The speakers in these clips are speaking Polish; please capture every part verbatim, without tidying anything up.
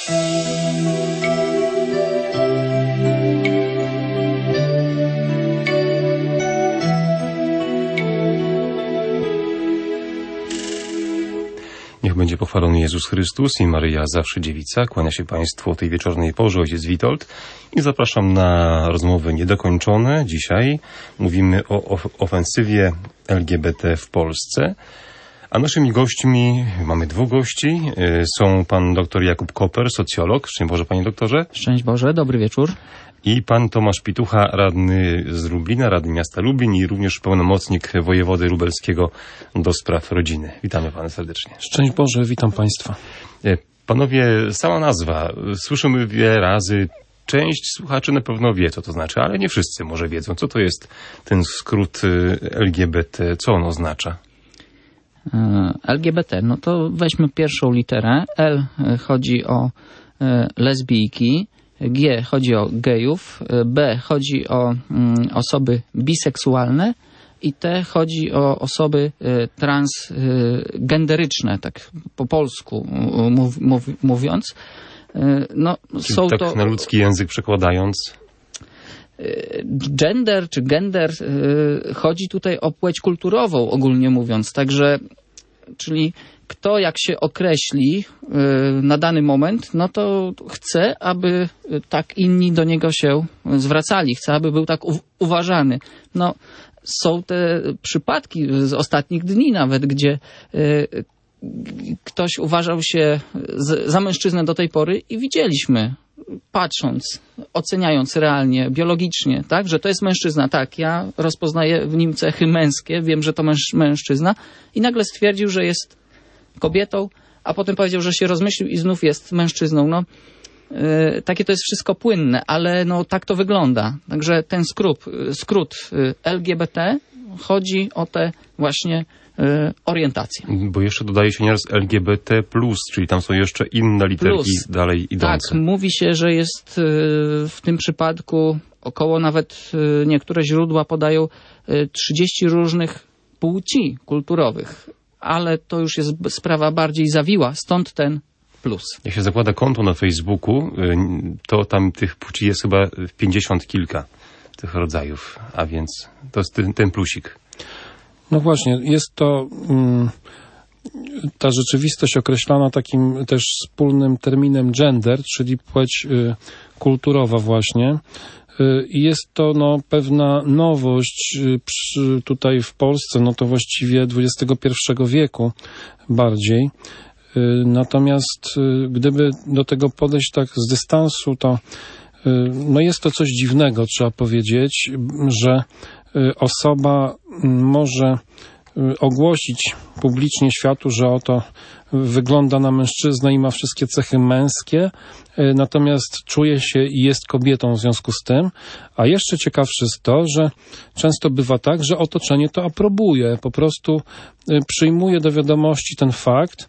Niech będzie pochwalony Jezus Chrystus i Maryja zawsze dziewica. Kłania się Państwu o tej wieczornej porze, ojciec Witold. I zapraszam na rozmowy niedokończone. Dzisiaj mówimy o, o ofensywie L G B T w Polsce. A naszymi gośćmi, mamy dwóch gości, są pan dr Jakub Koper, socjolog. Szczęść Boże, panie doktorze. Szczęść Boże, dobry wieczór. I pan Tomasz Pitucha, radny z Lublina, radny miasta Lublin i również pełnomocnik wojewody lubelskiego do spraw rodziny. Witamy pana serdecznie. Szczęść Boże, witam państwa. Panowie, sama nazwa, słyszymy wiele razy, część słuchaczy na pewno wie, co to znaczy, ale nie wszyscy może wiedzą, co to jest ten skrót L G B T, co on oznacza. L G B T, no to weźmy pierwszą literę. L chodzi o lesbijki, G chodzi o gejów, B chodzi o osoby biseksualne i T chodzi o osoby transgenderyczne, tak po polsku mów, mów, mówiąc. No, Czyli są tak to... na ludzki język przekładając... Gender czy gender chodzi tutaj o płeć kulturową, ogólnie mówiąc. Także, czyli kto jak się określi na dany moment, no to chce, aby tak inni do niego się zwracali. Chce, aby był tak uważany. No, są te przypadki z ostatnich dni nawet, gdzie ktoś uważał się za mężczyznę do tej pory i widzieliśmy, patrząc, oceniając realnie, biologicznie, tak, że to jest mężczyzna. Tak, ja rozpoznaję w nim cechy męskie, wiem, że to męż, mężczyzna i nagle stwierdził, że jest kobietą, a potem powiedział, że się rozmyślił i znów jest mężczyzną. No, yy, takie to jest wszystko płynne, ale no tak to wygląda. Także ten skrót, skrót L G B T chodzi o te właśnie orientację. Bo jeszcze dodaje się nieraz L G B T plus, czyli tam są jeszcze inne literki plus. Dalej idące. Tak, mówi się, że jest w tym przypadku około, nawet niektóre źródła podają trzydzieści różnych płci kulturowych, ale to już jest sprawa bardziej zawiła, stąd ten plus. Jak się zakłada konto na Facebooku, to tam tych płci jest chyba pięćdziesiąt kilka tych rodzajów, a więc to jest ten, ten plusik. No właśnie, jest to mm, ta rzeczywistość określana takim też wspólnym terminem gender, czyli płeć y, kulturowa właśnie. I jest to no, pewna nowość y, przy, tutaj w Polsce, no to właściwie dwudziestego pierwszego wieku bardziej. Y, natomiast y, gdyby do tego podejść tak z dystansu, to y, no jest to coś dziwnego, trzeba powiedzieć, że osoba może ogłosić publicznie światu, że oto wygląda na mężczyznę i ma wszystkie cechy męskie, natomiast czuje się i jest kobietą w związku z tym. A jeszcze ciekawsze jest to, że często bywa tak, że otoczenie to aprobuje, po prostu przyjmuje do wiadomości ten fakt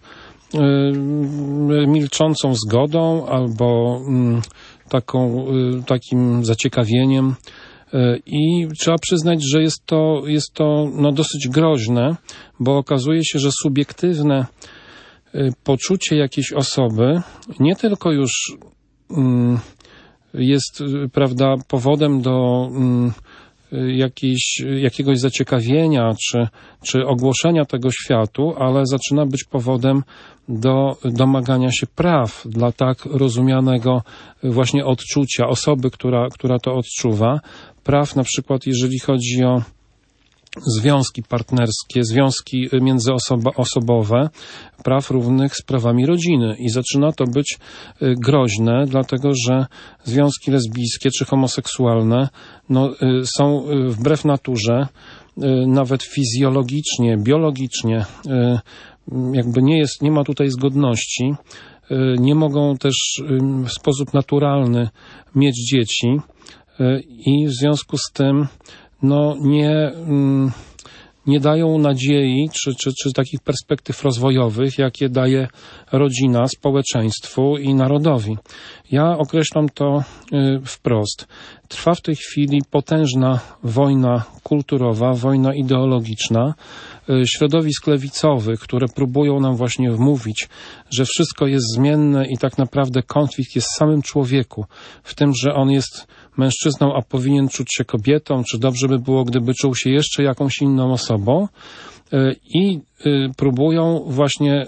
milczącą zgodą albo taką, takim zaciekawieniem. I trzeba przyznać, że jest to, jest to no, dosyć groźne, bo okazuje się, że subiektywne poczucie jakiejś osoby nie tylko już mm, jest, prawda, powodem do mm, jakiejś, jakiegoś zaciekawienia czy, czy ogłoszenia tego światu, ale zaczyna być powodem do domagania się praw dla tak rozumianego właśnie odczucia osoby, która, która to odczuwa. Praw na przykład, jeżeli chodzi o związki partnerskie, związki międzyosobowe, praw równych z prawami rodziny. I zaczyna to być groźne, dlatego że związki lesbijskie czy homoseksualne no, są wbrew naturze, nawet fizjologicznie, biologicznie, jakby nie jest, nie ma tutaj zgodności, nie mogą też w sposób naturalny mieć dzieci i w związku z tym no nie, nie dają nadziei czy, czy, czy takich perspektyw rozwojowych, jakie daje rodzina społeczeństwu i narodowi. Ja określam to wprost. Trwa w tej chwili potężna wojna kulturowa, wojna ideologiczna, środowisk lewicowych, które próbują nam właśnie wmówić, że wszystko jest zmienne i tak naprawdę konflikt jest w samym człowieku, w tym, że on jest mężczyzną, a powinien czuć się kobietą, czy dobrze by było, gdyby czuł się jeszcze jakąś inną osobą, i próbują właśnie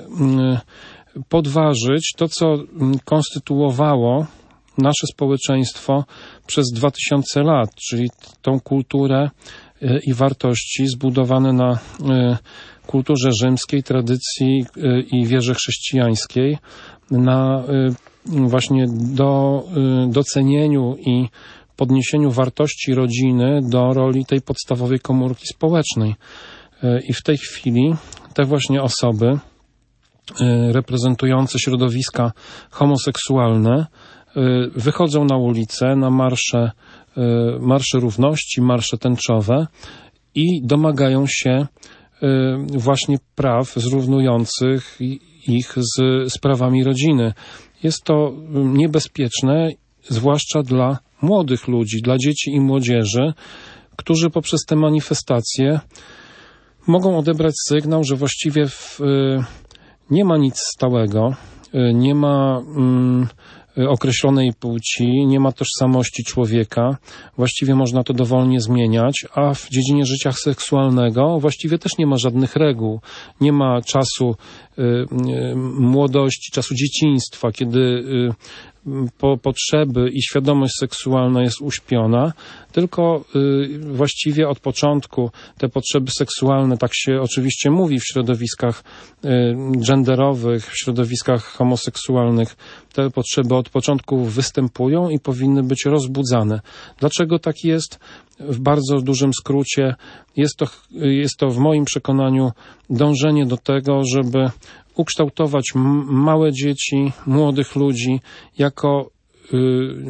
podważyć to, co konstytuowało nasze społeczeństwo przez dwa tysiące lat, czyli tą kulturę i wartości zbudowane na kulturze rzymskiej, tradycji i wierze chrześcijańskiej, na właśnie do, docenieniu i podniesieniu wartości rodziny do roli tej podstawowej komórki społecznej. I w tej chwili te właśnie osoby reprezentujące środowiska homoseksualne wychodzą na ulicę, na marsze, marsze równości, marsze tęczowe i domagają się właśnie praw zrównujących ich z, z prawami rodziny. Jest to niebezpieczne, zwłaszcza dla młodych ludzi, dla dzieci i młodzieży, którzy poprzez te manifestacje mogą odebrać sygnał, że właściwie w, nie ma nic stałego, nie ma mm, określonej płci, nie ma tożsamości człowieka, właściwie można to dowolnie zmieniać, a w dziedzinie życia seksualnego właściwie też nie ma żadnych reguł, nie ma czasu y, y, młodości, czasu dzieciństwa, kiedy y, po potrzeby i świadomość seksualna jest uśpiona, tylko y, właściwie od początku te potrzeby seksualne, tak się oczywiście mówi w środowiskach y, genderowych, w środowiskach homoseksualnych, te potrzeby od początku występują i powinny być rozbudzane. Dlaczego tak jest? W bardzo dużym skrócie jest to, jest to w moim przekonaniu dążenie do tego, żeby ukształtować małe dzieci, młodych ludzi jako y,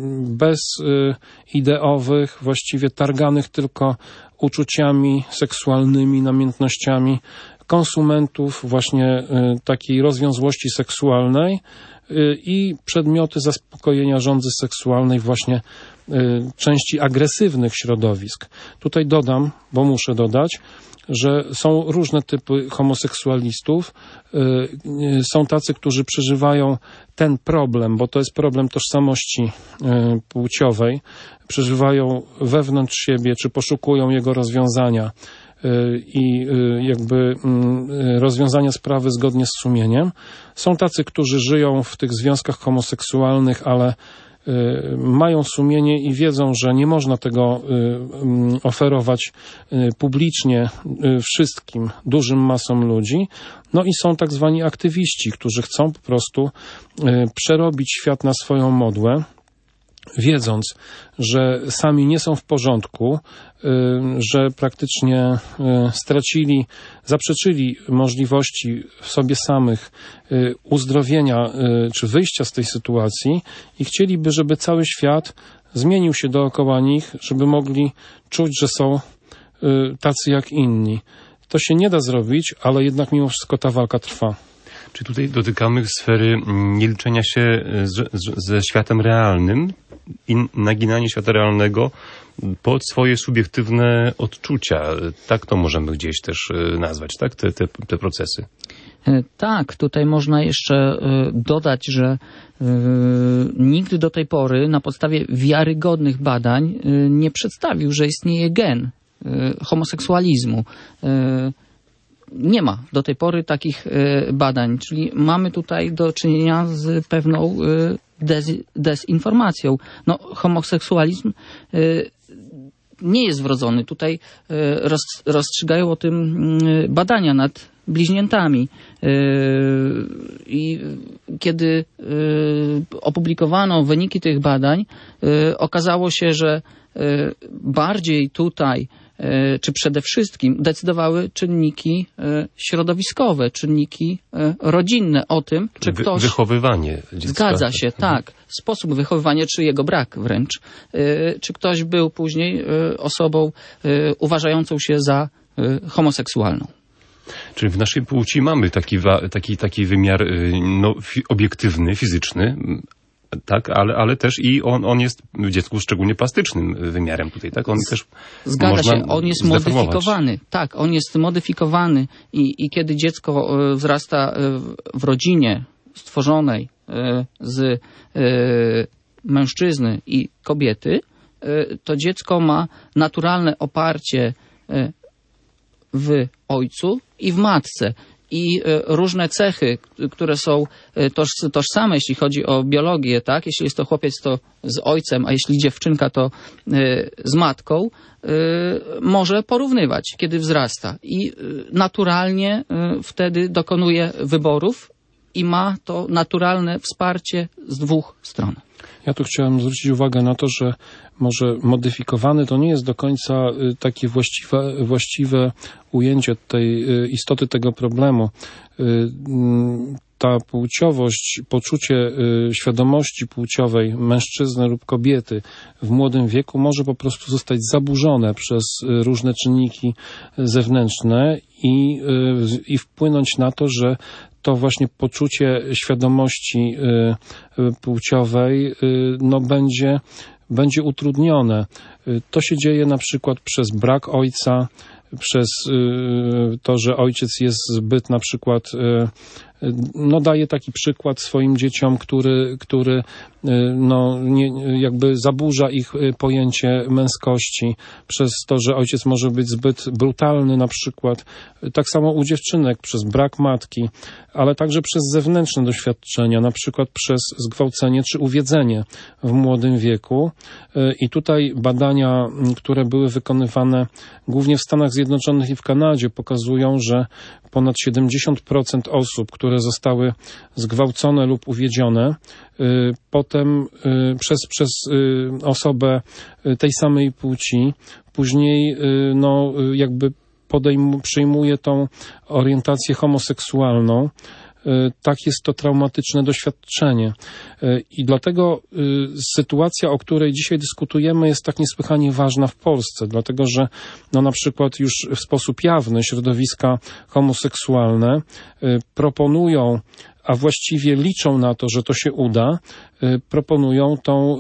bezideowych, właściwie targanych tylko uczuciami seksualnymi, namiętnościami konsumentów właśnie y, takiej rozwiązłości seksualnej y, i przedmioty zaspokojenia żądzy seksualnej właśnie y, części agresywnych środowisk. Tutaj dodam, bo muszę dodać, że są różne typy homoseksualistów. Są tacy, którzy przeżywają ten problem, bo to jest problem tożsamości płciowej. Przeżywają wewnątrz siebie, czy poszukują jego rozwiązania i jakby rozwiązania sprawy zgodnie z sumieniem. Są tacy, którzy żyją w tych związkach homoseksualnych, ale mają sumienie i wiedzą, że nie można tego oferować publicznie wszystkim, dużym masom ludzi. No i są tak zwani aktywiści, którzy chcą po prostu przerobić świat na swoją modłę, wiedząc, że sami nie są w porządku, że praktycznie stracili, zaprzeczyli możliwości w sobie samych uzdrowienia czy wyjścia z tej sytuacji i chcieliby, żeby cały świat zmienił się dookoła nich, żeby mogli czuć, że są tacy jak inni. To się nie da zrobić, ale jednak mimo wszystko ta walka trwa. Czy tutaj dotykamy sfery nieliczenia się z, z, ze światem realnym i naginanie świata realnego pod swoje subiektywne odczucia? Tak to możemy gdzieś też nazwać, tak? Te, te, te procesy. Tak, tutaj można jeszcze dodać, że nikt do tej pory na podstawie wiarygodnych badań nie przedstawił, że istnieje gen homoseksualizmu. Nie ma do tej pory takich badań, czyli mamy tutaj do czynienia z pewną dez, dezinformacją. No, homoseksualizm nie jest wrodzony. Tutaj roz, rozstrzygają o tym badania nad bliźniętami. I kiedy opublikowano wyniki tych badań, okazało się, że bardziej tutaj czy przede wszystkim decydowały czynniki środowiskowe, czynniki rodzinne o tym, czy Wy, ktoś... Wychowywanie dziecka. Zgadza się, tak. Sposób wychowywania, czy jego brak wręcz. Czy ktoś był później osobą uważającą się za homoseksualną. Czyli w naszej płci mamy taki, wa- taki, taki wymiar no, fi- obiektywny, fizyczny, tak, ale, ale też i on, on jest w dziecku szczególnie plastycznym wymiarem tutaj, tak? On też Zgadza można się, on jest zdeformować. modyfikowany. Tak, on jest modyfikowany i, i kiedy dziecko e, wzrasta e, w rodzinie stworzonej e, z e, mężczyzny i kobiety, e, to dziecko ma naturalne oparcie e, w ojcu i w matce. I różne cechy, które są toż, tożsame, jeśli chodzi o biologię, tak? Jeśli jest to chłopiec, to z ojcem, a jeśli dziewczynka, to z matką, może porównywać, kiedy wzrasta. I naturalnie wtedy dokonuje wyborów i ma to naturalne wsparcie z dwóch stron. Ja tu chciałem zwrócić uwagę na to, że może modyfikowany to nie jest do końca takie właściwe, właściwe ujęcie tej istoty tego problemu. Ta płciowość, poczucie świadomości płciowej mężczyzny lub kobiety w młodym wieku może po prostu zostać zaburzone przez różne czynniki zewnętrzne i, i wpłynąć na to, że to właśnie poczucie świadomości płciowej no, będzie, będzie utrudnione. To się dzieje na przykład przez brak ojca, przez to, że ojciec jest zbyt na przykład, no daje taki przykład swoim dzieciom, który, który no nie, jakby zaburza ich pojęcie męskości, przez to, że ojciec może być zbyt brutalny na przykład. Tak samo u dziewczynek przez brak matki, ale także przez zewnętrzne doświadczenia, na przykład przez zgwałcenie czy uwiedzenie w młodym wieku. I tutaj badania, które były wykonywane głównie w Stanach Zjednoczonych i w Kanadzie, pokazują, że ponad siedemdziesiąt procent osób, które zostały zgwałcone lub uwiedzione, potem przez, przez osobę tej samej płci, później no, jakby podejmu, przyjmuje tą orientację homoseksualną. Tak, jest to traumatyczne doświadczenie. I dlatego sytuacja, o której dzisiaj dyskutujemy, jest tak niesłychanie ważna w Polsce, dlatego że no, na przykład już w sposób jawny środowiska homoseksualne proponują, a właściwie liczą na to, że to się uda, proponują tą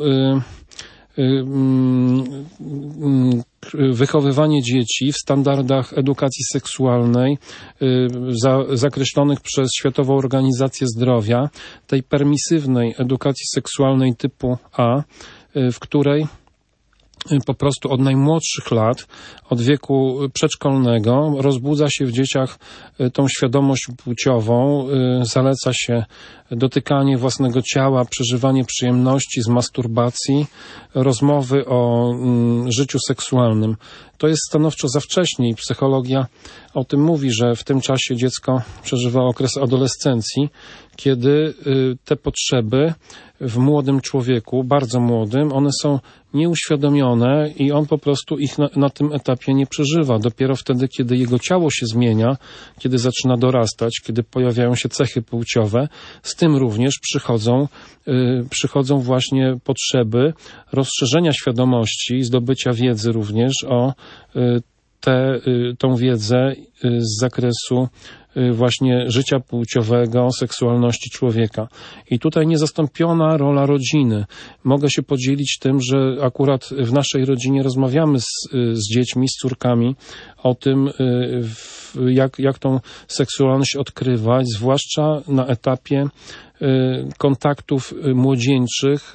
wychowywanie dzieci w standardach edukacji seksualnej za, zakreślonych przez Światową Organizację Zdrowia, tej permisywnej edukacji seksualnej typu A, w której po prostu od najmłodszych lat, od wieku przedszkolnego rozbudza się w dzieciach tą świadomość płciową, zaleca się dotykanie własnego ciała, przeżywanie przyjemności z masturbacji, rozmowy o mm, życiu seksualnym. To jest stanowczo za wcześnie i psychologia o tym mówi, że w tym czasie dziecko przeżywa okres adolescencji, kiedy y, te potrzeby w młodym człowieku, bardzo młodym, one są nieuświadomione i on po prostu ich na, na tym etapie nie przeżywa. Dopiero wtedy, kiedy jego ciało się zmienia, kiedy zaczyna dorastać, kiedy pojawiają się cechy płciowe, z tym również przychodzą, y, przychodzą właśnie potrzeby rozszerzenia świadomości, zdobycia wiedzy również o y, tę y, tą wiedzę y, z zakresu właśnie życia płciowego, seksualności człowieka. I tutaj niezastąpiona rola rodziny. Mogę się podzielić tym, że akurat w naszej rodzinie rozmawiamy z, z dziećmi, z córkami o tym, jak, jak tą seksualność odkrywać, zwłaszcza na etapie kontaktów młodzieńczych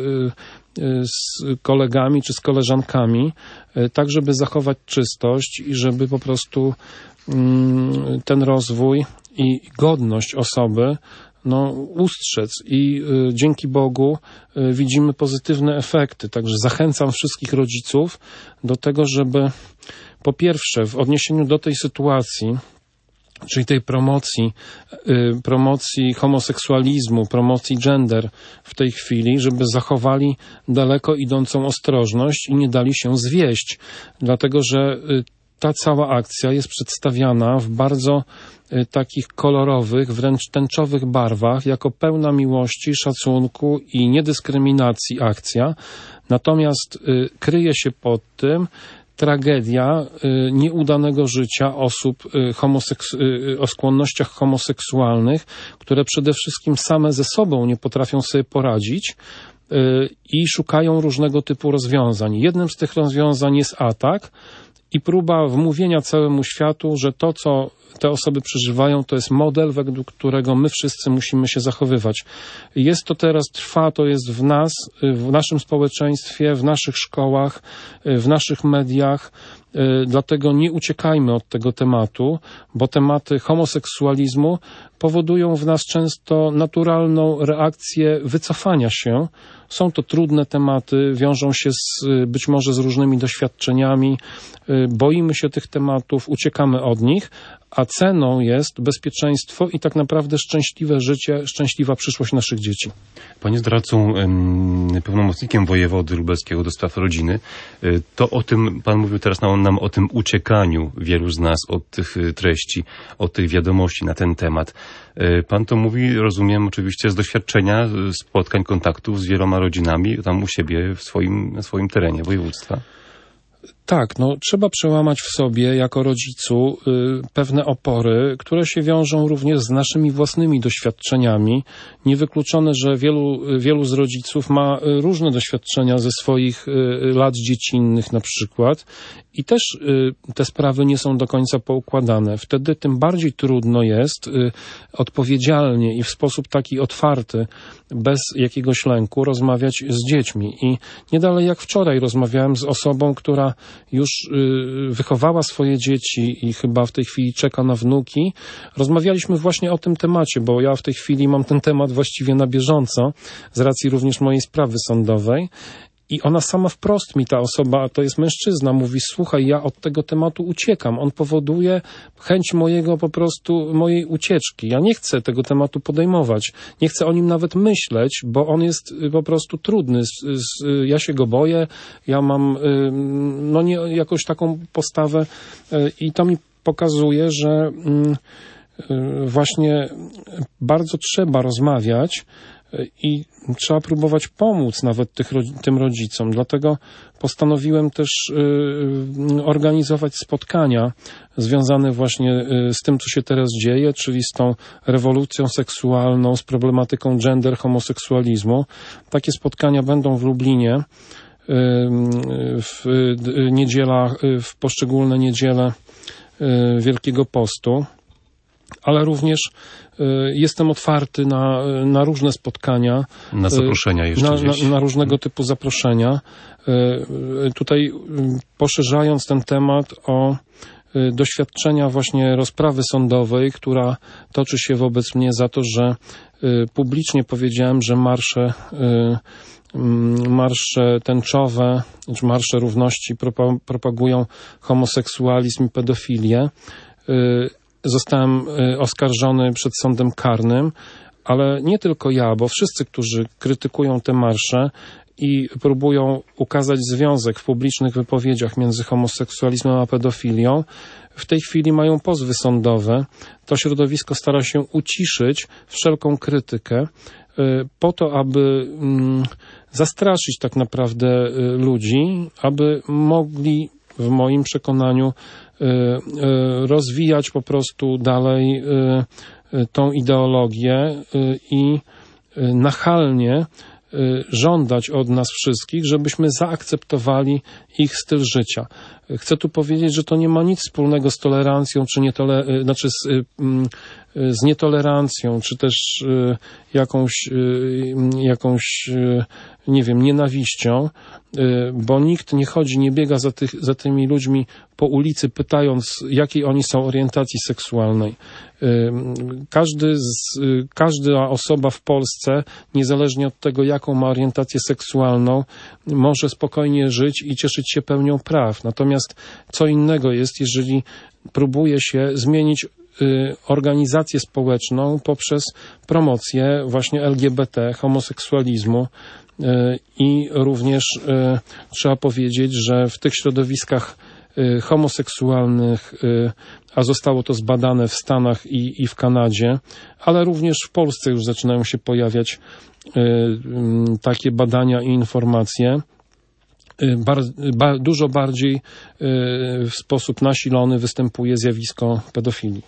z kolegami czy z koleżankami, tak żeby zachować czystość i żeby po prostu ten rozwój i godność osoby no, ustrzec i y, dzięki Bogu y, widzimy pozytywne efekty. Także zachęcam wszystkich rodziców do tego, żeby po pierwsze w odniesieniu do tej sytuacji, czyli tej promocji, y, promocji homoseksualizmu, promocji gender w tej chwili, żeby zachowali daleko idącą ostrożność i nie dali się zwieść, dlatego że y, ta cała akcja jest przedstawiana w bardzo y, takich kolorowych, wręcz tęczowych barwach, jako pełna miłości, szacunku i niedyskryminacji akcja. Natomiast y, kryje się pod tym tragedia y, nieudanego życia osób y, homoseks- y, o skłonnościach homoseksualnych, które przede wszystkim same ze sobą nie potrafią sobie poradzić y, i szukają różnego typu rozwiązań. Jednym z tych rozwiązań jest atak i próba wmówienia całemu światu, że to, co te osoby przeżywają, to jest model, według którego my wszyscy musimy się zachowywać. Jest to teraz, trwa, to jest w nas, w naszym społeczeństwie, w naszych szkołach, w naszych mediach. Dlatego nie uciekajmy od tego tematu, bo tematy homoseksualizmu powodują w nas często naturalną reakcję wycofania się. Są to trudne tematy, wiążą się z, być może z różnymi doświadczeniami. Boimy się tych tematów, uciekamy od nich, a ceną jest bezpieczeństwo i tak naprawdę szczęśliwe życie, szczęśliwa przyszłość naszych dzieci. Panie zdradcą, pełnomocnikiem wojewody lubelskiego do spraw rodziny, to o tym, pan mówił teraz nam, nam o tym uciekaniu wielu z nas od tych treści, od tych wiadomości na ten temat. Pan to mówi, rozumiem, oczywiście z doświadczenia, spotkań, kontaktów z wieloma rodzinami tam u siebie w swoim, na swoim terenie województwa. Tak, no trzeba przełamać w sobie jako rodzicu y, pewne opory, które się wiążą również z naszymi własnymi doświadczeniami. Niewykluczone, że wielu, wielu z rodziców ma różne doświadczenia ze swoich y, lat dziecinnych na przykład i też y, te sprawy nie są do końca poukładane. Wtedy tym bardziej trudno jest y, odpowiedzialnie i w sposób taki otwarty, bez jakiegoś lęku rozmawiać z dziećmi. I nie dalej jak wczoraj rozmawiałem z osobą, która już y, wychowała swoje dzieci i chyba w tej chwili czeka na wnuki. Rozmawialiśmy właśnie o tym temacie, bo ja w tej chwili mam ten temat właściwie na bieżąco, z racji również mojej sprawy sądowej. I ona sama wprost mi, ta osoba, to jest mężczyzna, mówi: słuchaj, ja od tego tematu uciekam. On powoduje chęć mojego po prostu, mojej ucieczki. Ja nie chcę tego tematu podejmować. Nie chcę o nim nawet myśleć, bo on jest po prostu trudny. Z, z, ja się go boję. Ja mam, no nie, jakąś taką postawę i to mi pokazuje, że właśnie bardzo trzeba rozmawiać i trzeba próbować pomóc nawet tych, tym rodzicom. Dlatego postanowiłem też y, organizować spotkania związane właśnie y, z tym, co się teraz dzieje, czyli z tą rewolucją seksualną, z problematyką gender, homoseksualizmu. Takie spotkania będą w Lublinie y, w y, niedziela, y, w poszczególne niedziele y, Wielkiego Postu. Ale również y, jestem otwarty na, na różne spotkania. Na zaproszenia jeszcze na, gdzieś. Na, na różnego typu zaproszenia. Y, y, tutaj y, poszerzając ten temat o y, doświadczenia właśnie rozprawy sądowej, która toczy się wobec mnie za to, że y, publicznie powiedziałem, że marsze y, marsze tęczowe, czy marsze równości propagują homoseksualizm i pedofilię. Y, Zostałem oskarżony przed sądem karnym, ale nie tylko ja, bo wszyscy, którzy krytykują te marsze i próbują ukazać związek w publicznych wypowiedziach między homoseksualizmem a pedofilią, w tej chwili mają pozwy sądowe. To środowisko stara się uciszyć wszelką krytykę po to, aby zastraszyć tak naprawdę ludzi, aby mogli, w moim przekonaniu, rozwijać po prostu dalej tą ideologię i nachalnie żądać od nas wszystkich, żebyśmy zaakceptowali ich styl życia. Chcę tu powiedzieć, że to nie ma nic wspólnego z tolerancją, czy nietole- znaczy z, z nietolerancją, czy też jakąś, jakąś, nie wiem, nienawiścią, bo nikt nie chodzi, nie biega za, tych, za tymi ludźmi po ulicy, pytając, jakiej oni są orientacji seksualnej. Każdy z, każda osoba w Polsce, niezależnie od tego, jaką ma orientację seksualną, może spokojnie żyć i cieszyć się pełnią praw. Natomiast co innego jest, jeżeli próbuje się zmienić organizację społeczną poprzez promocję właśnie L G B T, homoseksualizmu. I również trzeba powiedzieć, że w tych środowiskach homoseksualnych, a zostało to zbadane w Stanach i, i w Kanadzie, ale również w Polsce już zaczynają się pojawiać takie badania i informacje, bar, ba, dużo bardziej w sposób nasilony występuje zjawisko pedofilii.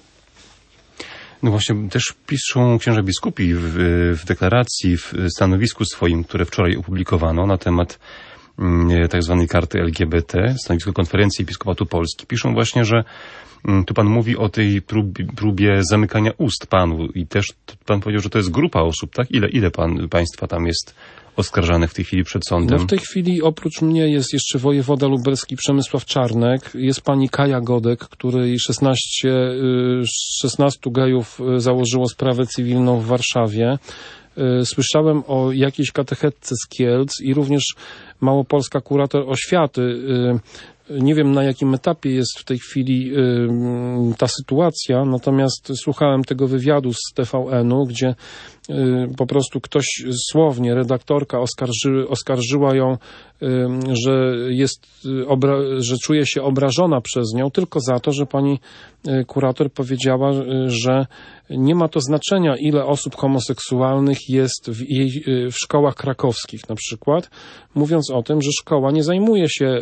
No właśnie, też piszą księża biskupi w, w deklaracji, w stanowisku swoim, które wczoraj opublikowano na temat tak zwanej karty L G B T, stanowisko Konferencji Episkopatu Polski. Piszą właśnie, że tu pan mówi o tej próbie, próbie zamykania ust panu i też pan powiedział, że to jest grupa osób, tak? Ile, ile pan, państwa tam jest oskarżanych w tej chwili przed sądem? No w tej chwili oprócz mnie jest jeszcze wojewoda lubelski Przemysław Czarnek, jest pani Kaja Godek, której szesnaście, szesnastu gejów założyło sprawę cywilną w Warszawie. Słyszałem o jakiejś katechetce z Kielc i również małopolska kurator oświaty. Nie wiem, na jakim etapie jest w tej chwili ta sytuacja, natomiast słuchałem tego wywiadu z T V N-u, gdzie po prostu ktoś słownie, redaktorka oskarży, oskarżyła ją, że jest, że czuje się obrażona przez nią tylko za to, że pani kurator powiedziała, że nie ma to znaczenia, ile osób homoseksualnych jest w, jej, w szkołach krakowskich na przykład, mówiąc o tym, że szkoła nie zajmuje się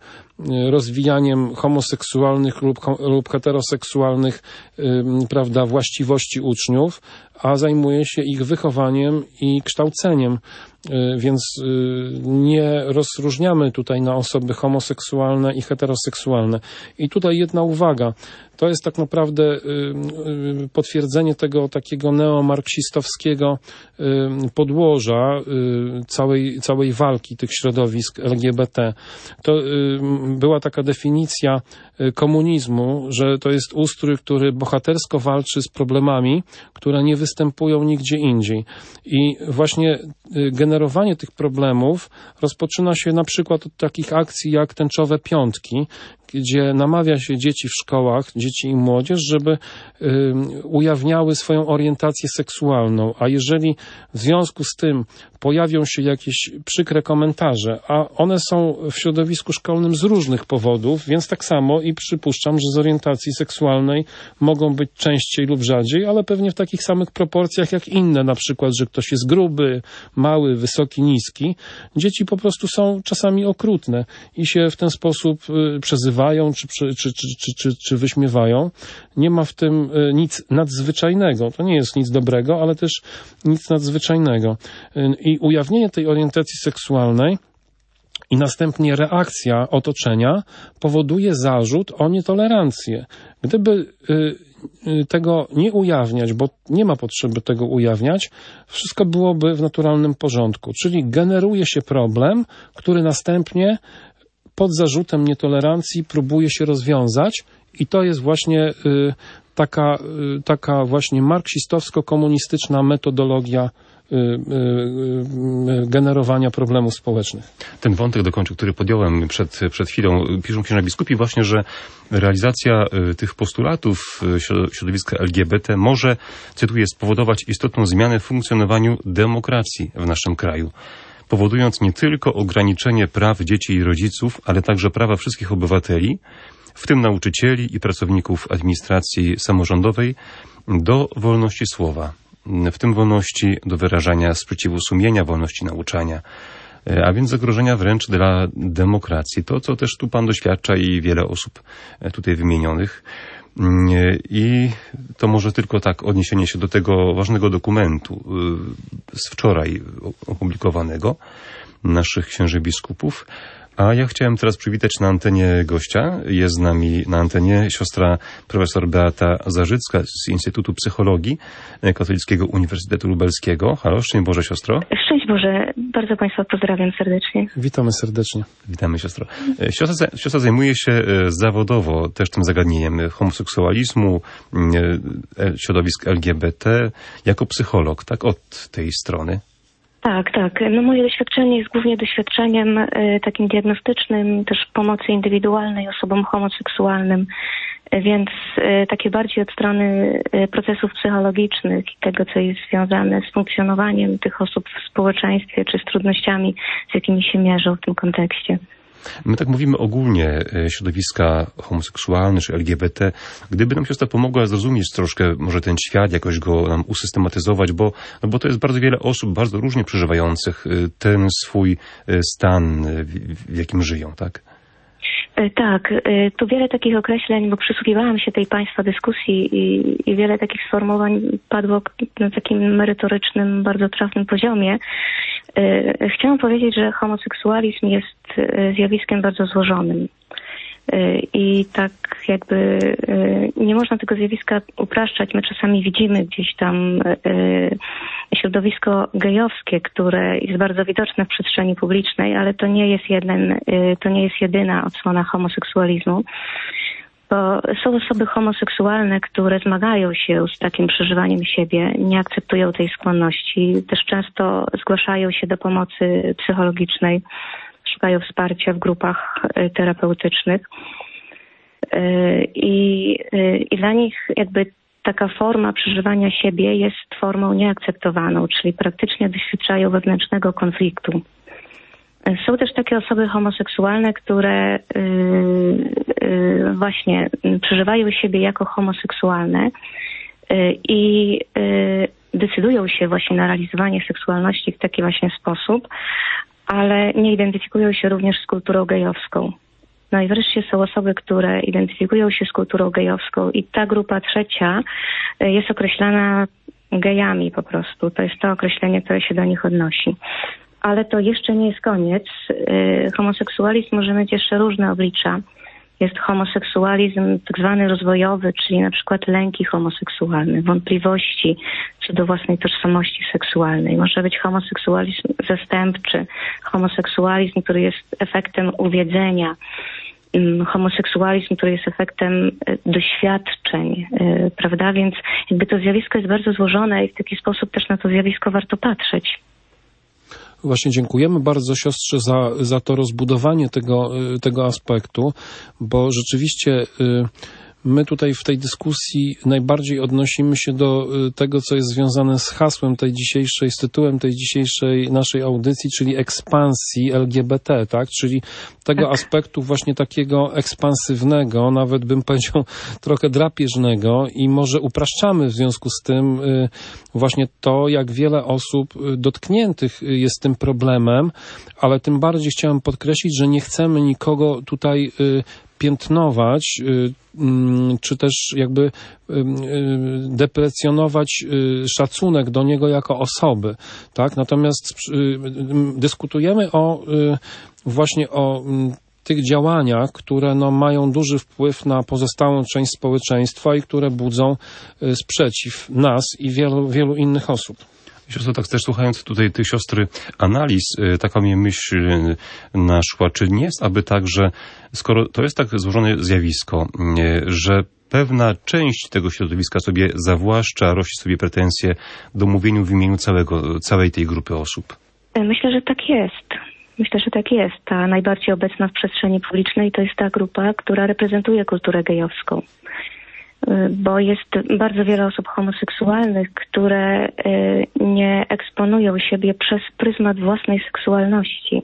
rozwijaniem homoseksualnych lub, lub heteroseksualnych, prawda, właściwości uczniów, a zajmuje się ich wychowaniem i kształceniem. Więc nie rozróżniamy tutaj na osoby homoseksualne i heteroseksualne. I tutaj jedna uwaga. To jest tak naprawdę potwierdzenie tego takiego neomarksistowskiego podłoża całej, całej walki tych środowisk L G B T. To była taka definicja komunizmu, że to jest ustrój, który bohatersko walczy z problemami, które nie występują nigdzie indziej. I właśnie generowanie tych problemów rozpoczyna się na przykład od takich akcji jak tęczowe piątki, gdzie namawia się dzieci w szkołach, dzieci i młodzież, żeby y, ujawniały swoją orientację seksualną, a jeżeli w związku z tym pojawią się jakieś przykre komentarze, a one są w środowisku szkolnym z różnych powodów, więc tak samo i przypuszczam, że z orientacji seksualnej mogą być częściej lub rzadziej, ale pewnie w takich samych proporcjach jak inne, na przykład, że ktoś jest gruby, mały, wysoki, niski. Dzieci po prostu są czasami okrutne i się w ten sposób y, przezywają, Czy, czy, czy, czy, czy, czy wyśmiewają. Nie ma w tym nic nadzwyczajnego. To nie jest nic dobrego, ale też nic nadzwyczajnego. I ujawnienie tej orientacji seksualnej i następnie reakcja otoczenia powoduje zarzut o nietolerancję. Gdyby tego nie ujawniać, bo nie ma potrzeby tego ujawniać, wszystko byłoby w naturalnym porządku. Czyli generuje się problem, który następnie pod zarzutem nietolerancji próbuje się rozwiązać i to jest właśnie y, taka, y, taka właśnie marksistowsko-komunistyczna metodologia y, y, y, generowania problemów społecznych. Ten wątek dokończę, który podjąłem przed, przed chwilą. Piszą księża biskupi właśnie, że realizacja y, tych postulatów y, środowiska L G B T może, cytuję, spowodować istotną zmianę w funkcjonowaniu demokracji w naszym kraju, powodując nie tylko ograniczenie praw dzieci i rodziców, ale także prawa wszystkich obywateli, w tym nauczycieli i pracowników administracji samorządowej, do wolności słowa, w tym wolności do wyrażania sprzeciwu sumienia, wolności nauczania, a więc zagrożenia wręcz dla demokracji. To, co też tu pan doświadcza i wiele osób tutaj wymienionych. I to może tylko tak odniesienie się do tego ważnego dokumentu z wczoraj opublikowanego naszych księży biskupów. A ja chciałem teraz przywitać na antenie gościa. Jest z nami na antenie siostra profesor Beata Zarzycka z Instytutu Psychologii Katolickiego Uniwersytetu Lubelskiego. Halo, szczęść Boże, siostro. Szczęść Boże, bardzo Państwa pozdrawiam serdecznie. Witamy serdecznie. Witamy, siostro. Siostra, siostra zajmuje się zawodowo też tym zagadnieniem homoseksualizmu, środowisk L G B T, jako psycholog, tak, od tej strony. Tak, tak. No moje doświadczenie jest głównie doświadczeniem y, takim diagnostycznym, też pomocy indywidualnej osobom homoseksualnym, y, więc y, takie bardziej od strony y, procesów psychologicznych i tego, co jest związane z funkcjonowaniem tych osób w społeczeństwie, czy z trudnościami, z jakimi się mierzą w tym kontekście. My tak mówimy ogólnie, środowiska homoseksualne czy L G B T. Gdyby nam siostra pomogła zrozumieć troszkę może ten świat, jakoś go nam usystematyzować, bo, no bo to jest bardzo wiele osób, bardzo różnie przeżywających ten swój stan, w, w jakim żyją, tak? Tak, tu wiele takich określeń, bo przysłuchiwałam się tej Państwa dyskusji i, i wiele takich sformułowań padło na takim merytorycznym, bardzo trafnym poziomie. Chciałam powiedzieć, że homoseksualizm jest zjawiskiem bardzo złożonym. I tak jakby nie można tego zjawiska upraszczać. My czasami widzimy gdzieś tam środowisko gejowskie, które jest bardzo widoczne w przestrzeni publicznej, ale to nie jest jeden, to nie jest jedyna odsłona homoseksualizmu. Bo są osoby homoseksualne, które zmagają się z takim przeżywaniem siebie, nie akceptują tej skłonności, też często zgłaszają się do pomocy psychologicznej, szukają wsparcia w grupach terapeutycznych. I, i dla nich jakby taka forma przeżywania siebie jest formą nieakceptowaną, czyli praktycznie doświadczają wewnętrznego konfliktu. Są też takie osoby homoseksualne, które właśnie przeżywają siebie jako homoseksualne i decydują się właśnie na realizowanie seksualności w taki właśnie sposób, ale nie identyfikują się również z kulturą gejowską. No i wreszcie są osoby, które identyfikują się z kulturą gejowską i ta grupa trzecia jest określana gejami po prostu. To jest to określenie, które się do nich odnosi. Ale to jeszcze nie jest koniec. Homoseksualizm może mieć jeszcze różne oblicza. Jest homoseksualizm tak zwany rozwojowy, czyli na przykład lęki homoseksualne, wątpliwości co do własnej tożsamości seksualnej. Może być homoseksualizm zastępczy, homoseksualizm, który jest efektem uwiedzenia, homoseksualizm, który jest efektem doświadczeń, prawda? Więc jakby to zjawisko jest bardzo złożone i w taki sposób też na to zjawisko warto patrzeć. Właśnie dziękujemy bardzo siostrze za, za to rozbudowanie tego, tego aspektu, bo rzeczywiście my tutaj w tej dyskusji najbardziej odnosimy się do tego, co jest związane z hasłem tej dzisiejszej, z tytułem tej dzisiejszej naszej audycji, czyli ekspansji L G B T, tak? Czyli tego tak. aspektu właśnie takiego ekspansywnego, nawet bym powiedział trochę drapieżnego i może upraszczamy w związku z tym właśnie to, jak wiele osób dotkniętych jest tym problemem, ale tym bardziej chciałem podkreślić, że nie chcemy nikogo tutaj piętnować, czy też jakby deprecjonować szacunek do niego jako osoby, tak? Natomiast dyskutujemy o właśnie o tych działaniach, które no, mają duży wpływ na pozostałą część społeczeństwa i które budzą sprzeciw nas i wielu, wielu innych osób. Siostro, tak też słuchając tutaj tej siostry analiz, taka mnie myśl naszła, czy nie jest aby tak, że skoro to jest tak złożone zjawisko, że pewna część tego środowiska sobie zawłaszcza, rości sobie pretensje do mówienia w imieniu całego, całej tej grupy osób? Myślę, że tak jest. Myślę, że tak jest. Ta najbardziej obecna w przestrzeni publicznej to jest ta grupa, która reprezentuje kulturę gejowską. Bo jest bardzo wiele osób homoseksualnych, które nie eksponują siebie przez pryzmat własnej seksualności.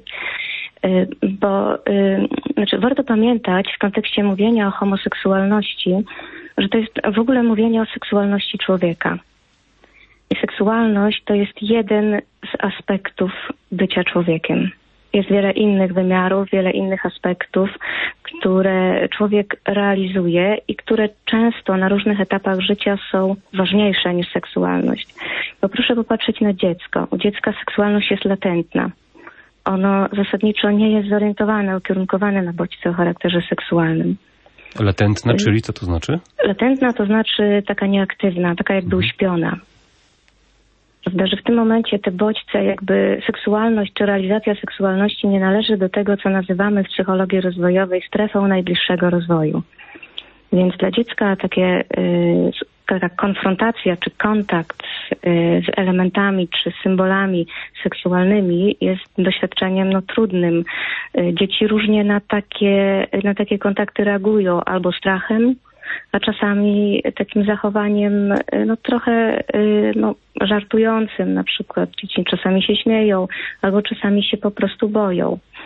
Bo znaczy, warto pamiętać w kontekście mówienia o homoseksualności, że to jest w ogóle mówienie o seksualności człowieka. I seksualność to jest jeden z aspektów bycia człowiekiem. Jest wiele innych wymiarów, wiele innych aspektów, które człowiek realizuje i które często na różnych etapach życia są ważniejsze niż seksualność. Bo proszę popatrzeć na dziecko. U dziecka seksualność jest latentna. Ono zasadniczo nie jest zorientowane, ukierunkowane na bodźce o charakterze seksualnym. Latentna, czyli co to znaczy? Latentna to znaczy taka nieaktywna, taka jakby mhm. uśpiona. Prawda, że w tym momencie te bodźce, jakby seksualność czy realizacja seksualności nie należy do tego, co nazywamy w psychologii rozwojowej strefą najbliższego rozwoju. Więc dla dziecka takie, y, taka konfrontacja czy kontakt y, z elementami czy symbolami seksualnymi jest doświadczeniem no, trudnym. Y, dzieci różnie na takie, na takie kontakty reagują albo strachem, a czasami takim zachowaniem no, trochę no, żartującym, na przykład dzieci czasami się śmieją, albo czasami się po prostu boją.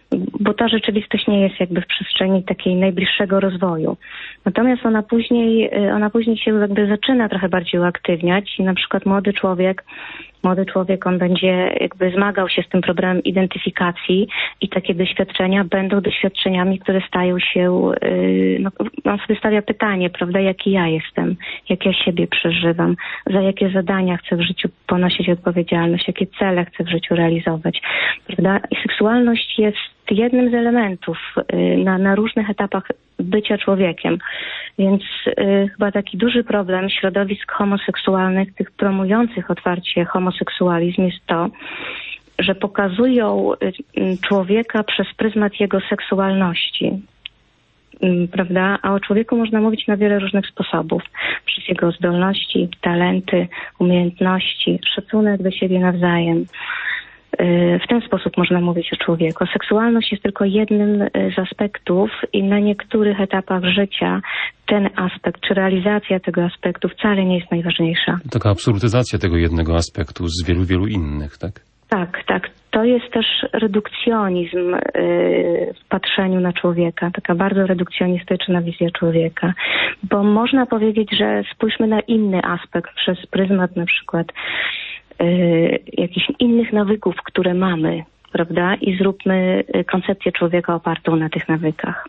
bo ta rzeczywistość nie jest jakby w przestrzeni takiej najbliższego rozwoju. Natomiast ona później, ona później się jakby zaczyna trochę bardziej uaktywniać i na przykład młody człowiek, młody człowiek, on będzie jakby zmagał się z tym problemem identyfikacji i takie doświadczenia będą doświadczeniami, które stają się, no, on sobie stawia pytanie, prawda, jaki ja jestem, jak ja siebie przeżywam, za jakie zadania chcę w życiu ponosić odpowiedzialność, jakie cele chcę w życiu realizować, prawda? I seksualność jest jednym z elementów na, na różnych etapach bycia człowiekiem. Więc y, chyba taki duży problem środowisk homoseksualnych, tych promujących otwarcie homoseksualizm jest to, że pokazują y, człowieka przez pryzmat jego seksualności. Y, prawda? A o człowieku można mówić na wiele różnych sposobów. Przez jego zdolności, talenty, umiejętności, szacunek do siebie nawzajem. W ten sposób można mówić o człowieku. Seksualność jest tylko jednym z aspektów i na niektórych etapach życia ten aspekt, czy realizacja tego aspektu wcale nie jest najważniejsza. Taka absurdyzacja tego jednego aspektu z wielu, wielu innych, tak? Tak, tak. To jest też redukcjonizm yy, w patrzeniu na człowieka, taka bardzo redukcjonistyczna wizja człowieka. Bo można powiedzieć, że spójrzmy na inny aspekt przez pryzmat na przykład yy, jakichś innych nawyków, które mamy, prawda? I zróbmy koncepcję człowieka opartą na tych nawykach.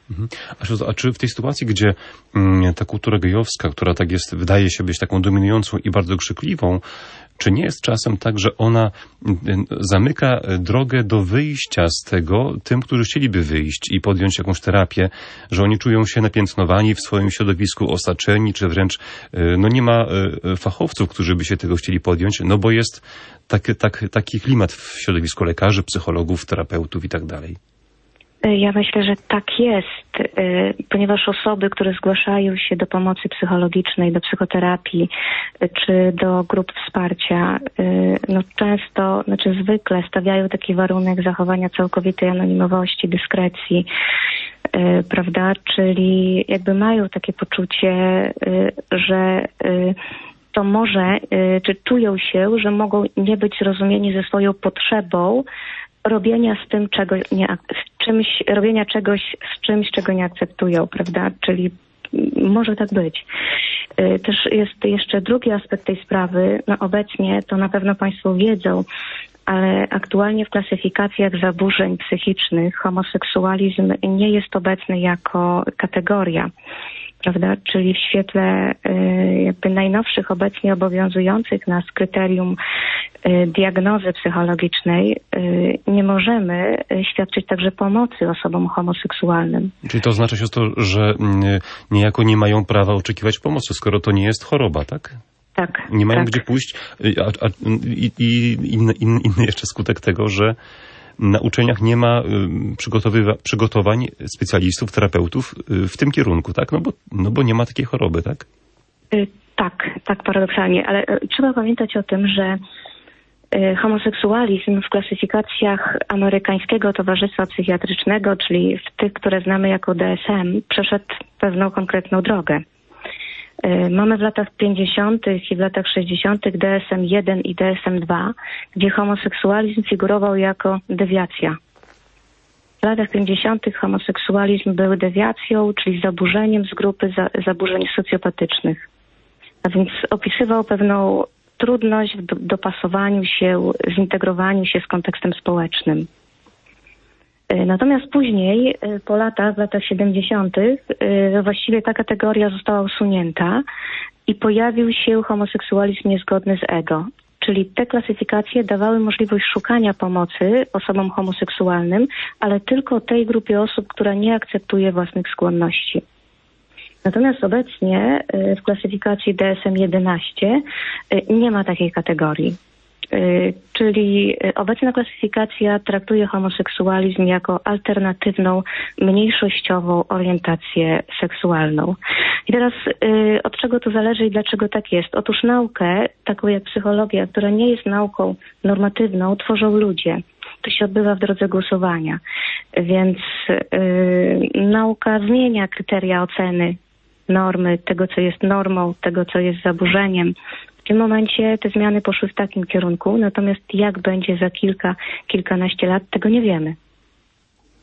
A czy w tej sytuacji, gdzie mm, ta kultura gejowska, która tak jest, wydaje się być taką dominującą i bardzo krzykliwą, czy nie jest czasem tak, że ona zamyka drogę do wyjścia z tego tym, którzy chcieliby wyjść i podjąć jakąś terapię, że oni czują się napiętnowani w swoim środowisku, osaczeni, czy wręcz no nie ma fachowców, którzy by się tego chcieli podjąć, no bo jest tak, tak, taki klimat w środowisku lekarzy, psychologów, terapeutów i tak dalej. Ja myślę, że tak jest, ponieważ osoby, które zgłaszają się do pomocy psychologicznej, do psychoterapii czy do grup wsparcia, no często, znaczy zwykle stawiają taki warunek zachowania całkowitej anonimowości, dyskrecji, prawda, czyli jakby mają takie poczucie, że to może, czy czują się, że mogą nie być zrozumieni ze swoją potrzebą robienia z tym, czego nie, z czymś, robienia czegoś z czymś, czego nie akceptują, prawda? Czyli może tak być. Też jest jeszcze drugi aspekt tej sprawy. No obecnie, to na pewno Państwo wiedzą, ale aktualnie w klasyfikacjach zaburzeń psychicznych homoseksualizm nie jest obecny jako kategoria, prawda? Czyli w świetle y, jakby najnowszych obecnie obowiązujących nas kryterium y, diagnozy psychologicznej y, nie możemy y, świadczyć także pomocy osobom homoseksualnym. Czyli to oznacza się to, że y, niejako nie mają prawa oczekiwać pomocy, skoro to nie jest choroba, tak? Tak. Nie mają tak. gdzie pójść. A, a, I i inny, inny, inny jeszcze skutek tego, że na uczelniach nie ma przygotowywa- przygotowań specjalistów, terapeutów w tym kierunku, tak? No bo, no bo nie ma takiej choroby, tak? Y, tak, tak paradoksalnie, ale y, trzeba pamiętać o tym, że y, homoseksualizm w klasyfikacjach Amerykańskiego Towarzystwa Psychiatrycznego, czyli w tych, które znamy jako D S M, przeszedł pewną konkretną drogę. Mamy w latach pięćdziesiątych i w latach sześćdziesiątych D S M jeden i D S M dwa, gdzie homoseksualizm figurował jako dewiacja. W latach pięćdziesiątych homoseksualizm był dewiacją, czyli zaburzeniem z grupy za, zaburzeń socjopatycznych. A więc opisywał pewną trudność w do, dopasowaniu się, zintegrowaniu się z kontekstem społecznym. Natomiast później, po latach, w latach siedemdziesiątych, właściwie ta kategoria została usunięta i pojawił się homoseksualizm niezgodny z ego. Czyli te klasyfikacje dawały możliwość szukania pomocy osobom homoseksualnym, ale tylko tej grupie osób, która nie akceptuje własnych skłonności. Natomiast obecnie w klasyfikacji D S M jedenaście nie ma takiej kategorii. Czyli obecna klasyfikacja traktuje homoseksualizm jako alternatywną, mniejszościową orientację seksualną. I teraz od czego to zależy i dlaczego tak jest? Otóż naukę, taką jak psychologia, która nie jest nauką normatywną, tworzą ludzie. To się odbywa w drodze głosowania. Więc yy, nauka zmienia kryteria oceny normy, tego co jest normą, tego co jest zaburzeniem. W tym momencie te zmiany poszły w takim kierunku, natomiast jak będzie za kilka, kilkanaście lat, tego nie wiemy.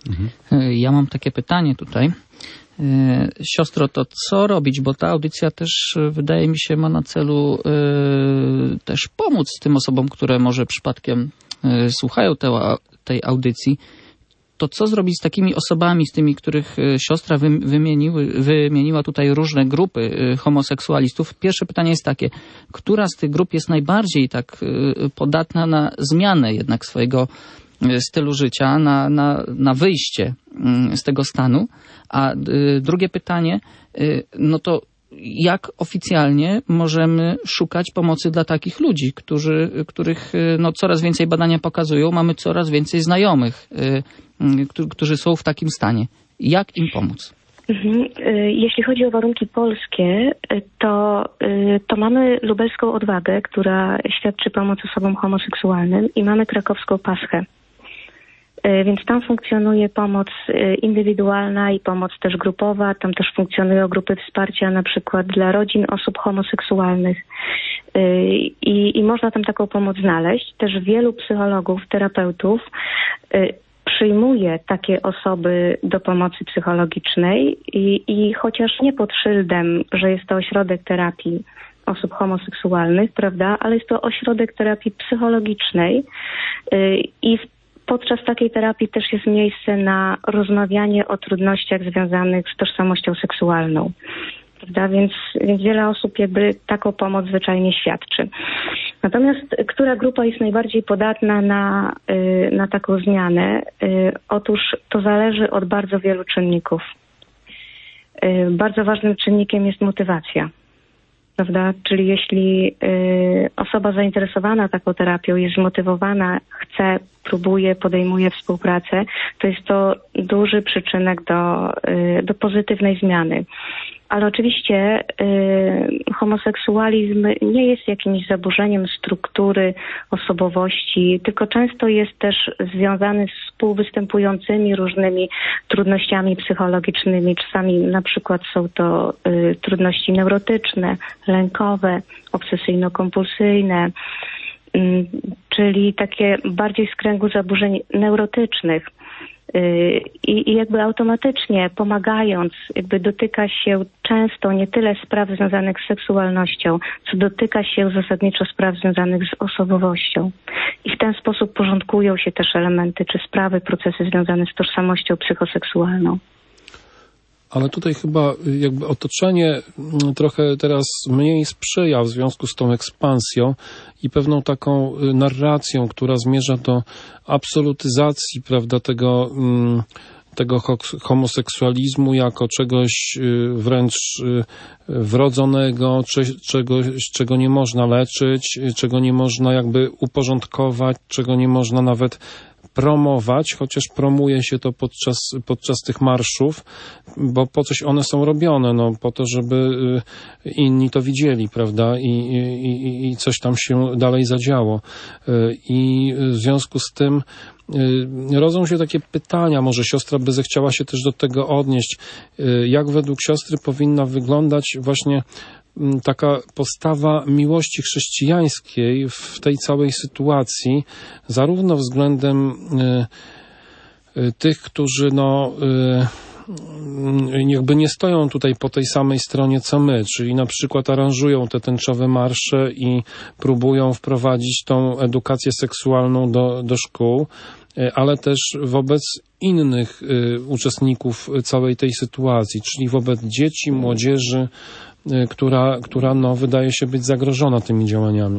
Mhm. Ja mam takie pytanie tutaj. Siostro, to co robić? Bo ta audycja też, wydaje mi się, ma na celu y, też pomóc tym osobom, które może przypadkiem y, słuchają te, tej audycji. To co zrobić z takimi osobami, z tymi, których siostra wy, wymieniły, wymieniła tutaj różne grupy y, homoseksualistów? Pierwsze pytanie jest takie, która z tych grup jest najbardziej tak y, podatna na zmianę jednak swojego stylu życia, na, na, na wyjście z tego stanu? A y, drugie pytanie, y, no to jak oficjalnie możemy szukać pomocy dla takich ludzi, którzy, których y, no, coraz więcej badania pokazują, mamy coraz więcej znajomych, y, y, którzy są w takim stanie. Jak im pomóc? Mhm. Jeśli chodzi o warunki polskie, to, to mamy lubelską Odwagę, która świadczy pomoc osobom homoseksualnym, i mamy krakowską Paschę. Więc tam funkcjonuje pomoc indywidualna i pomoc też grupowa. Tam też funkcjonują grupy wsparcia na przykład dla rodzin osób homoseksualnych. I, i można tam taką pomoc znaleźć. Też wielu psychologów, terapeutów przyjmuje takie osoby do pomocy psychologicznej i, i chociaż nie pod szyldem, że jest to ośrodek terapii osób homoseksualnych, prawda, ale jest to ośrodek terapii psychologicznej i w podczas takiej terapii też jest miejsce na rozmawianie o trudnościach związanych z tożsamością seksualną, prawda? Więc, więc wiele osób jakby taką pomoc zwyczajnie świadczy. Natomiast która grupa jest najbardziej podatna na, na taką zmianę? Otóż to zależy od bardzo wielu czynników. Bardzo ważnym czynnikiem jest motywacja. Prawda? Czyli jeśli y, osoba zainteresowana taką terapią jest zmotywowana, chce, próbuje, podejmuje współpracę, to jest to duży przyczynek do, y, do pozytywnej zmiany. Ale oczywiście y, homoseksualizm nie jest jakimś zaburzeniem struktury osobowości, tylko często jest też związany z współwystępującymi różnymi trudnościami psychologicznymi. Czasami na przykład są to y, trudności neurotyczne, lękowe, obsesyjno-kompulsyjne, y, czyli takie bardziej z kręgu zaburzeń neurotycznych. I, I jakby automatycznie pomagając, jakby dotyka się często nie tyle spraw związanych z seksualnością, co dotyka się zasadniczo spraw związanych z osobowością. I w ten sposób porządkują się też elementy czy sprawy, procesy związane z tożsamością psychoseksualną. Ale tutaj chyba jakby otoczenie trochę teraz mniej sprzyja w związku z tą ekspansją i pewną taką narracją, która zmierza do absolutyzacji, prawda, tego, tego homoseksualizmu jako czegoś wręcz wrodzonego, czegoś, czego nie można leczyć, czego nie można jakby uporządkować, czego nie można nawet promować, chociaż promuje się to podczas, podczas tych marszów, bo po coś one są robione, no po to, żeby inni to widzieli, prawda, i, i, i coś tam się dalej zadziało. I w związku z tym rodzą się takie pytania, może siostra by zechciała się też do tego odnieść, jak według siostry powinna wyglądać właśnie taka postawa miłości chrześcijańskiej w tej całej sytuacji, zarówno względem y, y, tych, którzy no y, jakby nie stoją tutaj po tej samej stronie co my, czyli na przykład aranżują te tęczowe marsze i próbują wprowadzić tą edukację seksualną do, do szkół, ale też wobec innych y, uczestników całej tej sytuacji, czyli wobec dzieci, młodzieży, która, która no, wydaje się być zagrożona tymi działaniami.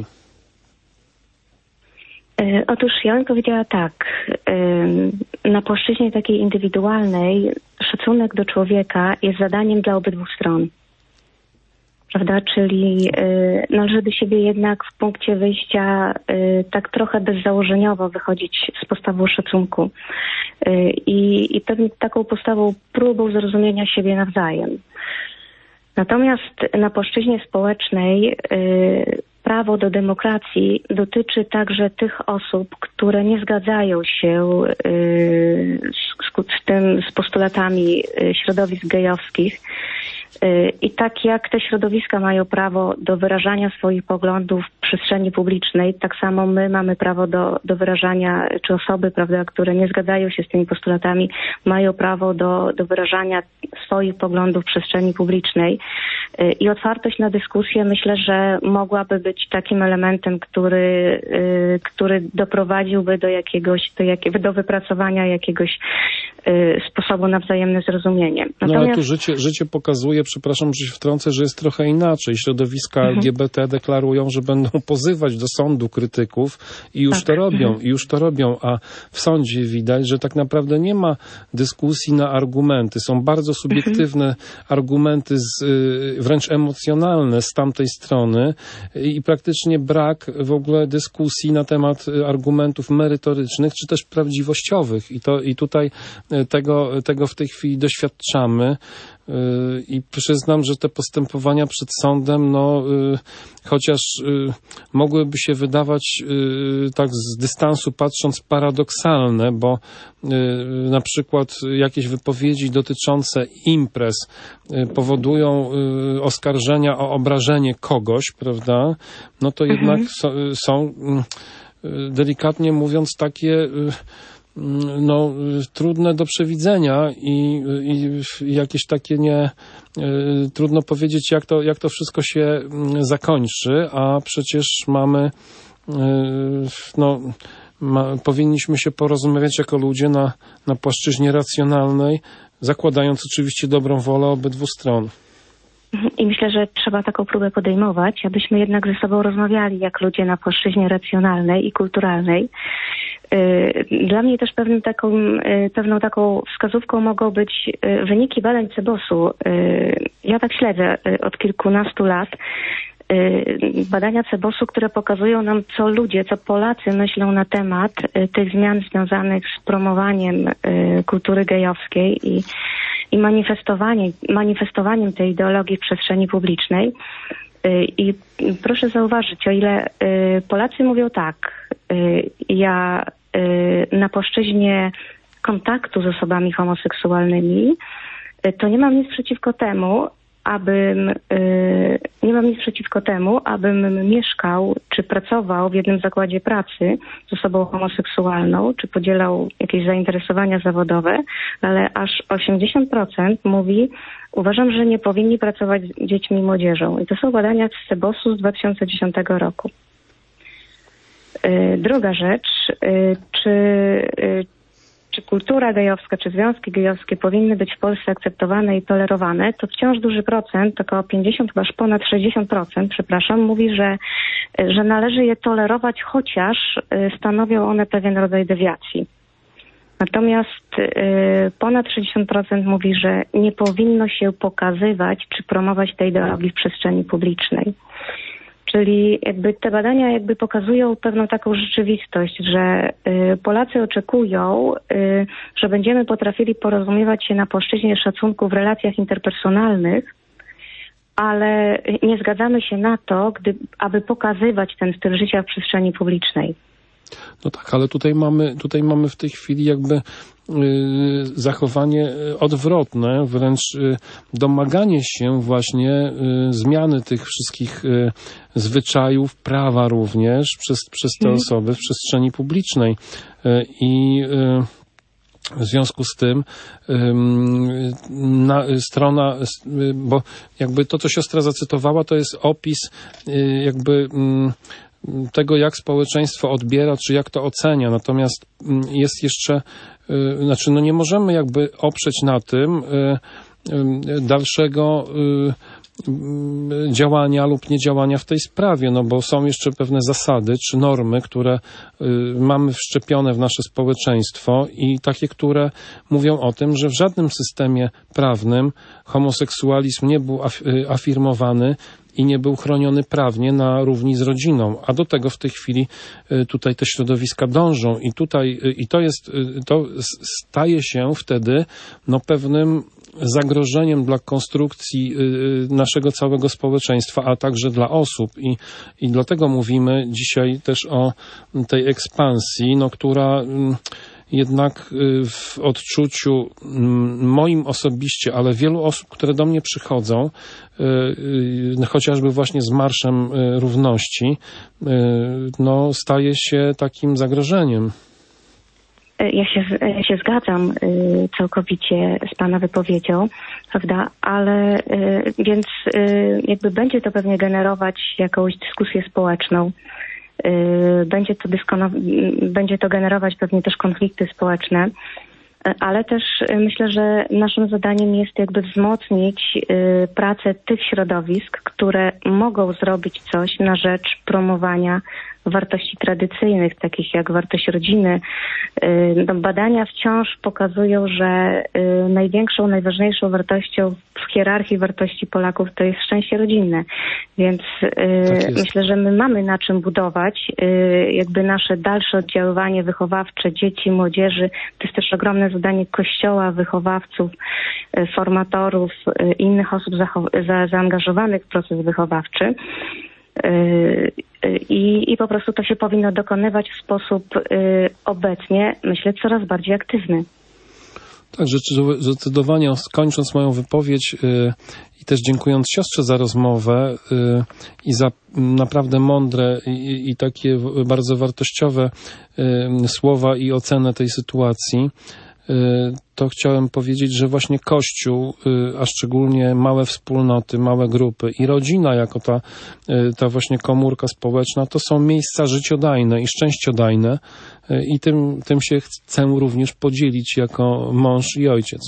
Otóż ja bym powiedziała tak, na płaszczyźnie takiej indywidualnej szacunek do człowieka jest zadaniem dla obydwu stron. Prawda? Czyli należy do siebie jednak w punkcie wyjścia tak trochę bezzałożeniowo wychodzić z postawą szacunku i, i pewnie taką postawą próbą zrozumienia siebie nawzajem. Natomiast na płaszczyźnie społecznej y, prawo do demokracji dotyczy także tych osób, które nie zgadzają się y, z, z tym, z postulatami środowisk gejowskich I tak jak te środowiska mają prawo do wyrażania swoich poglądów w przestrzeni publicznej, tak samo my mamy prawo do, do wyrażania, czy osoby, prawda, które nie zgadzają się z tymi postulatami, mają prawo do, do wyrażania swoich poglądów w przestrzeni publicznej. I otwartość na dyskusję, myślę, że mogłaby być takim elementem, który, który doprowadziłby do jakiegoś, do, jak, do wypracowania jakiegoś sposobu na wzajemne zrozumienie. Natomiast... No ale tu życie, życie pokazuje, przepraszam, że się wtrącę, że jest trochę inaczej. Środowiska mhm. L G B T deklarują, że będą pozywać do sądu krytyków i już tak. to robią, mhm. i już to robią, a w sądzie widać, że tak naprawdę nie ma dyskusji na argumenty. Są bardzo subiektywne mhm. argumenty, z, wręcz emocjonalne z tamtej strony i praktycznie brak w ogóle dyskusji na temat argumentów merytorycznych, czy też prawdziwościowych. I to i tutaj tego, tego w tej chwili doświadczamy. I przyznam, że te postępowania przed sądem, no, chociaż mogłyby się wydawać tak z dystansu patrząc paradoksalne, bo na przykład jakieś wypowiedzi dotyczące imprez powodują oskarżenia o obrażenie kogoś, prawda? No to mhm. jednak so, są, delikatnie mówiąc, takie no, trudne do przewidzenia i, i jakieś takie nie, y, trudno powiedzieć, jak to, jak to wszystko się zakończy, a przecież mamy, y, no, ma, powinniśmy się porozmawiać jako ludzie na, na płaszczyźnie racjonalnej, zakładając oczywiście dobrą wolę obydwu stron. I myślę, że trzeba taką próbę podejmować, abyśmy jednak ze sobą rozmawiali jak ludzie na płaszczyźnie racjonalnej i kulturalnej. Dla mnie też pewną taką, pewną taką wskazówką mogą być wyniki badań Cebosu. Ja tak śledzę od kilkunastu lat badania Cebosu, które pokazują nam, co ludzie, co Polacy myślą na temat tych zmian związanych z promowaniem kultury gejowskiej i, i manifestowaniem, manifestowaniem tej ideologii w przestrzeni publicznej. I proszę zauważyć, o ile Polacy mówią tak, ja na płaszczyźnie kontaktu z osobami homoseksualnymi, to nie mam nic przeciwko temu, abym nie mam nic przeciwko temu, abym mieszkał czy pracował w jednym zakładzie pracy z osobą homoseksualną, czy podzielał jakieś zainteresowania zawodowe, ale aż osiemdziesiąt procent mówi, uważam, że nie powinni pracować z dziećmi i młodzieżą. I to są badania z Cebosu z dwa tysiące dziesiątego roku. Druga rzecz, czy, czy kultura gejowska, czy związki gejowskie powinny być w Polsce akceptowane i tolerowane, to wciąż duży procent, około pięćdziesiąt, chyba aż ponad sześćdziesiąt procent, przepraszam, mówi, że, że należy je tolerować, chociaż stanowią one pewien rodzaj dewiacji. Natomiast y, ponad sześćdziesiąt procent mówi, że nie powinno się pokazywać czy promować tej ideologii w przestrzeni publicznej. Czyli jakby te badania jakby pokazują pewną taką rzeczywistość, że y, Polacy oczekują, y, że będziemy potrafili porozumiewać się na płaszczyźnie szacunku w relacjach interpersonalnych, ale nie zgadzamy się na to, gdy, aby pokazywać ten styl życia w przestrzeni publicznej. No tak, ale tutaj mamy, tutaj mamy w tej chwili jakby y, zachowanie odwrotne, wręcz y, domaganie się właśnie y, zmiany tych wszystkich y, zwyczajów, prawa również przez, przez te mm. osoby w przestrzeni publicznej. Y, I y, w związku z tym na, strona, bo jakby to, co siostra zacytowała, to jest opis y, jakby tego, jak społeczeństwo odbiera, czy jak to ocenia. Natomiast jest jeszcze, znaczy no nie możemy jakby oprzeć na tym dalszego działania lub niedziałania w tej sprawie, no bo są jeszcze pewne zasady czy normy, które mamy wszczepione w nasze społeczeństwo i takie, które mówią o tym, że w żadnym systemie prawnym homoseksualizm nie był afirmowany i nie był chroniony prawnie na równi z rodziną, a do tego w tej chwili tutaj te środowiska dążą i tutaj, i to jest, to staje się wtedy no pewnym zagrożeniem dla konstrukcji naszego całego społeczeństwa, a także dla osób i, i dlatego mówimy dzisiaj też o tej ekspansji, no która jednak w odczuciu moim osobiście, ale wielu osób, które do mnie przychodzą, chociażby właśnie z Marszem Równości, no, staje się takim zagrożeniem. Ja się, ja się zgadzam y, całkowicie z Pana wypowiedzią, prawda, ale y, więc y, jakby będzie to pewnie generować jakąś dyskusję społeczną, y, będzie to dyskono- będzie to generować pewnie też konflikty społeczne, y, ale też y, myślę, że naszym zadaniem jest jakby wzmocnić y, pracę tych środowisk, które mogą zrobić coś na rzecz promowania wartości tradycyjnych, takich jak wartość rodziny. No, badania wciąż pokazują, że największą, najważniejszą wartością w hierarchii wartości Polaków to jest szczęście rodzinne. Więc Tak jest. myślę, że my mamy na czym budować jakby nasze dalsze oddziaływanie wychowawcze dzieci, młodzieży. To jest też ogromne zadanie Kościoła, wychowawców, formatorów, innych osób zacho- za- zaangażowanych w proces wychowawczy. I, I po prostu to się powinno dokonywać w sposób y, obecnie, myślę, coraz bardziej aktywny. Tak, zdecydowanie kończąc moją wypowiedź y, i też dziękując siostrze za rozmowę y, i za naprawdę mądre i, i takie bardzo wartościowe y, słowa i ocenę tej sytuacji, to chciałem powiedzieć, że właśnie Kościół, a szczególnie małe wspólnoty, małe grupy i rodzina jako ta, ta właśnie komórka społeczna, to są miejsca życiodajne i szczęściodajne i tym, tym się chcę również podzielić jako mąż i ojciec.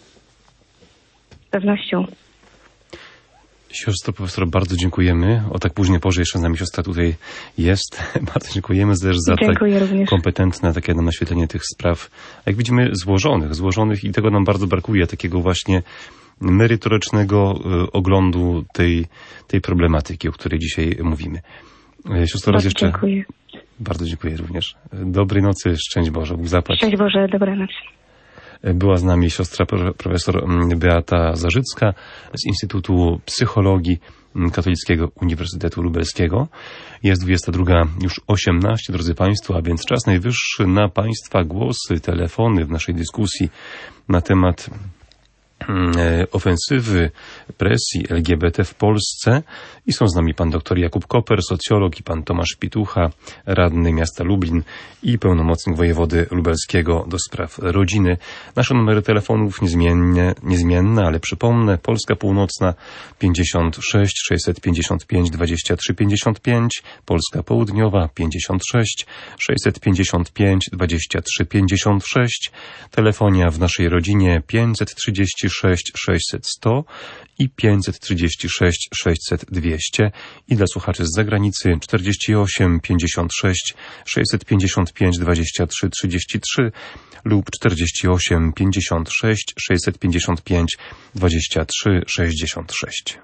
Z pewnością. Siostro profesor, bardzo dziękujemy. O tak późnej porze jeszcze z nami siostra tutaj jest. Bardzo dziękujemy też za Dziękuję tak również. kompetentne takie naświetlenie tych spraw, jak widzimy, złożonych, złożonych i tego nam bardzo brakuje, takiego właśnie merytorycznego oglądu tej, tej problematyki, o której dzisiaj mówimy. Siostro, raz Bardzo jeszcze dziękuję. bardzo dziękuję również. Dobrej nocy, szczęść Boże, Bóg zapłać. Szczęść Boże, dobranoc. Była z nami siostra profesor Beata Zarzycka z Instytutu Psychologii Katolickiego Uniwersytetu Lubelskiego. Jest dwudziesta druga już osiemnaście, drodzy Państwo, a więc czas najwyższy na Państwa głosy, telefony w naszej dyskusji na temat ofensywy, presji L G B T w Polsce i są z nami pan dr Jakub Koper, socjolog, i pan Tomasz Pitucha, radny miasta Lublin i pełnomocnik wojewody lubelskiego do spraw rodziny. Nasze numery telefonów niezmiennie, niezmienne, ale przypomnę: Polska Północna pięćdziesiąt sześć sześćset pięćdziesiąt pięć dwadzieścia trzy pięćdziesiąt pięć, Polska Południowa pięćdziesiąt sześć sześćset pięćdziesiąt pięć dwadzieścia trzy pięćdziesiąt sześć, telefonia w naszej rodzinie pięćset trzydzieści sześć sześćset sto i pięćset trzydzieści sześć sześćset dwieście i dla słuchaczy z zagranicy czterdzieści osiem pięćdziesiąt sześć sześćset pięćdziesiąt pięć dwadzieścia trzy trzydzieści trzy lub czterdzieści osiem pięćdziesiąt sześć sześćset pięćdziesiąt pięć dwadzieścia trzy sześćdziesiąt sześć.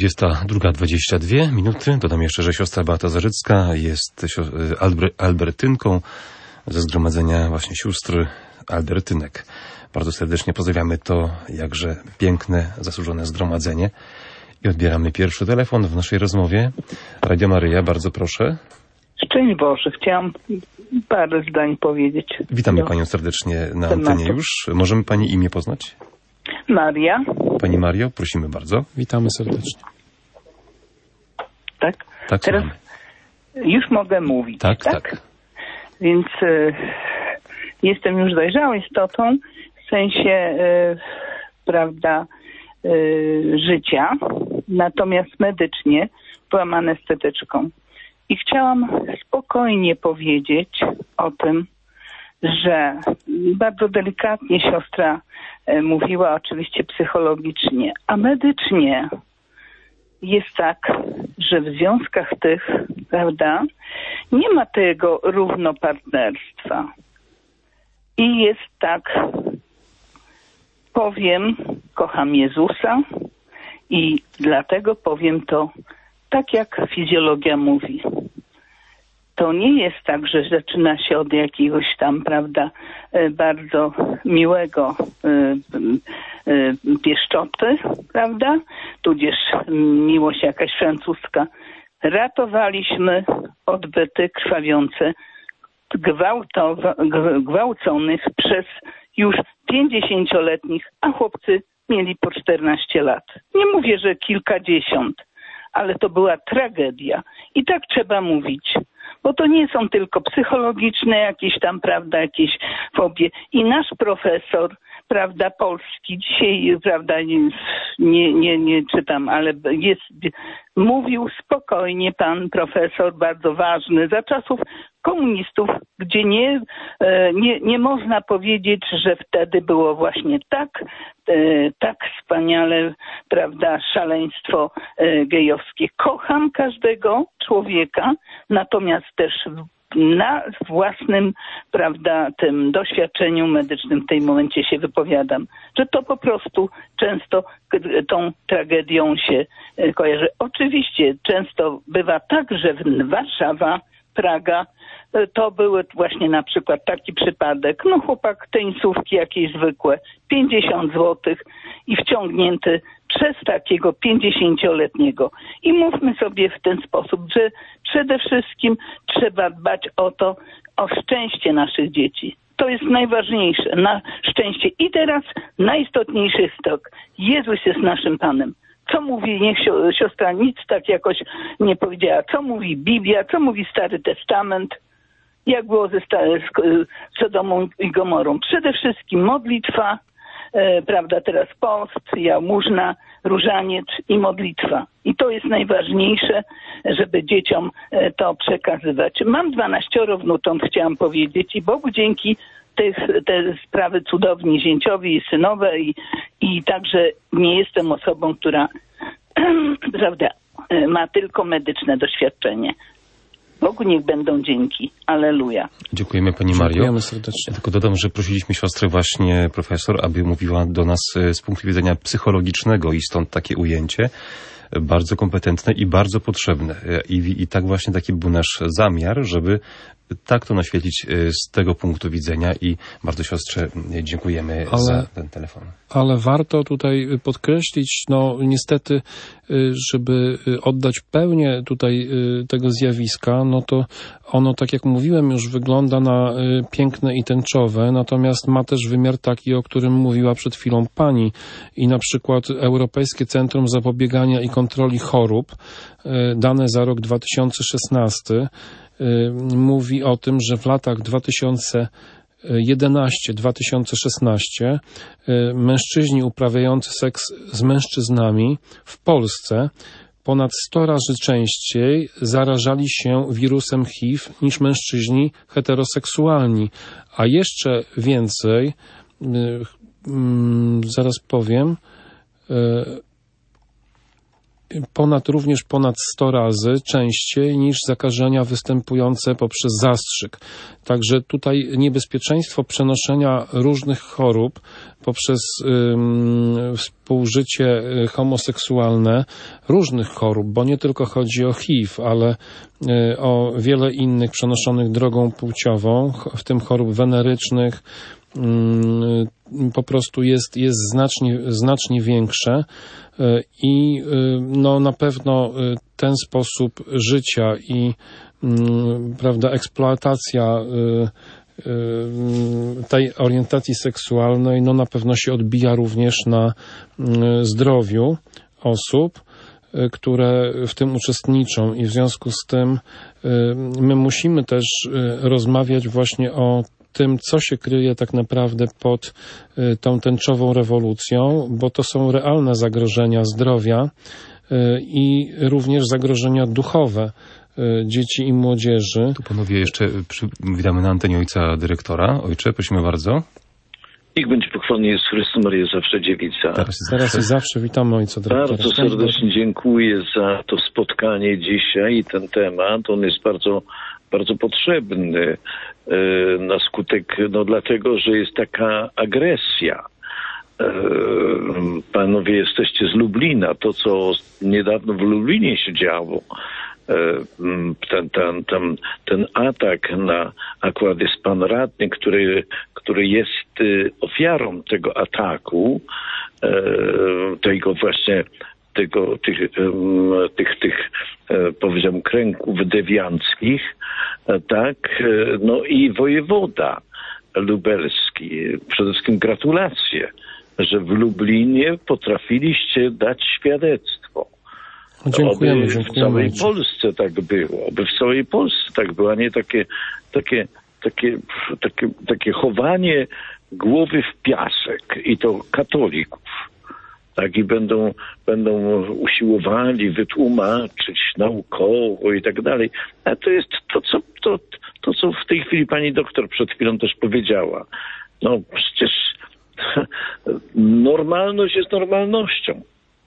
dwudziesta druga dwadzieścia dwie minuty. Dodam jeszcze, że siostra Beata Zarzycka jest Albre, Albertynką ze zgromadzenia właśnie sióstr Albertynek. Bardzo serdecznie pozdrawiamy to jakże piękne, zasłużone zgromadzenie. I odbieramy pierwszy telefon w naszej rozmowie. Radio Maryja, bardzo proszę. Szczęść Boże, chciałam parę zdań powiedzieć. Witamy do Panią serdecznie na tematu. antenie już. Możemy Pani imię poznać? Maria. Pani Mario, prosimy bardzo. Witamy serdecznie. Tak? Tak, Teraz słuchamy. już mogę mówić, Tak, tak? tak. Więc y, jestem już dojrzałą istotą w sensie, y, prawda, y, życia, natomiast medycznie byłam anestetyczką. I chciałam spokojnie powiedzieć o tym, że bardzo delikatnie siostra e, mówiła, oczywiście psychologicznie, a medycznie jest tak, że w związkach tych, prawda, nie ma tego równopartnerstwa. I jest tak, powiem, kocham Jezusa i dlatego powiem to tak, jak fizjologia mówi. To nie jest tak, że zaczyna się od jakiegoś tam, prawda, bardzo miłego pieszczoty, prawda, tudzież miłość jakaś francuska. Ratowaliśmy odbyty krwawiące gwałtowa, gwałconych przez już pięćdziesięcioletnich, a chłopcy mieli po czternaście lat. Nie mówię, że kilkadziesiąt, ale to była tragedia. I tak trzeba mówić. Bo to nie są tylko psychologiczne jakieś tam, prawda, jakieś fobie. I nasz profesor, prawda, polski, dzisiaj, prawda, nie, nie, nie, nie czytam, ale jest, mówił spokojnie pan profesor, bardzo ważny, za czasów komunistów, gdzie nie, nie, nie można powiedzieć, że wtedy było właśnie tak, tak wspaniale, prawda, szaleństwo gejowskie. Kocham każdego człowieka, natomiast też na własnym, prawda, tym doświadczeniu medycznym w tym momencie się wypowiadam, że to po prostu często tą tragedią się kojarzy. Oczywiście często bywa tak, że Warszawa, Praga, to były właśnie na przykład taki przypadek, no chłopak tenisówki jakieś zwykłe, pięćdziesiąt złotych i wciągnięty przez takiego pięćdziesięcioletniego. I mówmy sobie w ten sposób, że przede wszystkim trzeba dbać o to, o szczęście naszych dzieci. To jest najważniejsze, na szczęście. I teraz najistotniejszy jest to, Jezus jest naszym Panem. Co mówi, niech siostra nic tak jakoś nie powiedziała, co mówi Biblia, co mówi Stary Testament, jak było ze Sodomą i Gomorą. Przede wszystkim modlitwa, e, prawda, teraz post, jałmużna, różaniec i modlitwa. I to jest najważniejsze, żeby dzieciom e, to przekazywać. Mam dwanaścioro wnutąt, chciałam powiedzieć, i Bogu dzięki tych, te sprawy cudowni zięciowi i synowe i, i także nie jestem osobą, która prawda, ma tylko medyczne doświadczenie. Bogu niech będą dzięki. Alleluja. Dziękujemy Pani Mario. Dziękujemy serdecznie. Tylko dodam, że prosiliśmy siostrę właśnie profesor, aby mówiła do nas z punktu widzenia psychologicznego i stąd takie ujęcie bardzo kompetentne i bardzo potrzebne. I, i tak właśnie taki był nasz zamiar, żeby tak to naświetlić z tego punktu widzenia i bardzo siostrze dziękujemy ale, za ten telefon. Ale warto tutaj podkreślić, no niestety, żeby oddać pełnię tutaj tego zjawiska, no to ono, tak jak mówiłem, już wygląda na piękne i tęczowe, natomiast ma też wymiar taki, o którym mówiła przed chwilą pani. I na przykład Europejskie Centrum Zapobiegania i Kontroli Chorób, dane za rok dwa tysiące szesnasty, mówi o tym, że w latach dwa tysiące jedenasty do dwa tysiące szesnastego mężczyźni uprawiający seks z mężczyznami w Polsce ponad sto razy częściej zarażali się wirusem H I V niż mężczyźni heteroseksualni. A jeszcze więcej, zaraz powiem, ponad, również ponad sto razy częściej niż zakażenia występujące poprzez zastrzyk. Także tutaj niebezpieczeństwo przenoszenia różnych chorób poprzez ym, współżycie homoseksualne, różnych chorób, bo nie tylko chodzi o H I V, ale y, o wiele innych przenoszonych drogą płciową, w tym chorób wenerycznych, po prostu jest, jest znacznie, znacznie większe i no, na pewno ten sposób życia i prawda, eksploatacja tej orientacji seksualnej no, na pewno się odbija również na zdrowiu osób, które w tym uczestniczą i w związku z tym my musimy też rozmawiać właśnie o tym, co się kryje tak naprawdę pod y, tą tęczową rewolucją, bo to są realne zagrożenia zdrowia y, i również zagrożenia duchowe y, dzieci i młodzieży. Tu panowie jeszcze przy, witamy na antenie ojca dyrektora. Ojcze, prosimy bardzo. Niech będzie pochwalony Jezus Chrystus, Maryja zawsze dziewica. Teraz, Teraz i zawsze witamy ojca dyrektora. Bardzo serdecznie dziękuję za to spotkanie dzisiaj i ten temat. On jest bardzo, bardzo potrzebny na skutek, no dlatego, że jest taka agresja. Panowie jesteście z Lublina. To, co niedawno w Lublinie się działo, ten, ten, ten, ten atak na, akurat jest pan radny, który, który jest ofiarą tego ataku, tego właśnie tego, tych, tych, tych, powiedziałbym, kręgów dewianckich, tak, no i wojewoda lubelski. Przede wszystkim gratulacje, że w Lublinie potrafiliście dać świadectwo. Dziękujemy, Oby dziękujemy. w całej Polsce tak było, aby w całej Polsce tak było, a nie takie, takie, takie, takie, takie chowanie głowy w piasek i to katolików. Tak, i będą, będą usiłowali wytłumaczyć naukowo i tak dalej. A to jest to co, to, to, co w tej chwili pani doktor przed chwilą też powiedziała. No przecież normalność jest normalnością.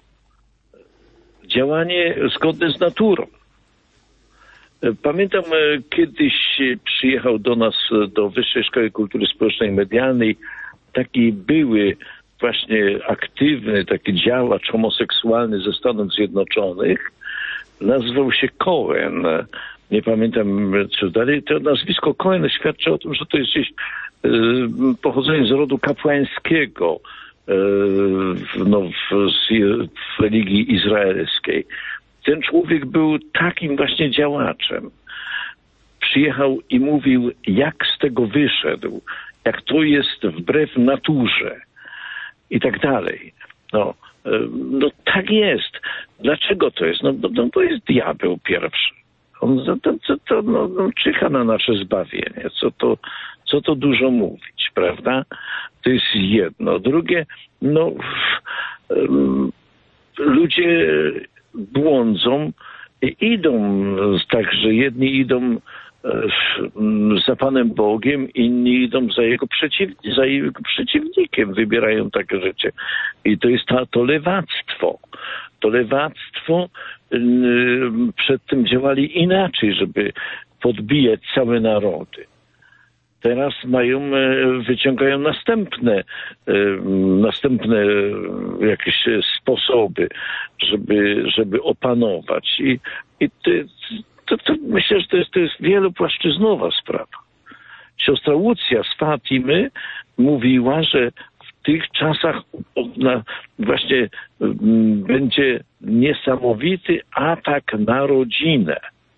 Działanie zgodne z naturą. Pamiętam, kiedyś przyjechał do nas, do Wyższej Szkoły Kultury Społecznej i Medialnej taki były właśnie aktywny taki działacz homoseksualny ze Stanów Zjednoczonych. Nazywał się Cohen. Nie pamiętam, czy dalej. To nazwisko Cohen świadczy o tym, że to jest gdzieś y, pochodzenie z rodu kapłańskiego y, no, w, w religii izraelskiej. Ten człowiek był takim właśnie działaczem. Przyjechał i mówił, jak z tego wyszedł, jak to jest wbrew naturze i tak dalej. No, no tak jest. Dlaczego to jest? No, no to jest diabeł pierwszy. On to, to, to no, no, czyha na nasze zbawienie. Co to, co to dużo mówić, prawda? To jest jedno. Drugie, no um, ludzie błądzą i idą tak, że jedni idą za Panem Bogiem, inni idą za jego, przeciw, za jego przeciwnikiem, wybierają takie życie. I to jest ta, to lewactwo. To lewactwo yy, przed tym działali inaczej, żeby podbijać całe narody. Teraz mają, wyciągają następne, następne jakieś sposoby, żeby, żeby opanować. I, i ty, To, to myślę, że to jest, to jest wielopłaszczyznowa sprawa. Siostra Łucja z Fatimy mówiła, że w tych czasach na, właśnie m, będzie niesamowity atak na rodzinę.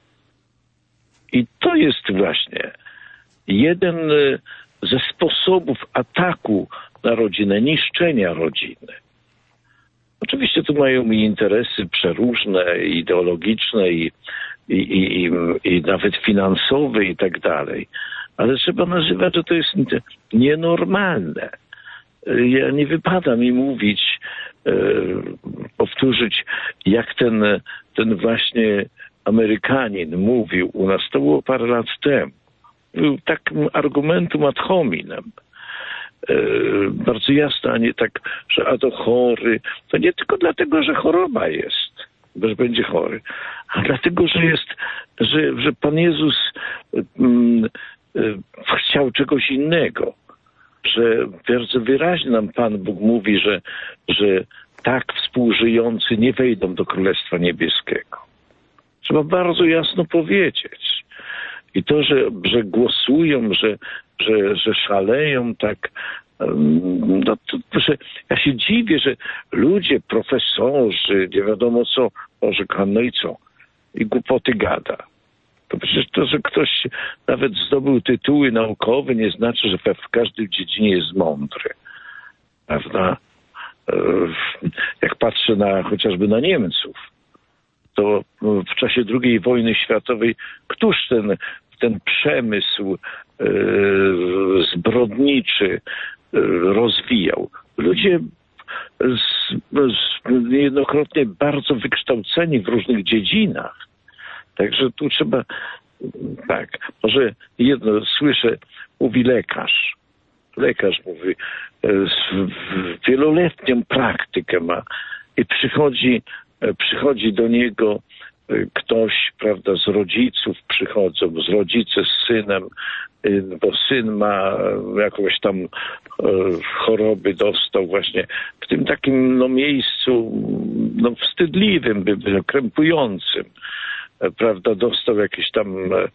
I to jest właśnie jeden ze sposobów ataku na rodzinę, niszczenia rodziny. Oczywiście tu mają i interesy przeróżne, ideologiczne i I, i, i, i nawet finansowy i tak dalej. Ale trzeba nazywać, że to jest nienormalne. Ja nie wypada mi mówić, e, powtórzyć, jak ten, ten właśnie Amerykanin mówił u nas, to było parę lat temu. Był takim argumentum ad hominem. E, bardzo jasne, a nie tak, że a to chory. To nie tylko dlatego, że choroba jest. że będzie chory, a dlatego, że jest, że, że Pan Jezus mm, y, chciał czegoś innego. Że bardzo wyraźnie nam Pan Bóg mówi, że, że tak współżyjący nie wejdą do Królestwa Niebieskiego. Trzeba bardzo jasno powiedzieć. I to, że, że głosują, że, że, że szaleją tak, no to, że ja się dziwię, że ludzie, profesorzy, nie wiadomo co, orzeka, no i co? I głupoty gada. To przecież to, że ktoś nawet zdobył tytuły naukowe, nie znaczy, że w każdej dziedzinie jest mądry. Prawda? Jak patrzę na chociażby na Niemców, to w czasie drugiej wojny światowej, któż ten, ten przemysł e, zbrodniczy e, rozwijał? Ludzie z, z, niejednokrotnie bardzo wykształceni w różnych dziedzinach. Także tu trzeba, tak, może jedno słyszę, mówi lekarz. Lekarz mówi, z, wieloletnią praktykę ma i przychodzi, przychodzi do niego ktoś, prawda, z rodziców przychodzą, z rodzice z synem, bo syn ma jakąś tam choroby, dostał właśnie w tym takim no, miejscu no, wstydliwym, by, by, krępującym. Prawda, dostał jakieś tam e,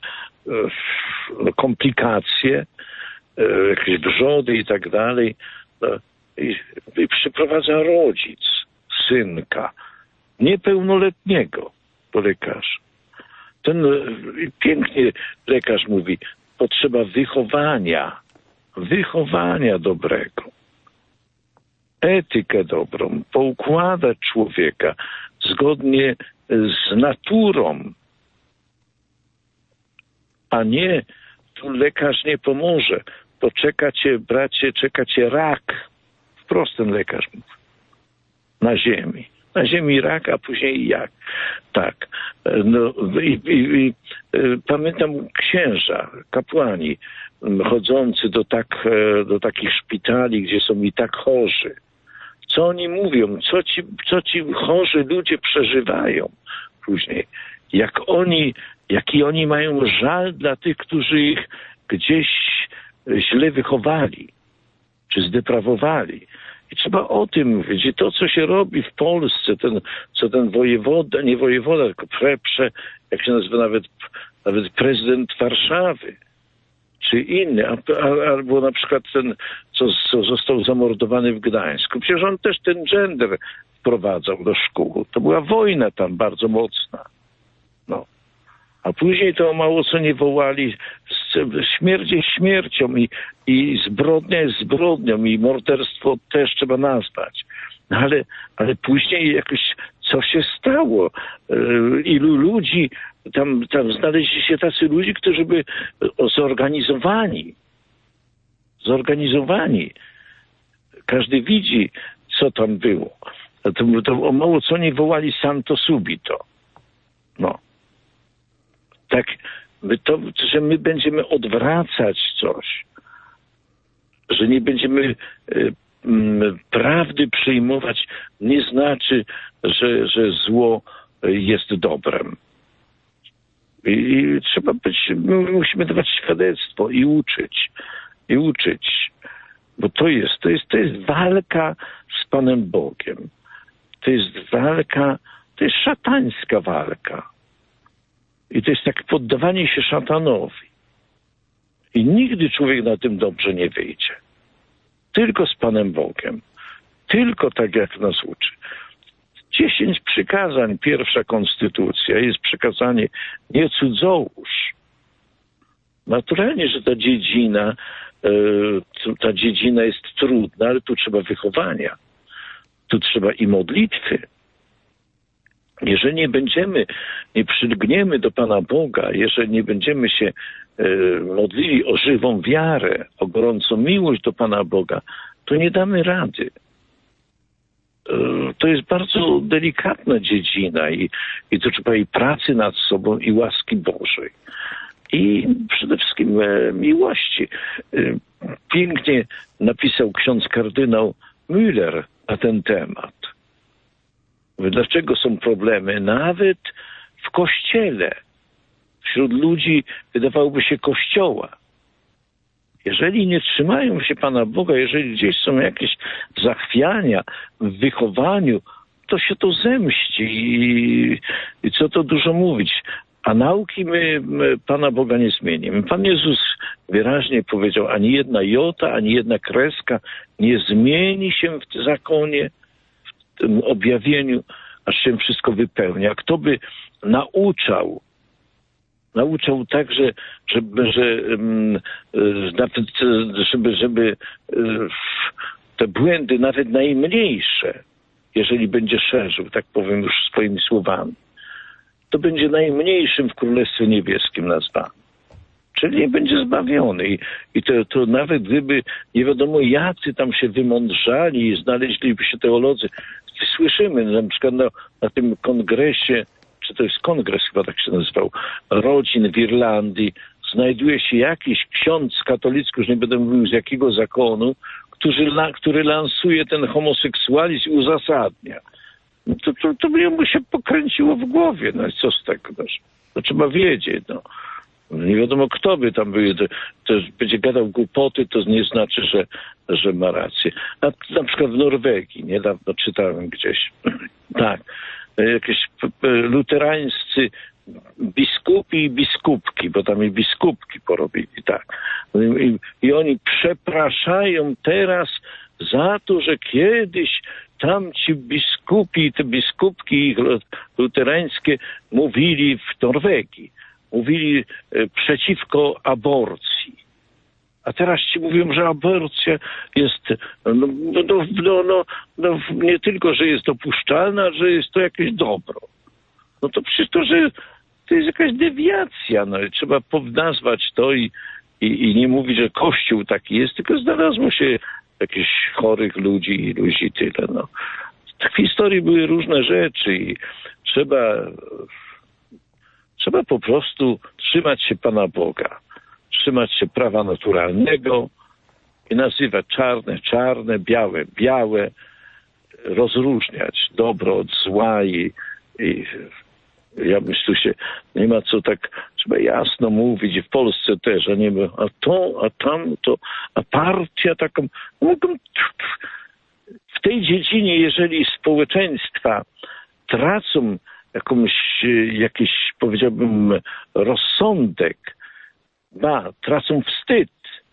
e, komplikacje, e, jakieś wrzody i tak dalej. No, i, i przyprowadza rodzic synka, niepełnoletniego do lekarza. Ten e, pięknie lekarz mówi, potrzeba wychowania, wychowania dobrego, etykę dobrą, poukładać człowieka zgodnie z naturą, a nie tu lekarz nie pomoże. Poczeka cię, bracie, czeka cię rak. Wprost ten lekarz mówi. Na ziemi. Na ziemi rak, a później jak. Tak. No, i, i, i, pamiętam księża, kapłani chodzący do, tak, do takich szpitali, gdzie są i tak chorzy. Co oni mówią? Co ci, co ci chorzy ludzie przeżywają później? Jak oni, jaki oni mają żal dla tych, którzy ich gdzieś źle wychowali, czy zdeprawowali. I trzeba o tym mówić. I to, co się robi w Polsce, ten, co ten wojewoda, nie wojewoda, tylko pre, pre, jak się nazywa nawet, nawet prezydent Warszawy, czy inny, albo na przykład ten, co, co został zamordowany w Gdańsku. Przecież on też ten gender wprowadzał do szkół. To była wojna tam bardzo mocna. No. A później to mało co nie wołali, śmierć jest śmiercią i, i zbrodnia jest zbrodnią i morderstwo też trzeba nazwać. No ale, ale później jakoś co się stało? Ilu ludzi, tam, tam znaleźli się tacy ludzie, którzy by zorganizowani, zorganizowani. Każdy widzi, co tam było. To, to o mało co nie wołali santo subito. No. Tak, my to, że my będziemy odwracać coś, że nie będziemy y, y, prawdy przyjmować, nie znaczy, że, że zło jest dobrem. I, i trzeba być, my musimy dawać świadectwo i uczyć, i uczyć, bo to jest, to jest, to jest walka z Panem Bogiem. To jest walka, to jest szatańska walka. I to jest tak poddawanie się szatanowi. I nigdy człowiek na tym dobrze nie wyjdzie. Tylko z Panem Bogiem. Tylko tak, jak nas uczy. Dziesięć przykazań, pierwsza konstytucja, jest przykazanie nie cudzołóż. Naturalnie, że ta dziedzina, ta dziedzina jest trudna, ale tu trzeba wychowania. Tu trzeba i modlitwy. Jeżeli nie będziemy, nie przylgniemy do Pana Boga, jeżeli nie będziemy się e, modlili o żywą wiarę, o gorącą miłość do Pana Boga, to nie damy rady. E, to jest bardzo delikatna dziedzina i, i to trzeba i pracy nad sobą, i łaski Bożej. I przede wszystkim e, miłości. E, pięknie napisał ksiądz kardynał Müller na ten temat. Dlaczego są problemy? Nawet w Kościele, wśród ludzi, wydawałoby się, Kościoła. Jeżeli nie trzymają się Pana Boga, jeżeli gdzieś są jakieś zachwiania w wychowaniu, to się to zemści i, i co to dużo mówić. A nauki my, my Pana Boga nie zmienimy. Pan Jezus wyraźnie powiedział, ani jedna jota, ani jedna kreska nie zmieni się w zakonie, w tym objawieniu, aż się wszystko wypełnia. Kto by nauczał, nauczał tak, że, żeby, że, nawet, żeby, żeby te błędy, nawet najmniejsze, jeżeli będzie szerzył, tak powiem już swoimi słowami, to będzie najmniejszym w Królestwie Niebieskim nazwany. Czyli nie będzie zbawiony. I, i to, to nawet gdyby nie wiadomo jacy tam się wymądrzali i znaleźliby się teolodzy. Słyszymy na przykład na, na tym kongresie, czy to jest kongres chyba tak się nazywał, rodzin w Irlandii, znajduje się jakiś ksiądz katolicki, już nie będę mówił z jakiego zakonu, który, który lansuje ten homoseksualizm i uzasadnia. No to, to, to by mu się pokręciło w głowie. No i co z tego? No, to trzeba wiedzieć. No. Nie wiadomo, kto by tam był. To, to będzie gadał głupoty, to nie znaczy, że, że ma rację. Na, na przykład w Norwegii, niedawno czytałem gdzieś, tak, jakieś luterańscy biskupi i biskupki, bo tam i biskupki porobili, tak. I, i oni przepraszają teraz za to, że kiedyś tam ci biskupi, te biskupki luterańskie mówili w Norwegii, mówili e, przeciwko aborcji. A teraz ci mówią, że aborcja jest no, no, no, no, no, nie tylko, że jest dopuszczalna, że jest to jakieś dobro. No to przecież to, że to jest jakaś dewiacja. No i trzeba nazwać to i, i, i nie mówić, że Kościół taki jest, tylko znalazło się jakichś chorych ludzi i ludzi tyle. No. W historii były różne rzeczy i trzeba, trzeba po prostu trzymać się Pana Boga, trzymać się prawa naturalnego i nazywać czarne czarne, białe białe, rozróżniać dobro od zła i, i ja myślę, tu się nie ma co tak, trzeba jasno mówić i w Polsce też, a nie a to, a tamto, a partia taką. Mogą, w tej dziedzinie, jeżeli społeczeństwa tracą jakąś, jakiś, powiedziałbym, rozsądek, ba, tracą wstyd,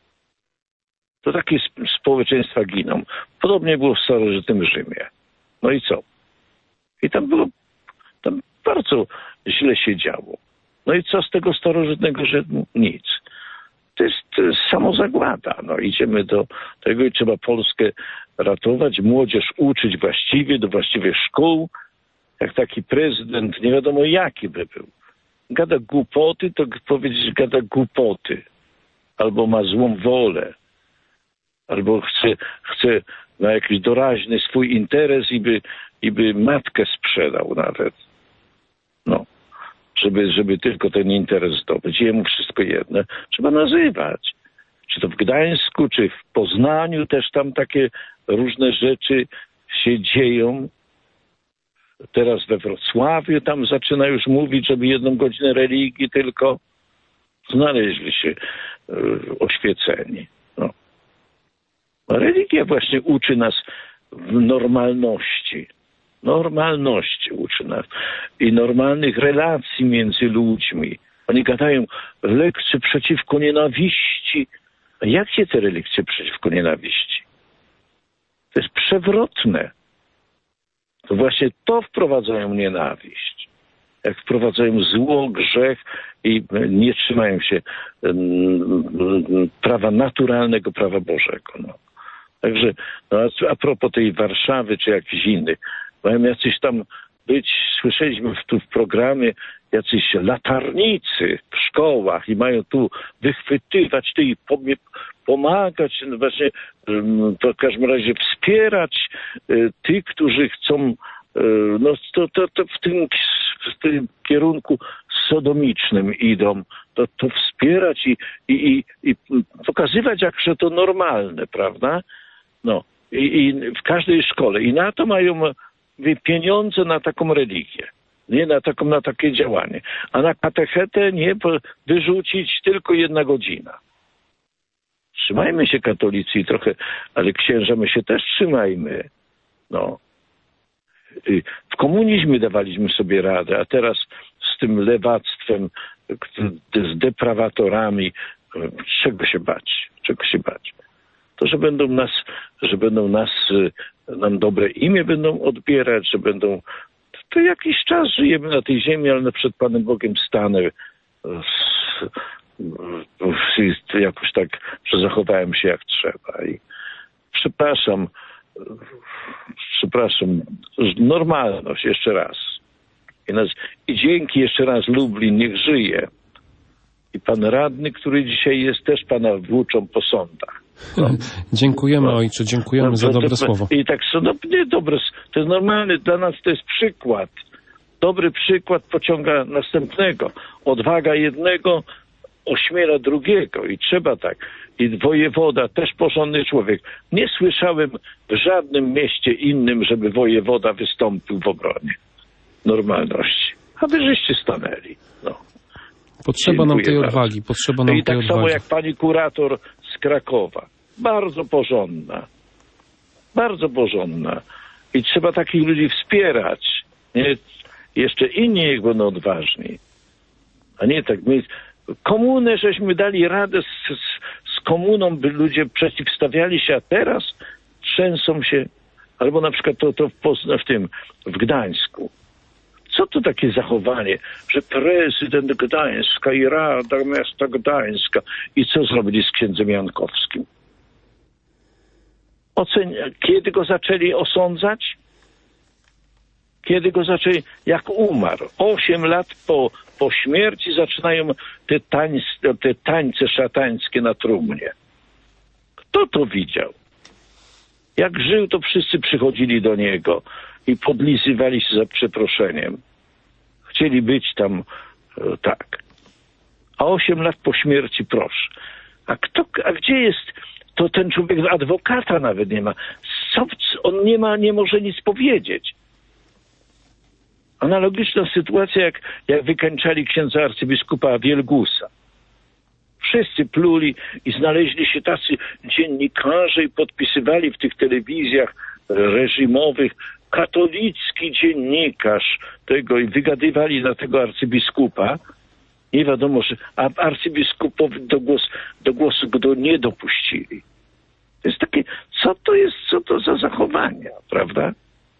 to takie społeczeństwa giną. Podobnie było w starożytnym Rzymie. No i co? I tam było, tam bardzo źle się działo. No i co z tego starożytnego Rzymu? Nic. To jest, to jest samozagłada. No idziemy do tego i trzeba Polskę ratować, młodzież uczyć właściwie, do właściwych szkół. Jak taki prezydent, nie wiadomo jaki by był, gada głupoty, to powiedzieć, że gada głupoty. Albo ma złą wolę. Albo chce, chce na jakiś doraźny swój interes i by, i by matkę sprzedał nawet. No. Żeby, żeby tylko ten interes zdobyć. Jemu wszystko jedno. Trzeba nazywać. Czy to w Gdańsku, czy w Poznaniu też tam takie różne rzeczy się dzieją. Teraz we Wrocławiu tam zaczyna już mówić, żeby jedną godzinę religii tylko. Znaleźli się y, oświeceni. No. A religia właśnie uczy nas w normalności. Normalności uczy nas. I normalnych relacji między ludźmi. Oni gadają lekcje przeciwko nienawiści. A jakie te lekcje przeciwko nienawiści? To jest przewrotne. To właśnie to wprowadzają nienawiść. Jak wprowadzają zło, grzech i nie trzymają się prawa naturalnego, prawa Bożego. No. Także no, a propos tej Warszawy czy jakichś innych, mają jacyś tam być, słyszeliśmy tu w programie, jacyś latarnicy w szkołach i mają tu wychwytywać ty i pomagać, no właśnie w każdym razie wspierać tych, którzy chcą no to, to, to w, tym, w tym kierunku sodomicznym idą, to, to wspierać i, i, i, i pokazywać, jak że to normalne, prawda? No i, i w każdej szkole. I na to mają Mówię, pieniądze na taką religię, nie na taką, na takie działanie. A na katechetę nie wyrzucić tylko jedna godzina. Trzymajmy się katolicy i trochę, ale księża my się też trzymajmy. No. W komunizmie dawaliśmy sobie radę, a teraz z tym lewactwem, z deprawatorami, czego się bać? Czego się bać? To, że będą nas, że będą nas, nam dobre imię będą odbierać, że będą... To jakiś czas żyjemy na tej ziemi, ale przed Panem Bogiem stanę jakoś tak, że zachowałem się jak trzeba. I przepraszam, przepraszam, normalność jeszcze raz. I, nas, I dzięki jeszcze raz Lublin, niech żyje. I pan radny, który dzisiaj jest, też pana włóczą po sądach. No. Dziękujemy no. ojcze, dziękujemy no, za dobre to, słowo. I tak, no nie dobre, to jest normalny, dla nas to jest przykład. Dobry przykład pociąga następnego. Odwaga jednego ośmiela drugiego i trzeba tak. I wojewoda, też porządny człowiek. Nie słyszałem w żadnym mieście innym, żeby wojewoda wystąpił w obronie normalności. A wy żeście stanęli. No. Potrzeba Dziękuję nam tej bardzo. odwagi. Potrzeba nam I tak tej samo odwagi. jak pani kurator z Krakowa. Bardzo porządna. Bardzo porządna. I trzeba takich ludzi wspierać. Nie? Jeszcze inni niech będą odważni. A nie tak my... Komunę żeśmy dali radę z, z, z komuną, by ludzie przeciwstawiali się, a teraz trzęsą się. Albo na przykład to, to w, Pozna, w tym, w Gdańsku. Co to takie zachowanie, że prezydent Gdańska i Rada Miasta Gdańska i co zrobili z księdzem Jankowskim? Ocen... Kiedy go zaczęli osądzać? Kiedy go zaczęli, jak umarł. Osiem lat po, po śmierci zaczynają te, tańc, te tańce szatańskie na trumnie. Kto to widział? Jak żył, to wszyscy przychodzili do niego i podlizywali się za przeproszeniem. Chcieli być tam e, tak. A osiem lat po śmierci, proszę. A kto, a gdzie jest, to ten człowiek adwokata nawet nie ma. Co, on nie ma, nie może nic powiedzieć. Analogiczna sytuacja, jak, jak wykańczali księdza arcybiskupa Wielgusa. Wszyscy pluli i znaleźli się tacy dziennikarze i podpisywali w tych telewizjach reżimowych katolicki dziennikarz tego i wygadywali na tego arcybiskupa. Nie wiadomo, że a arcybiskupowi do, głos, do głosu go nie dopuścili. To jest takie, co to jest, co to za zachowania, prawda?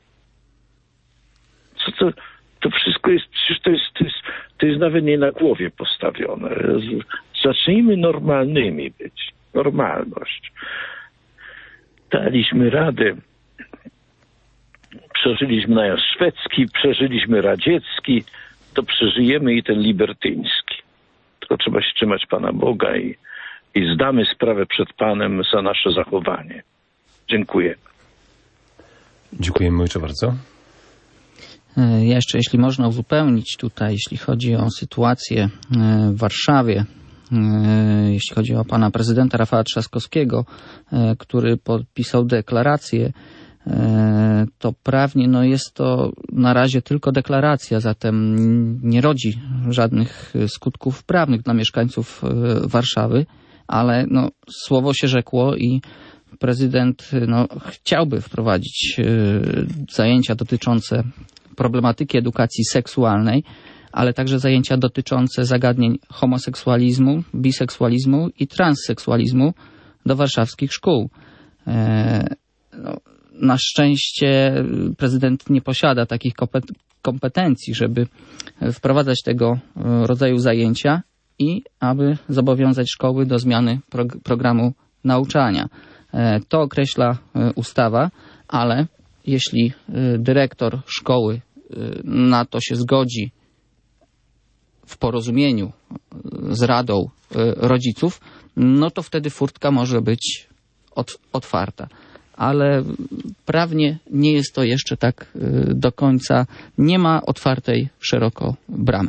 Co to, to wszystko jest, to jest, to jest, to jest nawet nie na głowie postawione. Zacznijmy normalnymi być. Normalność. Daliśmy radę. Przeżyliśmy najazd szwedzki, przeżyliśmy radziecki, to przeżyjemy i ten libertyński. Tylko trzeba się trzymać Pana Boga i, i zdamy sprawę przed Panem za nasze zachowanie. Dziękuję. Dziękujemy ojcze bardzo. Jeszcze, jeśli można uzupełnić tutaj, jeśli chodzi o sytuację w Warszawie, jeśli chodzi o pana prezydenta Rafała Trzaskowskiego, który podpisał deklarację, to prawnie no jest to na razie tylko deklaracja, zatem nie rodzi żadnych skutków prawnych dla mieszkańców Warszawy, ale no, słowo się rzekło i prezydent no, chciałby wprowadzić zajęcia dotyczące problematyki edukacji seksualnej, ale także zajęcia dotyczące zagadnień homoseksualizmu, biseksualizmu i transseksualizmu do warszawskich szkół. No, na szczęście prezydent nie posiada takich kompetencji, żeby wprowadzać tego rodzaju zajęcia i aby zobowiązać szkoły do zmiany prog- programu nauczania. To określa ustawa, ale jeśli dyrektor szkoły na to się zgodzi w porozumieniu z radą rodziców, no to wtedy furtka może być ot- otwarta. Ale prawnie nie jest to jeszcze tak do końca, nie ma otwartej szeroko bramy.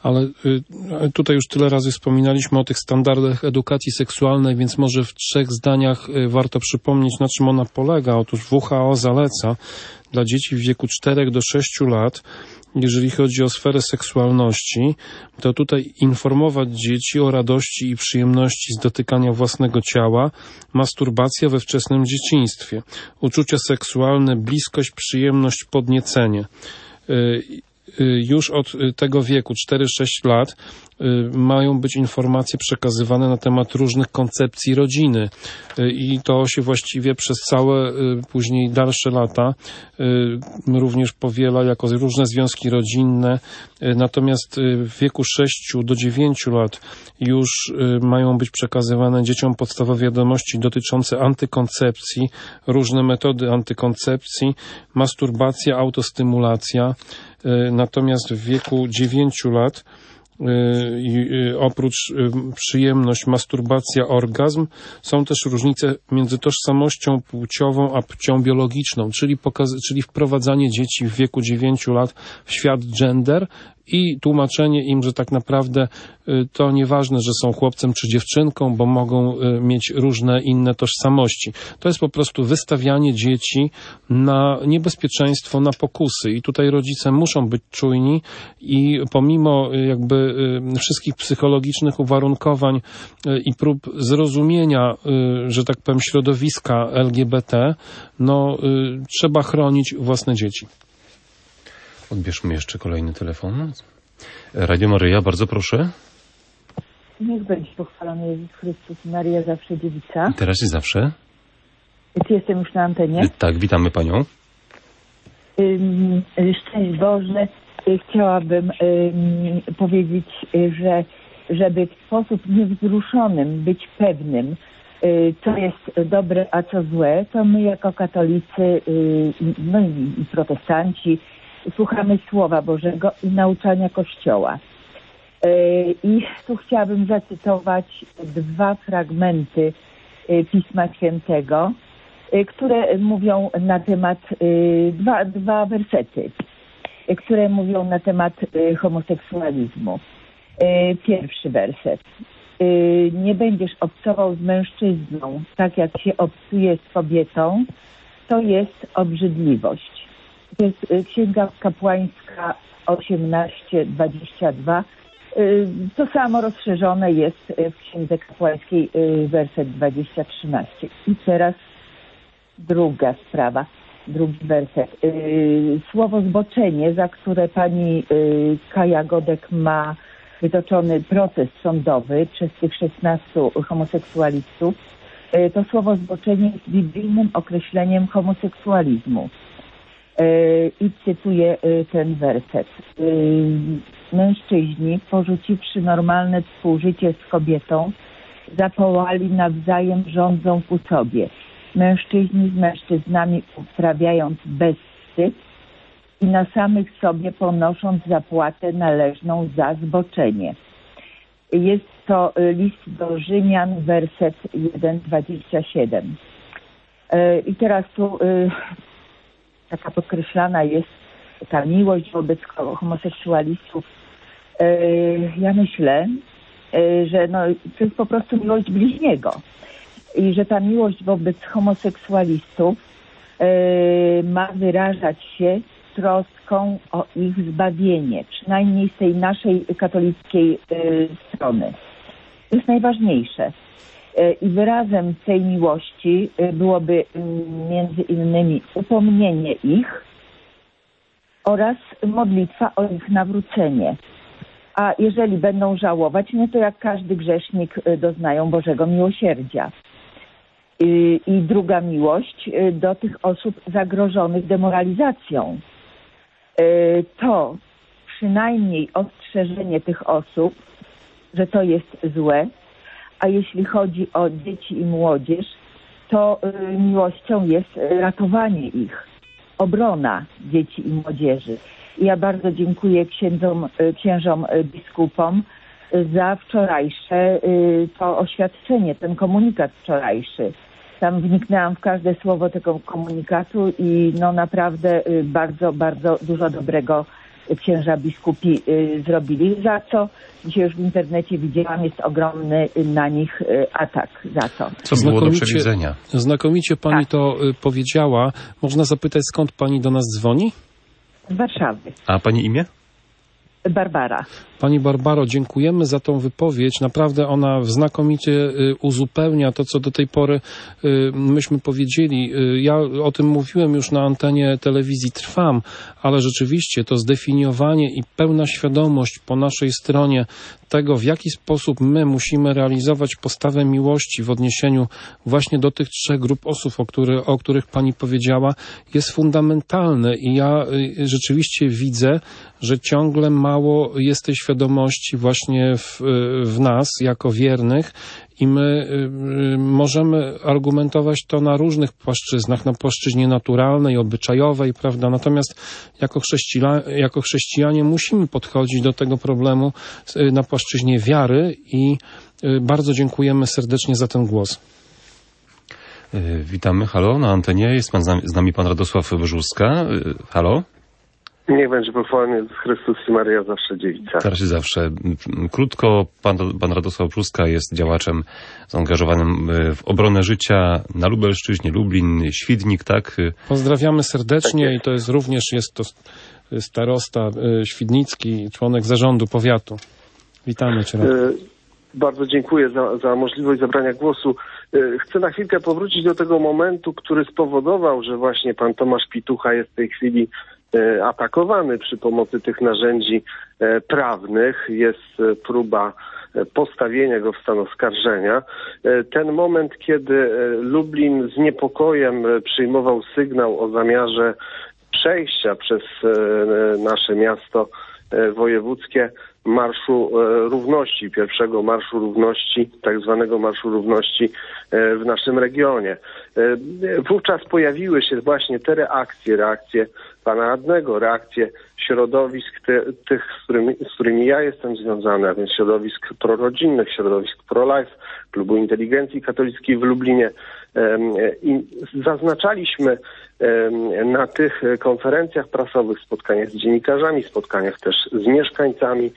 Ale tutaj już tyle razy wspominaliśmy o tych standardach edukacji seksualnej, więc może w trzech zdaniach warto przypomnieć, na czym ona polega. Otóż W H O zaleca dla dzieci w wieku czterech do sześciu lat, jeżeli chodzi o sferę seksualności, to tutaj informować dzieci o radości i przyjemności z dotykania własnego ciała, masturbacja we wczesnym dzieciństwie, uczucia seksualne, bliskość, przyjemność, podniecenie. Już od tego wieku, cztery sześć lat, mają być informacje przekazywane na temat różnych koncepcji rodziny i to się właściwie przez całe później dalsze lata również powiela jako różne związki rodzinne. Natomiast w wieku sześciu do dziewięciu lat już mają być przekazywane dzieciom podstawowe wiadomości dotyczące antykoncepcji, różne metody antykoncepcji, masturbacja, autostymulacja. Natomiast w wieku dziewięciu lat oprócz przyjemność, masturbacja, orgazm, są też różnice między tożsamością płciową a płcią biologiczną, czyli, pokaz- czyli wprowadzanie dzieci w wieku dziewięciu lat w świat gender i tłumaczenie im, że tak naprawdę to nieważne, że są chłopcem czy dziewczynką, bo mogą mieć różne inne tożsamości. To jest po prostu wystawianie dzieci na niebezpieczeństwo, na pokusy i tutaj rodzice muszą być czujni i pomimo jakby wszystkich psychologicznych uwarunkowań i prób zrozumienia, że tak powiem, środowiska L G B T, no trzeba chronić własne dzieci. Odbierzmy jeszcze kolejny telefon. Radio Maryja, bardzo proszę. Niech będzie pochwalony Jezus Chrystus i Maryja zawsze dziewica. Teraz i zawsze. Czy jestem już na antenie? Tak, witamy panią. Um, szczęść Boże. Chciałabym um, powiedzieć, że żeby w sposób niewzruszonym być pewnym, co jest dobre, a co złe, to my jako katolicy, no i protestanci, słuchamy Słowa Bożego i nauczania Kościoła. I tu chciałabym zacytować dwa fragmenty Pisma Świętego, które mówią na temat, dwa, dwa wersety, które mówią na temat homoseksualizmu. Pierwszy werset. Nie będziesz obcował z mężczyzną, tak jak się obcuje z kobietą, to jest obrzydliwość. To jest Księga Kapłańska osiemnaście dwadzieścia dwa. To samo rozszerzone jest w Księdze Kapłańskiej werset dwadzieścia trzynaście. I teraz druga sprawa, drugi werset. Słowo zboczenie, za które pani Kaja Godek ma wytoczony proces sądowy przez tych szesnastu homoseksualistów, to słowo zboczenie jest biblijnym określeniem homoseksualizmu. I cytuję ten werset. Mężczyźni, porzuciwszy normalne współżycie z kobietą, zapołali nawzajem rządzą ku sobie. Mężczyźni z mężczyznami uprawiając bezwstyd i na samych sobie ponosząc zapłatę należną za zboczenie. Jest to list do Rzymian, werset jeden dwadzieścia siedem. I teraz tu taka podkreślana jest ta miłość wobec homoseksualistów. Ja myślę, że no, to jest po prostu miłość bliźniego i że ta miłość wobec homoseksualistów ma wyrażać się troską o ich zbawienie, przynajmniej z tej naszej katolickiej strony. To jest najważniejsze. I wyrazem tej miłości byłoby między innymi upomnienie ich oraz modlitwa o ich nawrócenie. A jeżeli będą żałować, no to jak każdy grzesznik doznają Bożego miłosierdzia. I, i druga miłość do tych osób zagrożonych demoralizacją. To przynajmniej ostrzeżenie tych osób, że to jest złe. A jeśli chodzi o dzieci i młodzież, to y, miłością jest ratowanie ich, obrona dzieci i młodzieży. I ja bardzo dziękuję księdzom, y, księżom y, biskupom y, za wczorajsze y, to oświadczenie, ten komunikat wczorajszy. Tam wniknęłam w każde słowo tego komunikatu i no naprawdę y, bardzo, bardzo dużo dobrego księża biskupi zrobili, za co dzisiaj już w internecie widziałam, jest ogromny na nich atak za to. Co było do przewidzenia? Znakomicie pani tak. to powiedziała. Można zapytać, skąd pani do nas dzwoni? Z Warszawy. A pani imię? Barbara. Pani Barbaro, dziękujemy za tą wypowiedź. Naprawdę ona znakomicie uzupełnia to, co do tej pory myśmy powiedzieli. Ja o tym mówiłem już na antenie telewizji Trwam, ale rzeczywiście to zdefiniowanie i pełna świadomość po naszej stronie tego, w jaki sposób my musimy realizować postawę miłości w odniesieniu właśnie do tych trzech grup osób, o, który, o których pani powiedziała, jest fundamentalne i ja rzeczywiście widzę, że ciągle mało jest tej świadomości właśnie w, w nas, jako wiernych, i my y, możemy argumentować to na różnych płaszczyznach, na płaszczyźnie naturalnej, obyczajowej, prawda? Natomiast jako, chrześcija, jako chrześcijanie musimy podchodzić do tego problemu y, na płaszczyźnie wiary i y, bardzo dziękujemy serdecznie za ten głos. Y, witamy, halo, na antenie. Jest pan z nami, z nami pan Radosław Brzuska. Y, halo? Niech będzie pochwalony Jezus Chrystus i Maryja zawsze dziewica. Teraz zawsze. Krótko, pan, pan Radosław Brzuska jest działaczem zaangażowanym w obronę życia na Lubelszczyźnie, Lublin, Świdnik, tak? Pozdrawiamy serdecznie tak i to jest również jest to starosta świdnicki, członek zarządu powiatu. Witamy cię. Bardzo dziękuję za, za możliwość zabrania głosu. Chcę na chwilkę powrócić do tego momentu, który spowodował, że właśnie pan Tomasz Pitucha jest w tej chwili atakowany przy pomocy tych narzędzi prawnych. Jest próba postawienia go w stan oskarżenia. Ten moment, kiedy Lublin z niepokojem przyjmował sygnał o zamiarze przejścia przez nasze miasto wojewódzkie Marszu Równości, pierwszego Marszu Równości, tak zwanego Marszu Równości w naszym regionie. Wówczas pojawiły się właśnie te reakcje, reakcje pana radnego, reakcje środowisk te, tych, z którymi, z którymi ja jestem związany, a więc środowisk prorodzinnych, środowisk pro-life, Klubu Inteligencji Katolickiej w Lublinie. I zaznaczaliśmy na tych konferencjach prasowych, spotkaniach z dziennikarzami, spotkaniach też z mieszkańcami,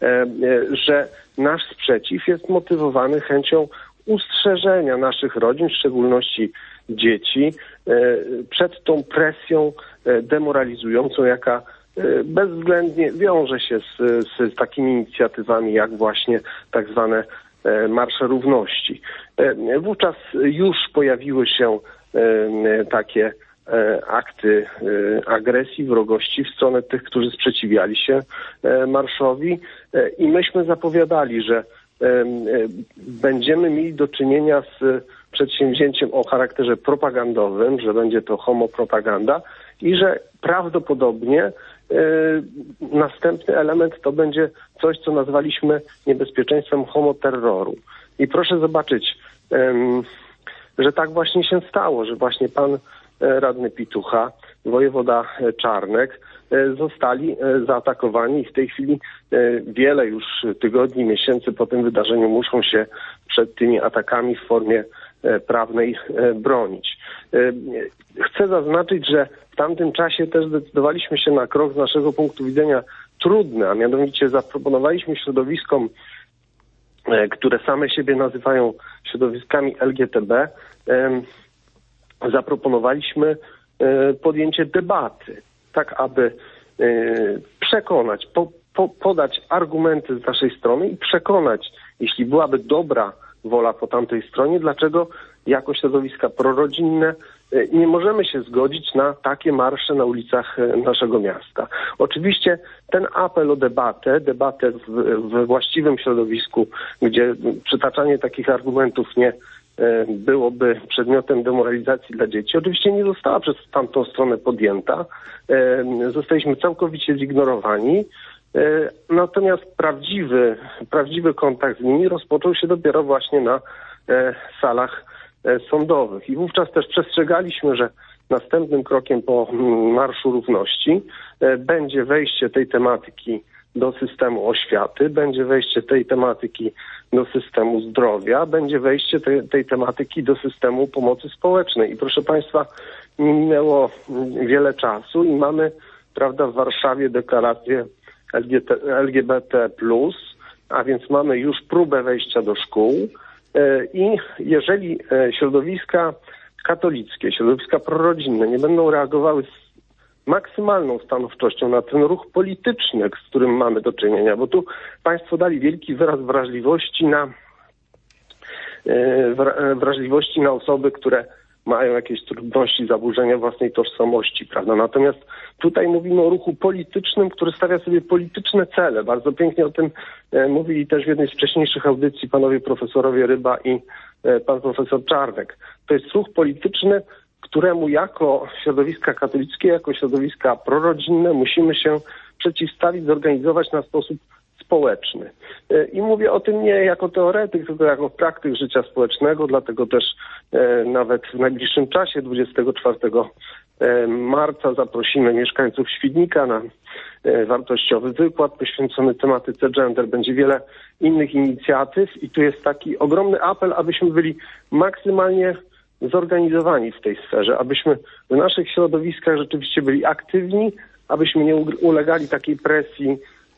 że nasz sprzeciw jest motywowany chęcią ustrzeżenia naszych rodzin, w szczególności dzieci, przed tą presją demoralizującą, jaka bezwzględnie wiąże się z, z takimi inicjatywami jak właśnie tak zwane Marsze Równości. Wówczas już pojawiły się takie akty agresji, wrogości w stronę tych, którzy sprzeciwiali się marszowi i myśmy zapowiadali, że będziemy mieli do czynienia z przedsięwzięciem o charakterze propagandowym, że będzie to homopropaganda i że prawdopodobnie następny element to będzie coś, co nazwaliśmy niebezpieczeństwem homoterroru. I proszę zobaczyć, że tak właśnie się stało, że właśnie pan radny Pitucha, wojewoda Czarnek zostali zaatakowani i w tej chwili wiele już tygodni, miesięcy po tym wydarzeniu muszą się przed tymi atakami w formie prawnej bronić. Chcę zaznaczyć, że w tamtym czasie też zdecydowaliśmy się na krok z naszego punktu widzenia trudny, a mianowicie zaproponowaliśmy środowiskom, które same siebie nazywają środowiskami L G T B, zaproponowaliśmy podjęcie debaty, tak aby przekonać, po, po, podać argumenty z naszej strony i przekonać, jeśli byłaby dobra wola po tamtej stronie, dlaczego jako środowiska prorodzinne nie możemy się zgodzić na takie marsze na ulicach naszego miasta. Oczywiście ten apel o debatę, debatę w, we właściwym środowisku, gdzie przytaczanie takich argumentów nie byłoby przedmiotem demoralizacji dla dzieci, oczywiście nie została przez tamtą stronę podjęta. Zostaliśmy całkowicie zignorowani. Natomiast prawdziwy, prawdziwy kontakt z nimi rozpoczął się dopiero właśnie na salach sądowych. I wówczas też przestrzegaliśmy, że następnym krokiem po Marszu Równości będzie wejście tej tematyki do systemu oświaty, będzie wejście tej tematyki do systemu zdrowia, będzie wejście tej, tej tematyki do systemu pomocy społecznej. I proszę Państwa, nie minęło wiele czasu i mamy prawda, w Warszawie deklarację L G B T plus, a więc mamy już próbę wejścia do szkół i jeżeli środowiska katolickie, środowiska prorodzinne nie będą reagowały z maksymalną stanowczością na ten ruch polityczny, z którym mamy do czynienia, bo tu państwo dali wielki wyraz wrażliwości na wrażliwości na osoby, które mają jakieś trudności, zaburzenia własnej tożsamości, prawda? Natomiast tutaj mówimy o ruchu politycznym, który stawia sobie polityczne cele. Bardzo pięknie o tym e, mówili też w jednej z wcześniejszych audycji panowie profesorowie Ryba i e, pan profesor Czarnek. To jest ruch polityczny, któremu jako środowiska katolickie, jako środowiska prorodzinne musimy się przeciwstawić, zorganizować na sposób społeczny. I mówię o tym nie jako teoretyk, tylko jako praktyk życia społecznego, dlatego też e, nawet w najbliższym czasie, dwudziestego czwartego marca, zaprosimy mieszkańców Świdnika na e, wartościowy wykład poświęcony tematyce gender. Będzie wiele innych inicjatyw i tu jest taki ogromny apel, abyśmy byli maksymalnie zorganizowani w tej sferze, abyśmy w naszych środowiskach rzeczywiście byli aktywni, abyśmy nie ulegali takiej presji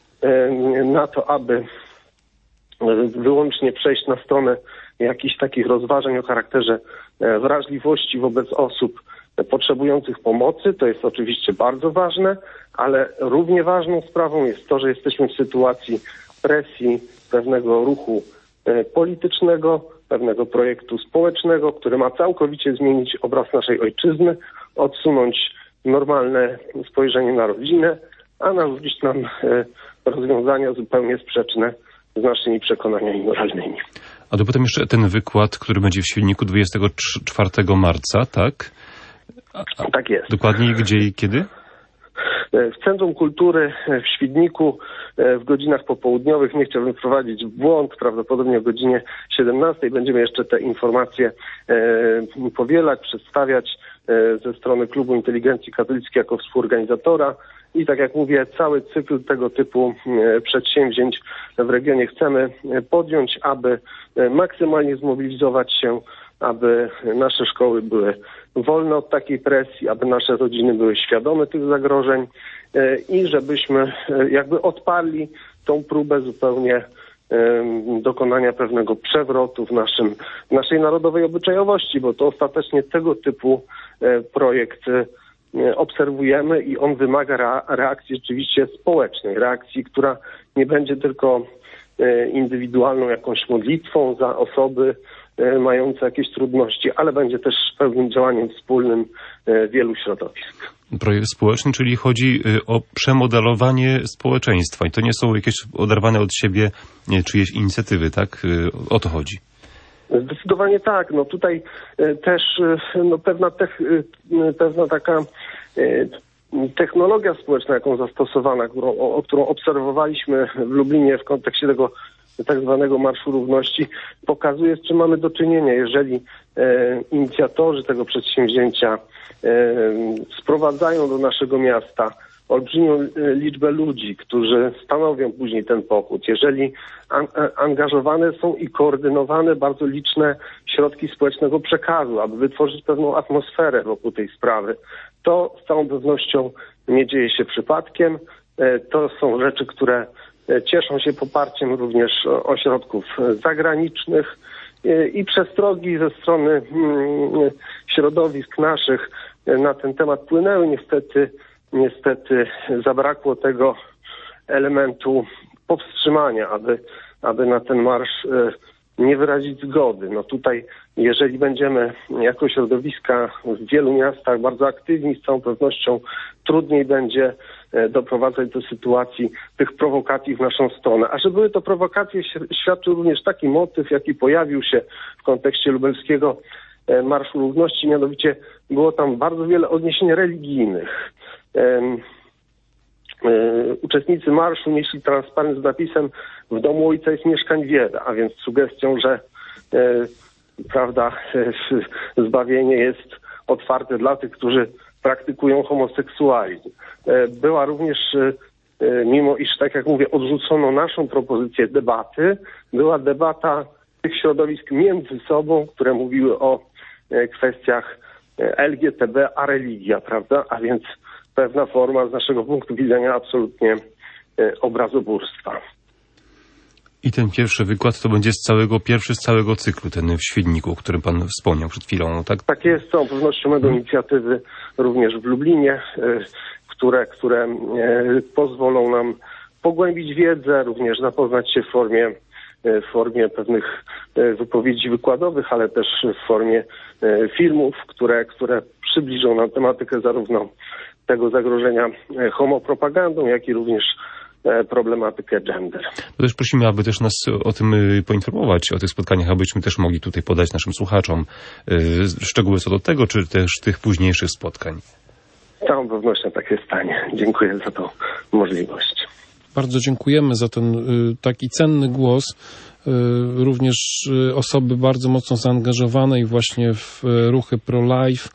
na to, aby wyłącznie przejść na stronę jakichś takich rozważań o charakterze wrażliwości wobec osób potrzebujących pomocy. To jest oczywiście bardzo ważne, ale równie ważną sprawą jest to, że jesteśmy w sytuacji presji pewnego ruchu politycznego, pewnego projektu społecznego, który ma całkowicie zmienić obraz naszej ojczyzny, odsunąć normalne spojrzenie na rodzinę, a narzucić nam rozwiązania zupełnie sprzeczne z naszymi przekonaniami moralnymi. A dopytam jeszcze ten wykład, który będzie w Świdniku dwudziestego czwartego marca, tak? A, tak jest. Dokładniej gdzie i kiedy? W Centrum Kultury w Świdniku w godzinach popołudniowych. Nie chciałbym wprowadzić w błąd, prawdopodobnie o godzinie siedemnastej będziemy jeszcze te informacje e, powielać, przedstawiać e, ze strony Klubu Inteligencji Katolickiej jako współorganizatora. I tak jak mówię, cały cykl tego typu e, przedsięwzięć w regionie chcemy podjąć, aby e, maksymalnie zmobilizować się, aby nasze szkoły były wolne od takiej presji, aby nasze rodziny były świadome tych zagrożeń e, i żebyśmy e, jakby odparli tą próbę zupełnie e, dokonania pewnego przewrotu w, naszym, w naszej narodowej obyczajowości, bo to ostatecznie tego typu e, projekt e, obserwujemy i on wymaga rea- reakcji rzeczywiście społecznej, reakcji, która nie będzie tylko e, indywidualną jakąś modlitwą za osoby mające jakieś trudności, ale będzie też pewnym działaniem wspólnym wielu środowisk. Projekt społeczny, czyli chodzi o przemodelowanie społeczeństwa i to nie są jakieś oderwane od siebie czyjeś inicjatywy, tak? O to chodzi. Zdecydowanie tak. No tutaj też no pewna, tech, pewna taka technologia społeczna, jaką zastosowana, którą, o, którą obserwowaliśmy w Lublinie w kontekście tego tak zwanego Marszu Równości, pokazuje, z czym mamy do czynienia. Jeżeli e, inicjatorzy tego przedsięwzięcia e, sprowadzają do naszego miasta olbrzymią e, liczbę ludzi, którzy stanowią później ten pochód, jeżeli an, a, angażowane są i koordynowane bardzo liczne środki społecznego przekazu, aby wytworzyć pewną atmosferę wokół tej sprawy, to z całą pewnością nie dzieje się przypadkiem. E, to są rzeczy, które cieszą się poparciem również ośrodków zagranicznych i przestrogi ze strony środowisk naszych na ten temat płynęły. Niestety, niestety zabrakło tego elementu powstrzymania, aby, aby na ten marsz nie wyrazić zgody. No tutaj, jeżeli będziemy jako środowiska w wielu miastach bardzo aktywni, z całą pewnością trudniej będzie doprowadzać do sytuacji tych prowokacji w naszą stronę. A że były to prowokacje, świadczył również taki motyw, jaki pojawił się w kontekście lubelskiego Marszu Równości, mianowicie było tam bardzo wiele odniesień religijnych. Um, Uczestnicy marszu nieśli transparent z napisem "W domu Ojca jest mieszkań wiele", a więc sugestią, że e, prawda, e, zbawienie jest otwarte dla tych, którzy praktykują homoseksualizm. E, była również, e, mimo iż, tak jak mówię, odrzucono naszą propozycję debaty, była debata tych środowisk między sobą, które mówiły o e, kwestiach L G B T, a religia, prawda, a więc pewna forma z naszego punktu widzenia absolutnie obrazoburstwa. I ten pierwszy wykład to będzie z całego, pierwszy z całego cyklu, ten w Świdniku, o którym pan wspomniał przed chwilą, tak? Tak jest, z całą pewnością będą inicjatywy również w Lublinie, które, które pozwolą nam pogłębić wiedzę, również zapoznać się w formie, w formie pewnych wypowiedzi wykładowych, ale też w formie filmów, które, które przybliżą nam tematykę zarówno tego zagrożenia homopropagandą, jak i również problematykę gender. To też prosimy, aby też nas o tym poinformować, o tych spotkaniach, abyśmy też mogli tutaj podać naszym słuchaczom szczegóły co do tego, czy też tych późniejszych spotkań. Z całą pewnością tak się stanie. Dziękuję za tą możliwość. Bardzo dziękujemy za ten taki cenny głos. Również osoby bardzo mocno zaangażowane i właśnie w ruchy pro-life,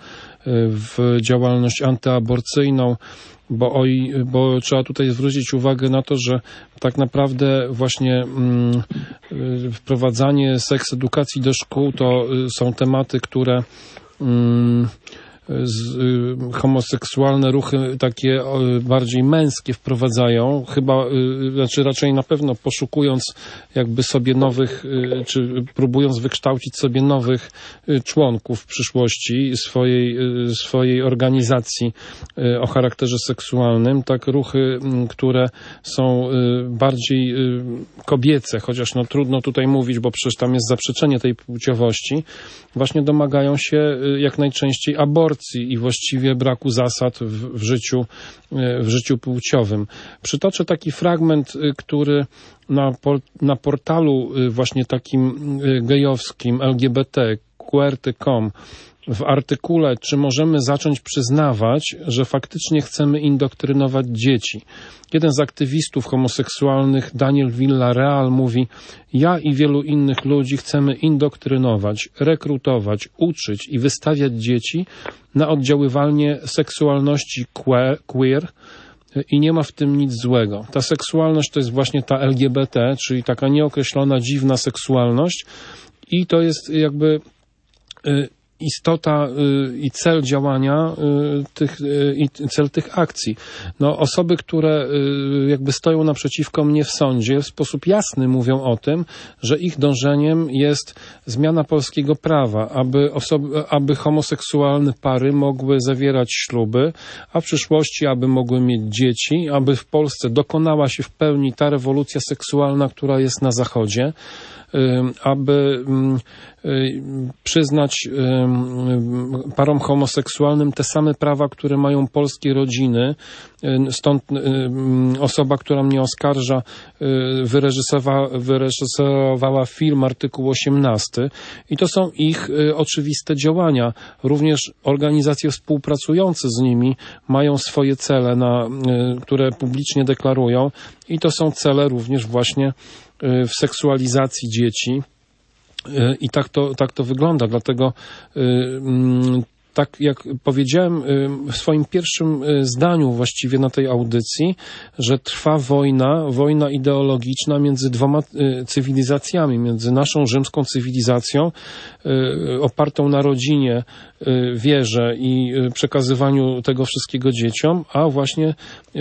w działalność antyaborcyjną, bo, oj, bo trzeba tutaj zwrócić uwagę na to, że tak naprawdę właśnie mm, wprowadzanie seks edukacji do szkół to są tematy, które mm, z, y, homoseksualne ruchy takie y, bardziej męskie wprowadzają, chyba, y, znaczy raczej na pewno poszukując jakby sobie nowych, y, czy próbując wykształcić sobie nowych y, członków w przyszłości swojej, y, swojej organizacji y, o charakterze seksualnym, tak ruchy, y, które są y, bardziej y, kobiece, chociaż no trudno tutaj mówić, bo przecież tam jest zaprzeczenie tej płciowości, właśnie domagają się y, jak najczęściej aborcji i właściwie braku zasad w, w życiu, w życiu płciowym. Przytoczę taki fragment, który na, por, na portalu właśnie takim gejowskim L G B T, Q R T kropka com, w artykule, czy możemy zacząć przyznawać, że faktycznie chcemy indoktrynować dzieci. Jeden z aktywistów homoseksualnych, Daniel Villarreal, mówi: ja i wielu innych ludzi chcemy indoktrynować, rekrutować, uczyć i wystawiać dzieci na oddziaływanie seksualności queer i nie ma w tym nic złego. Ta seksualność to jest właśnie ta L G B T, czyli taka nieokreślona, dziwna seksualność i to jest jakby istota y, i cel działania y, tych, y, i cel tych akcji. No, osoby, które y, jakby stoją naprzeciwko mnie w sądzie, w sposób jasny mówią o tym, że ich dążeniem jest zmiana polskiego prawa, aby, osoby, aby homoseksualne pary mogły zawierać śluby, a w przyszłości, aby mogły mieć dzieci, aby w Polsce dokonała się w pełni ta rewolucja seksualna, która jest na Zachodzie, aby przyznać parom homoseksualnym te same prawa, które mają polskie rodziny. Stąd osoba, która mnie oskarża, wyreżyserowała, wyreżyserowała film artykuł osiemnasty i to są ich oczywiste działania. Również organizacje współpracujące z nimi mają swoje cele, na, które publicznie deklarują i to są cele również właśnie w seksualizacji dzieci i tak to, tak to wygląda. Dlatego tak jak powiedziałem w swoim pierwszym zdaniu właściwie na tej audycji, że trwa wojna, wojna ideologiczna między dwoma cywilizacjami, między naszą rzymską cywilizacją opartą na rodzinie, wierze i przekazywaniu tego wszystkiego dzieciom, a właśnie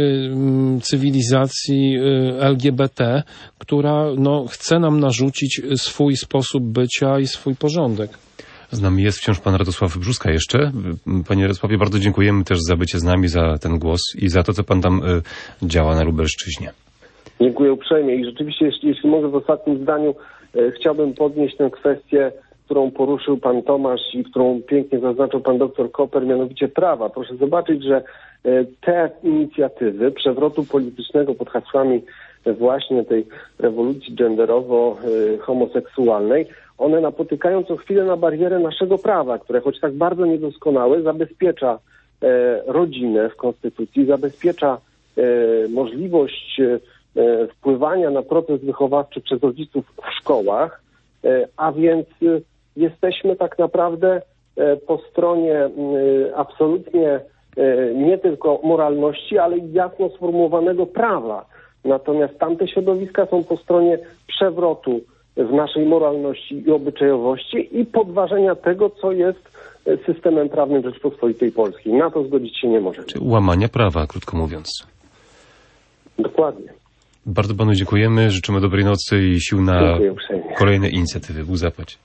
cywilizacji L G B T, która no, chce nam narzucić swój sposób bycia i swój porządek. Z nami jest wciąż pan Radosław Brzuska jeszcze. Panie Radosławie, bardzo dziękujemy też za bycie z nami, za ten głos i za to, co pan tam y, działa na Lubelszczyźnie. Dziękuję uprzejmie i rzeczywiście, jeśli, jeśli mogę w ostatnim zdaniu, y, chciałbym podnieść tę kwestię, którą poruszył pan Tomasz i którą pięknie zaznaczył pan doktor Koper, mianowicie prawa. Proszę zobaczyć, że y, te inicjatywy przewrotu politycznego pod hasłami właśnie tej rewolucji genderowo-homoseksualnej, one napotykają co chwilę na barierę naszego prawa, które choć tak bardzo niedoskonałe, zabezpiecza e, rodzinę w Konstytucji, zabezpiecza e, możliwość e, wpływania na proces wychowawczy przez rodziców w szkołach, e, a więc e, jesteśmy tak naprawdę e, po stronie e, absolutnie e, nie tylko moralności, ale i jasno sformułowanego prawa. Natomiast tamte środowiska są po stronie przewrotu w naszej moralności i obyczajowości i podważenia tego, co jest systemem prawnym Rzeczpospolitej Polskiej. Na to zgodzić się nie możemy. Czy łamania prawa, krótko mówiąc. Dokładnie. Bardzo panu dziękujemy, życzymy dobrej nocy i sił na kolejne inicjatywy. Bóg zapłać.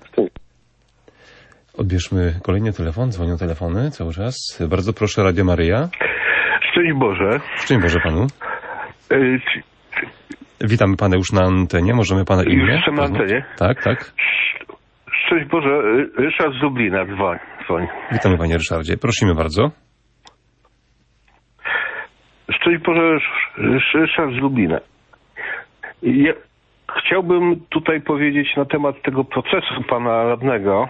Odbierzmy kolejny telefon, dzwonią telefony cały czas. Bardzo proszę, Radio Maryja. Szczęść Boże. Szczęść Boże panu. Y Witamy pana już na antenie. Możemy pana imię? Już na antenie? Tak, tak. Szczęść Boże. Ryszard z Lublina dzwoń. dzwoń. Witamy panie Ryszardzie. Prosimy bardzo. Szczęść Boże, Ryszard z Lublina. Ja chciałbym tutaj powiedzieć na temat tego procesu pana radnego,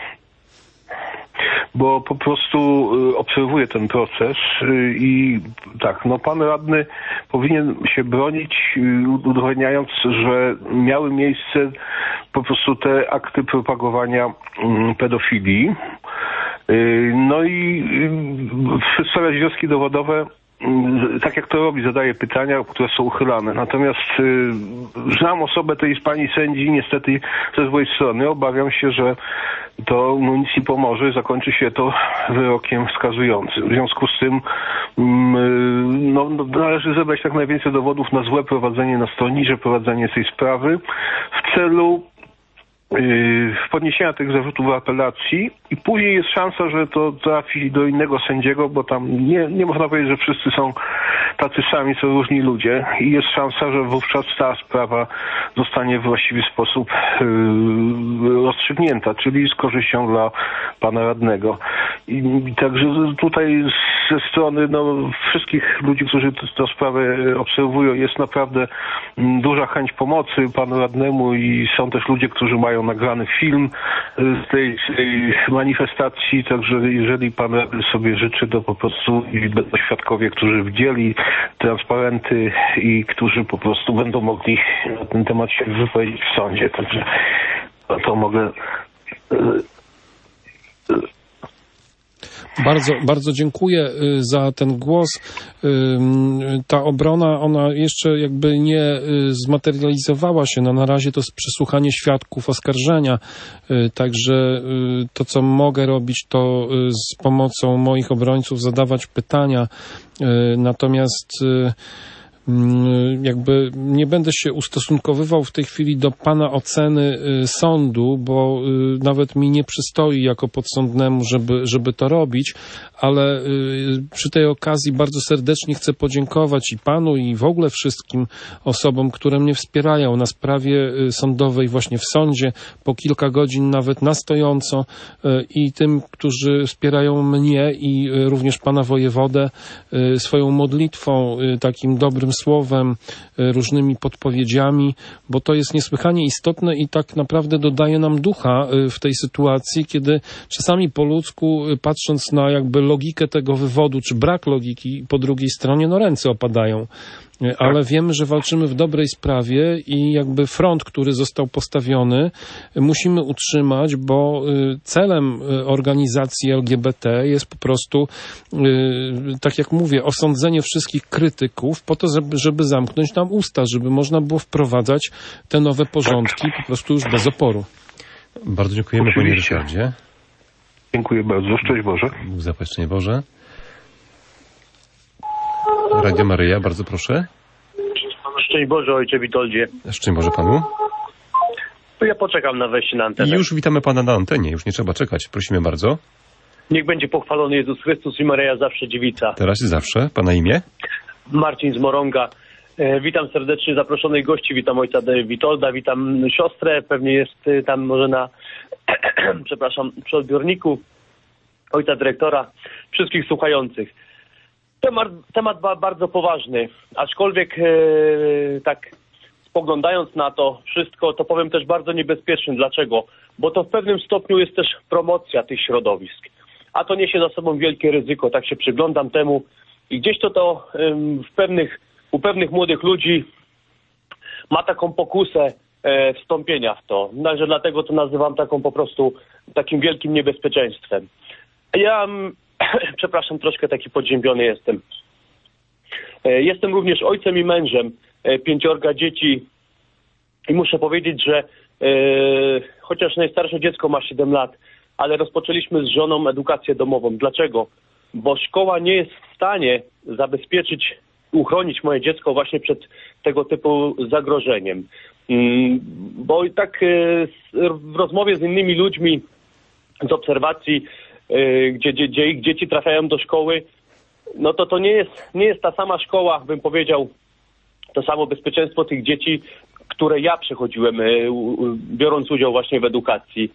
bo po prostu obserwuję ten proces i tak, no pan radny powinien się bronić, udowadniając, że miały miejsce po prostu te akty propagowania pedofilii. No i przedstawiać wnioski dowodowe, tak jak to robi, zadaje pytania, które są uchylane. Natomiast y, znam osobę tej pani sędzi, niestety ze złej strony. Obawiam się, że to no, nic nie pomoże. Zakończy się to wyrokiem skazującym. W związku z tym y, no, no, należy zebrać jak najwięcej dowodów na złe prowadzenie, na stronnicze prowadzenie tej sprawy w celu podniesienia tych zarzutów w apelacji i później jest szansa, że to trafi do innego sędziego, bo tam nie, nie można powiedzieć, że wszyscy są tacy sami, są różni ludzie i jest szansa, że wówczas ta sprawa zostanie w właściwy sposób yy, rozstrzygnięta, czyli z korzyścią dla pana radnego. I, i także tutaj ze strony no, wszystkich ludzi, którzy tę sprawę obserwują, jest naprawdę duża chęć pomocy panu radnemu i są też ludzie, którzy mają nagrany film z tej, z tej manifestacji, także jeżeli pan sobie życzy, to po prostu i będą świadkowie, którzy widzieli transparenty i którzy po prostu będą mogli na ten temat się wypowiedzieć w sądzie. Także to mogę... Bardzo, bardzo dziękuję za ten głos. Ta obrona, ona jeszcze jakby nie zmaterializowała się. No na razie to jest przesłuchanie świadków oskarżenia. Także to, co mogę robić, to z pomocą moich obrońców zadawać pytania. Natomiast jakby nie będę się ustosunkowywał w tej chwili do pana oceny sądu, bo nawet mi nie przystoi jako podsądnemu, żeby, żeby to robić, ale przy tej okazji bardzo serdecznie chcę podziękować i panu, i w ogóle wszystkim osobom, które mnie wspierają na sprawie sądowej właśnie w sądzie, po kilka godzin nawet na stojąco, i tym, którzy wspierają mnie i również pana wojewodę swoją modlitwą, takim dobrym słowem, różnymi podpowiedziami, bo to jest niesłychanie istotne i tak naprawdę dodaje nam ducha w tej sytuacji, kiedy czasami po ludzku, patrząc na jakby logikę tego wywodu, czy brak logiki po drugiej stronie, no ręce opadają. Ale wiemy, że walczymy w dobrej sprawie i jakby front, który został postawiony, musimy utrzymać, bo celem organizacji L G B T jest po prostu, tak jak mówię, osądzenie wszystkich krytyków po to, żeby, żeby zamknąć nam usta, żeby można było wprowadzać te nowe porządki po prostu już bez oporu. Bardzo dziękujemy panie Ryszardzie. Dziękuję bardzo. Szczęść Boże. Bóg zapłać, szczęść Boże. Radio Maryja, bardzo proszę. Szczęść Boże, ojcze Witoldzie. Szczęść Boże panu. To ja poczekam na wejście na antenę. I już witamy pana na antenie, już nie trzeba czekać. Prosimy bardzo. Niech będzie pochwalony Jezus Chrystus i Maryja zawsze dziewica. Teraz i zawsze. Pana imię? Marcin z Morąga. E, witam serdecznie zaproszonych gości. Witam ojca Witolda, witam siostrę. Pewnie jest tam może na, przepraszam, przy odbiorniku. Ojca dyrektora. Wszystkich słuchających. Temat, temat bardzo poważny, aczkolwiek e, tak spoglądając na to wszystko, to powiem też bardzo niebezpieczny. Dlaczego? Bo to w pewnym stopniu jest też promocja tych środowisk, a to niesie za sobą wielkie ryzyko. Tak się przyglądam temu i gdzieś to to ym, w pewnych, u pewnych młodych ludzi ma taką pokusę e, wstąpienia w to. Także dlatego to nazywam taką po prostu takim wielkim niebezpieczeństwem. Ja przepraszam, troszkę taki podziębiony jestem. Jestem również ojcem i mężem pięciorga dzieci I muszę powiedzieć, że yy, chociaż najstarsze dziecko ma siedem lat, ale rozpoczęliśmy z żoną edukację domową. Dlaczego? Bo szkoła nie jest w stanie zabezpieczyć, uchronić moje dziecko właśnie przed tego typu zagrożeniem. Yy, bo i tak yy, w rozmowie z innymi ludźmi, z obserwacji, yy, gdzie, gdzie, gdzie ich dzieci trafiają do szkoły, no to to nie jest, nie jest ta sama szkoła, bym powiedział, to samo bezpieczeństwo tych dzieci, które ja przechodziłem, biorąc udział właśnie w edukacji.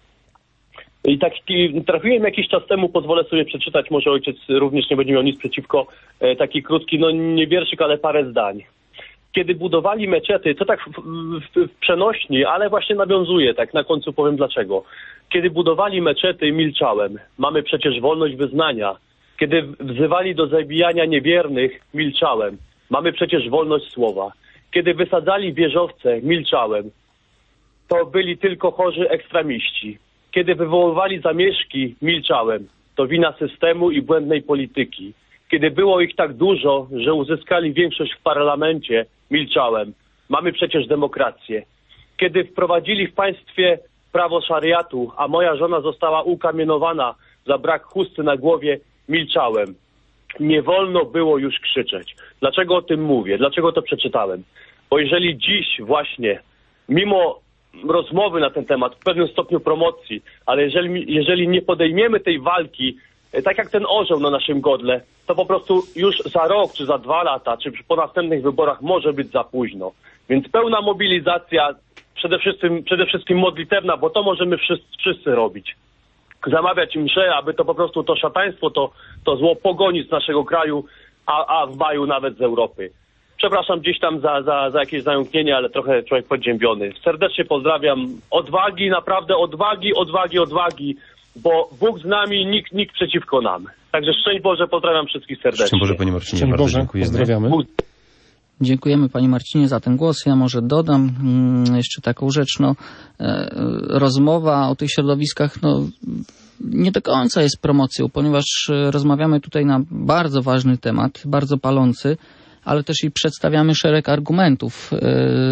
I tak trafiłem jakiś czas temu, pozwolę sobie przeczytać, może ojciec również nie będzie miał nic przeciwko, taki krótki, no nie wierszyk, ale parę zdań. Kiedy budowali meczety, to tak w, w, w przenośni, ale właśnie nawiązuje, tak na końcu powiem dlaczego. Kiedy budowali meczety, milczałem. Mamy przecież wolność wyznania. Kiedy wzywali do zabijania niewiernych, milczałem. Mamy przecież wolność słowa. Kiedy wysadzali wieżowce, milczałem. To byli tylko chorzy ekstremiści. Kiedy wywoływali zamieszki, milczałem. To wina systemu i błędnej polityki. Kiedy było ich tak dużo, że uzyskali większość w parlamencie, milczałem. Mamy przecież demokrację. Kiedy wprowadzili w państwie prawo szariatu, a moja żona została ukamienowana za brak chusty na głowie, milczałem. Nie wolno było już krzyczeć. Dlaczego o tym mówię? Dlaczego to przeczytałem? Bo jeżeli dziś właśnie, mimo rozmowy na ten temat, w pewnym stopniu promocji, ale jeżeli, jeżeli nie podejmiemy tej walki, tak jak ten orzeł na naszym godle, to po prostu już za rok, czy za dwa lata, czy po następnych wyborach może być za późno. Więc pełna mobilizacja, przede wszystkim, przede wszystkim modlitewna, bo to możemy wszyscy, wszyscy robić. Zamawiać msze, aby to po prostu to szataństwo, to, to zło pogonić z naszego kraju, a, a w maju nawet z Europy. Przepraszam gdzieś tam za, za, za jakieś zająknienie, ale trochę człowiek podziębiony. Serdecznie pozdrawiam. Odwagi, naprawdę odwagi, odwagi, odwagi, bo Bóg z nami, nikt, nikt przeciwko nam. Także szczęść Boże, pozdrawiam wszystkich serdecznie. Szczęść Boże, Panie Marcinie, Szczęść bardzo Boże, dziękujemy. pozdrawiamy. Dziękujemy Panie Marcinie za ten głos. Ja może dodam mm, jeszcze taką rzecz. No, e, rozmowa o tych środowiskach no, nie do końca jest promocją, ponieważ rozmawiamy tutaj na bardzo ważny temat, bardzo palący, ale też i przedstawiamy szereg argumentów e,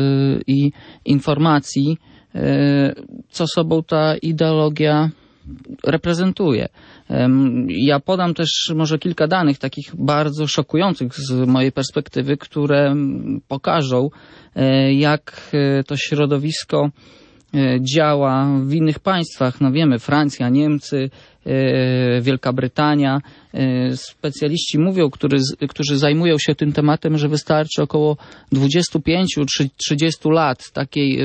i informacji, e, co sobą ta ideologia reprezentuje. Ja podam też może kilka danych takich bardzo szokujących z mojej perspektywy, które pokażą, jak to środowisko działa w innych państwach. No wiemy, Francja, Niemcy, Wielka Brytania. Specjaliści mówią, którzy, którzy zajmują się tym tematem, że wystarczy około dwadzieścia pięć do trzydziestu lat takiej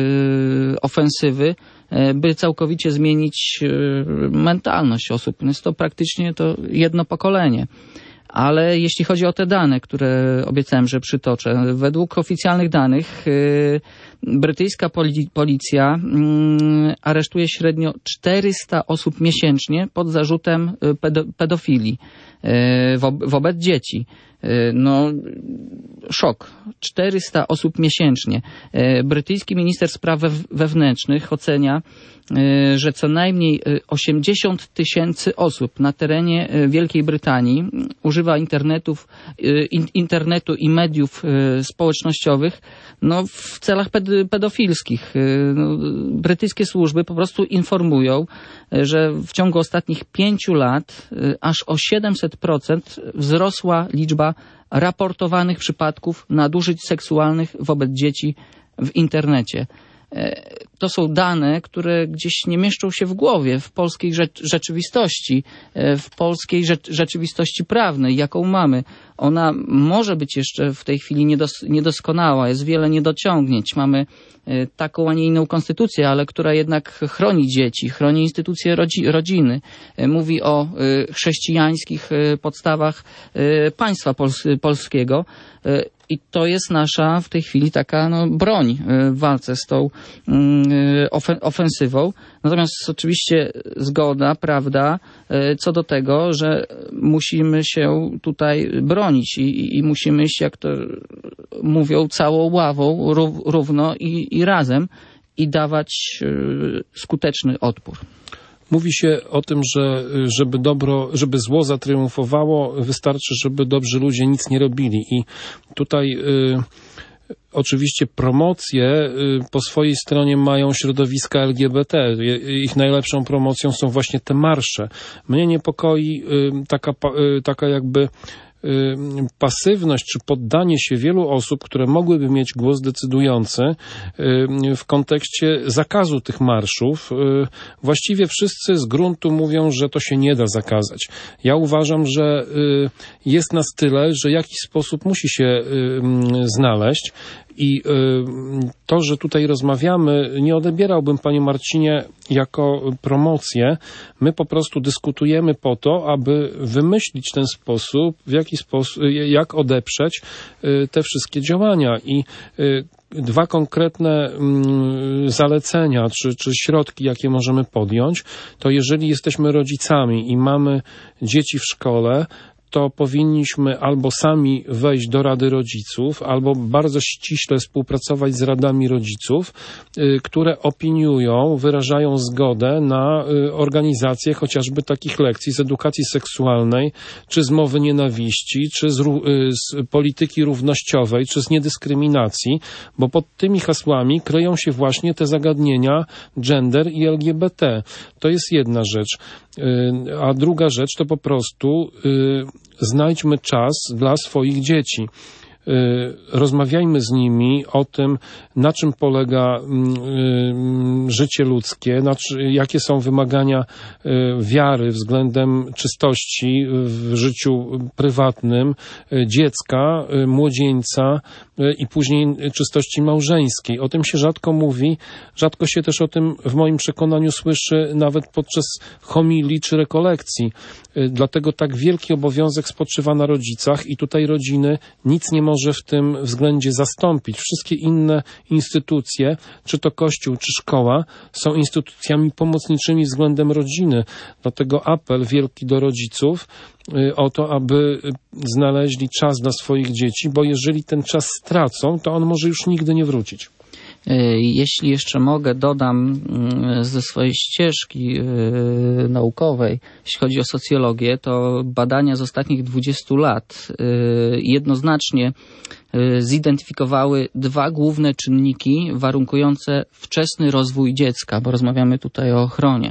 ofensywy, by całkowicie zmienić mentalność osób. Jest to praktycznie to jedno pokolenie. Ale jeśli chodzi o te dane, które obiecałem, że przytoczę, według oficjalnych danych yy, brytyjska poli- policja yy, aresztuje średnio czterysta osób miesięcznie pod zarzutem pedo- pedofilii yy, wo- wobec dzieci. Yy, no, szok. czterysta osób miesięcznie. Yy, brytyjski minister spraw we- wewnętrznych ocenia, yy, że co najmniej osiemdziesiąt tysięcy osób na terenie Wielkiej Brytanii używa internetów, in, internetu i mediów społecznościowych no, w celach ped, pedofilskich. No, brytyjskie służby po prostu informują, że w ciągu ostatnich pięciu lat aż o siedemset procent wzrosła liczba raportowanych przypadków nadużyć seksualnych wobec dzieci w internecie. To są dane, które gdzieś nie mieszczą się w głowie, w polskiej rzeczywistości, w polskiej rzeczywistości prawnej, jaką mamy. Ona może być jeszcze w tej chwili niedos- niedoskonała, jest wiele niedociągnięć. Mamy taką, a nie inną konstytucję, ale która jednak chroni dzieci, chroni instytucje rodzi- rodziny. Mówi o chrześcijańskich podstawach państwa pols- polskiego. I to jest nasza w tej chwili taka no, broń w walce z tą ofen- ofensywą. Natomiast oczywiście zgoda, prawda, co do tego, że musimy się tutaj bronić i, i musimy iść, jak to mówią, całą ławą równo i, i razem i dawać skuteczny odpór. Mówi się o tym, że żeby dobro, żeby zło zatriumfowało, wystarczy, żeby dobrzy ludzie nic nie robili. I tutaj y, Oczywiście promocje po swojej stronie mają środowiska L G B T. Ich najlepszą promocją są właśnie te marsze. Mnie niepokoi taka, taka jakby pasywność czy poddanie się wielu osób, które mogłyby mieć głos decydujący w kontekście zakazu tych marszów. Właściwie wszyscy z gruntu mówią, że to się nie da zakazać. Ja uważam, że jest nas tyle, że jakiś sposób musi się znaleźć. I to, że tutaj rozmawiamy, nie odbierałbym, panie Marcinie, jako promocję. My po prostu dyskutujemy po to, aby wymyślić ten sposób, w jaki sposób, jak odeprzeć te wszystkie działania. I dwa konkretne zalecenia, czy, czy środki, jakie możemy podjąć, to jeżeli jesteśmy rodzicami i mamy dzieci w szkole, to powinniśmy albo sami wejść do Rady Rodziców, albo bardzo ściśle współpracować z radami rodziców, które opiniują, wyrażają zgodę na organizację chociażby takich lekcji z edukacji seksualnej, czy z mowy nienawiści, czy z, z polityki równościowej, czy z niedyskryminacji, bo pod tymi hasłami kryją się właśnie te zagadnienia gender i L G B T. To jest jedna rzecz. A druga rzecz to po prostu znajdźmy czas dla swoich dzieci. Rozmawiajmy z nimi o tym, na czym polega życie ludzkie, na czy, jakie są wymagania wiary względem czystości w życiu prywatnym dziecka, młodzieńca i później czystości małżeńskiej. O tym się rzadko mówi, rzadko się też o tym w moim przekonaniu słyszy nawet podczas homilii czy rekolekcji. Dlatego tak wielki obowiązek spoczywa na rodzicach i tutaj rodziny nic nie może w tym względzie zastąpić. Wszystkie inne instytucje, czy to kościół, czy szkoła, są instytucjami pomocniczymi względem rodziny. Dlatego apel wielki do rodziców o to, aby znaleźli czas dla swoich dzieci, bo jeżeli ten czas stracą, to on może już nigdy nie wrócić. Jeśli jeszcze mogę, dodam ze swojej ścieżki naukowej, jeśli chodzi o socjologię, to badania z ostatnich dwudziestu lat jednoznacznie zidentyfikowały dwa główne czynniki warunkujące wczesny rozwój dziecka, bo rozmawiamy tutaj o ochronie,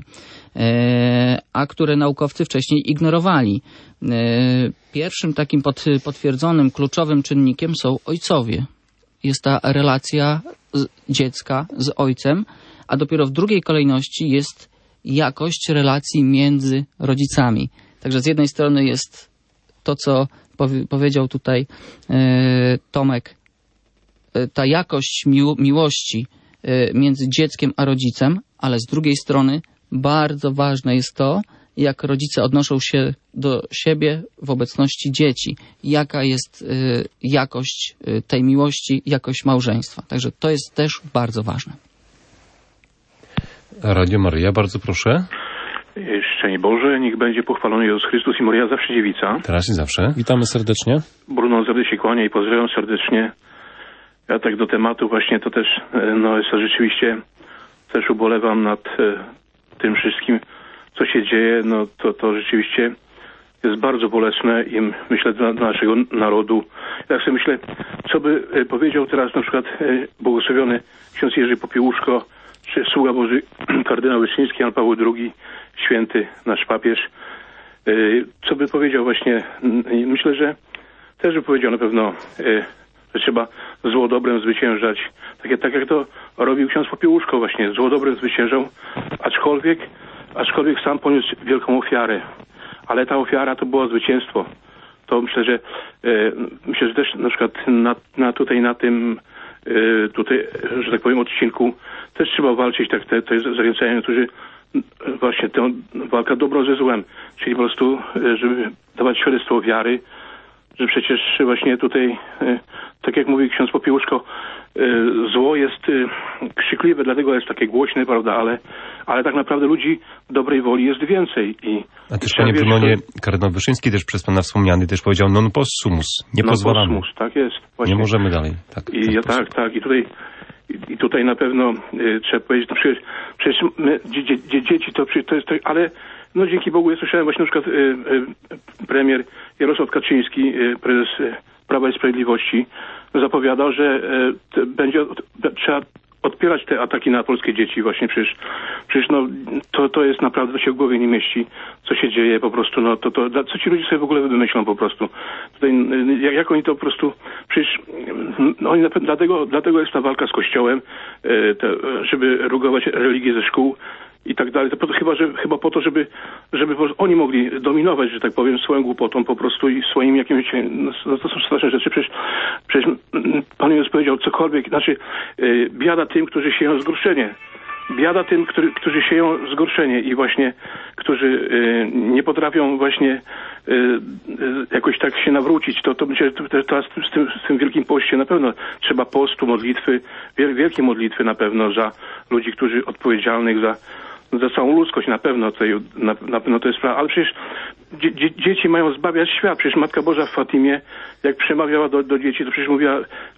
a które naukowcy wcześniej ignorowali. Pierwszym takim potwierdzonym, kluczowym czynnikiem są ojcowie. Jest ta relacja dziecka z ojcem, a dopiero w drugiej kolejności jest jakość relacji między rodzicami. Także z jednej strony jest to, co powie, powiedział tutaj e, Tomek, e, ta jakość mił, miłości e, między dzieckiem a rodzicem, ale z drugiej strony bardzo ważne jest to, jak rodzice odnoszą się do siebie w obecności dzieci. Jaka jest y, jakość y, tej miłości, jakość małżeństwa. Także to jest też bardzo ważne. Radio Maryja, bardzo proszę. Szczęść Boże, niech będzie pochwalony Jezus Chrystus i Maryja zawsze dziewica. Teraz i zawsze. Witamy serdecznie. Bruno Zady się kłania i pozdrawiam serdecznie. Ja tak do tematu właśnie to też, no jest to rzeczywiście, też ubolewam nad e, tym wszystkim, co się dzieje, no to, to rzeczywiście jest bardzo bolesne i myślę dla, dla naszego narodu. Jak sobie myślę, co by powiedział teraz na przykład błogosławiony ksiądz Jerzy Popiełuszko, czy sługa Boży kardynał Wyszyński, Jan Paweł drugi, święty nasz papież, co by powiedział właśnie, myślę, że też by powiedział na pewno, że trzeba zło dobrem zwyciężać, tak, tak jak to robił ksiądz Popiełuszko właśnie, zło dobrem zwyciężał, aczkolwiek aczkolwiek sam poniósł wielką ofiarę, ale ta ofiara to było zwycięstwo. To myślę, że e, myślę, że też na przykład na, na tutaj na tym e, tutaj, że tak powiem, odcinku też trzeba walczyć tak te, te zachęcają, którzy właśnie tę walka dobro ze złem, czyli po prostu, żeby dawać świadectwo wiary, że przecież właśnie tutaj, tak jak mówi ksiądz Popiełuszko, zło jest krzykliwe, dlatego jest takie głośne, prawda, ale, ale tak naprawdę ludzi dobrej woli jest więcej. I A też, panie Brunonie, kardynał Wyszyński też przez pana wspomniany też powiedział non possumus, nie non pozwalamy. Possumus, tak jest. Właśnie. Nie możemy dalej. Tak, I ja, tak, tak. I tutaj, i tutaj na pewno y, trzeba powiedzieć, no przecież, przecież my, dzie, dzie, dzieci to, to jest, ale no dzięki Bogu ja słyszałem właśnie na przykład y, y, premier Jarosław Kaczyński, y, prezes y, Prawa i Sprawiedliwości zapowiadał, że e, te, będzie trzeba odpierać te ataki na polskie dzieci właśnie. Przecież, przecież no, to, to jest naprawdę, to się w głowie nie mieści, co się dzieje po prostu. No, to, to, co ci ludzie sobie w ogóle wymyślą po prostu. Tutaj, jak, jak oni to po prostu, przecież no, oni, dlatego, dlatego jest ta walka z Kościołem, e, te, żeby rugować religię ze szkół i tak dalej. To po to, chyba, że, chyba po to, żeby, żeby oni mogli dominować, że tak powiem, swoją głupotą po prostu i swoim jakimś... No, to są straszne rzeczy. Przecież, przecież Pan Jezus powiedział cokolwiek, znaczy yy, biada tym, którzy sieją zgorszenie. Biada tym, który, którzy sieją zgorszenie i właśnie, którzy y, nie potrafią właśnie y, y, jakoś tak się nawrócić. To, to będzie teraz z tym, z tym Wielkim Poście na pewno trzeba postu, modlitwy, wielkie modlitwy na pewno za ludzi, którzy odpowiedzialnych za za całą ludzkość na pewno, to, na, na pewno to jest sprawa, ale przecież dzie, dzie, dzieci mają zbawiać świat. Przecież Matka Boża w Fatimie, jak przemawiała do, do dzieci, to przecież mówiła,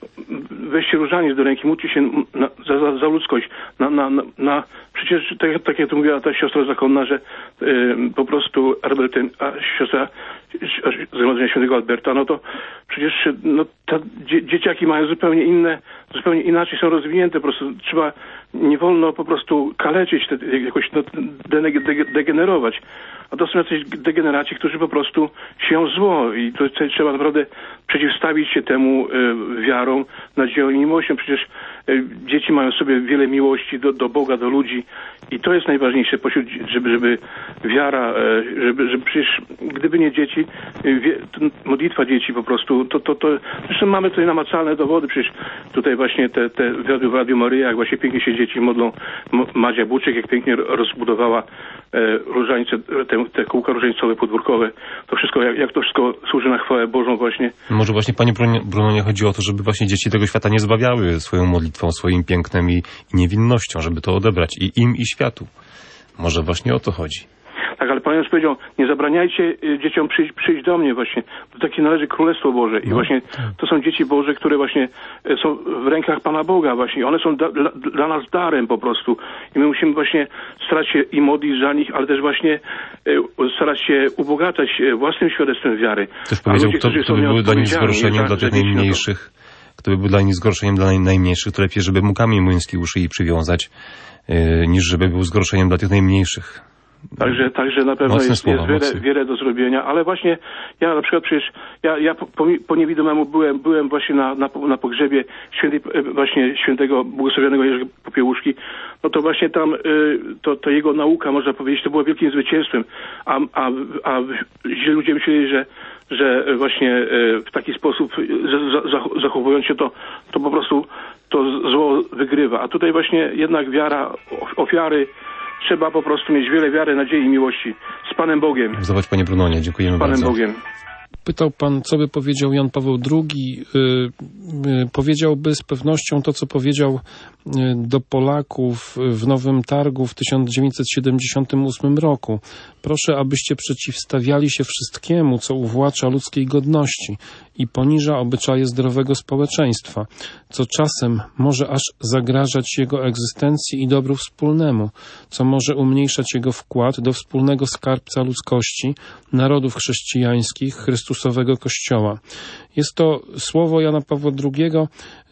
weźcie różaniec do ręki, módlcie się na, za, za, za ludzkość. Na, na, na, na, przecież tak, tak jak to mówiła ta siostra zakonna, że y, po prostu Albertem, a siostra Zgromadzenia Świętego Alberta, no to przecież no, ta, dzie, dzieciaki mają zupełnie inne, zupełnie inaczej są rozwinięte, po prostu trzeba, nie wolno po prostu kaleczyć, te, jakoś no, de, degenerować. A to są jacyś degeneraci, którzy po prostu sieją zło i to, to trzeba naprawdę przeciwstawić się temu y, wiarą, nadzieją i miłością. Przecież y, dzieci mają sobie wiele miłości do, do Boga, do ludzi i to jest najważniejsze, pośród, żeby, żeby wiara, y, żeby, żeby przecież gdyby nie dzieci, y, wie, modlitwa dzieci po prostu, to, to, to zresztą mamy tutaj namacalne dowody, przecież tutaj właśnie te, te w Radiu Maryja, jak właśnie pięknie się dzieci modlą, Madzia Buczek, jak pięknie rozbudowała e, różańce, te, te kółka różańcowe, podwórkowe, to wszystko, jak, jak to wszystko służy na chwałę Bożą właśnie. Może właśnie, panie Bruno, nie chodzi o to, żeby właśnie dzieci tego świata nie zbawiały swoją modlitwą, swoim pięknem i, i niewinnością, żeby to odebrać i im, i światu. Może właśnie o to chodzi. Tak, ale Pan Jezus powiedział, nie zabraniajcie dzieciom przyjść, przyjść do mnie właśnie. Do takie należy Królestwo Boże. I no. właśnie to są dzieci Boże, które właśnie są w rękach Pana Boga właśnie. One są da, dla, dla nas darem po prostu. I my musimy właśnie starać się i modlić za nich, ale też właśnie starać się ubogacać własnym świadectwem wiary. Ktoś powiedział, ludzie, kto, kto by był dla nich zgorszeniem dla tych najmniejszych, kto by był dla nich zgorszeniem dla najmniejszych, to lepiej, żeby mu kamień młyński u szyi przywiązać, yy, niż żeby był zgorszeniem dla tych najmniejszych. Także, także na pewno jest, słowa, jest wiele, wiele do zrobienia, ale właśnie ja na przykład przecież, ja, ja po, po niewidomemu byłem, byłem właśnie na, na, na pogrzebie świętej, właśnie świętego błogosławionego Jerzego Popiełuszki, no to właśnie tam y, to, to jego nauka, można powiedzieć, to było wielkim zwycięstwem, a, a, a źle ludzie myśleli, że że właśnie y, w taki sposób za, za, zachowując się to, to po prostu to zło wygrywa, a tutaj właśnie jednak wiara, ofiary, trzeba po prostu mieć wiele wiary, nadziei i miłości z Panem Bogiem. Zobacz, panie Brunonie, dziękujemy z Panem bardzo. Bogiem. Pytał pan, co by powiedział Jan Paweł drugi. Yy, yy, powiedziałby z pewnością to, co powiedział yy, do Polaków w Nowym Targu w tysiąc dziewięćset siedemdziesiątym ósmym roku. Proszę, abyście przeciwstawiali się wszystkiemu, co uwłacza ludzkiej godności i poniża obyczaje zdrowego społeczeństwa, co czasem może aż zagrażać jego egzystencji i dobru wspólnemu, co może umniejszać jego wkład do wspólnego skarbca ludzkości, narodów chrześcijańskich, Chrystusowego Kościoła. Jest to słowo Jana Pawła drugiego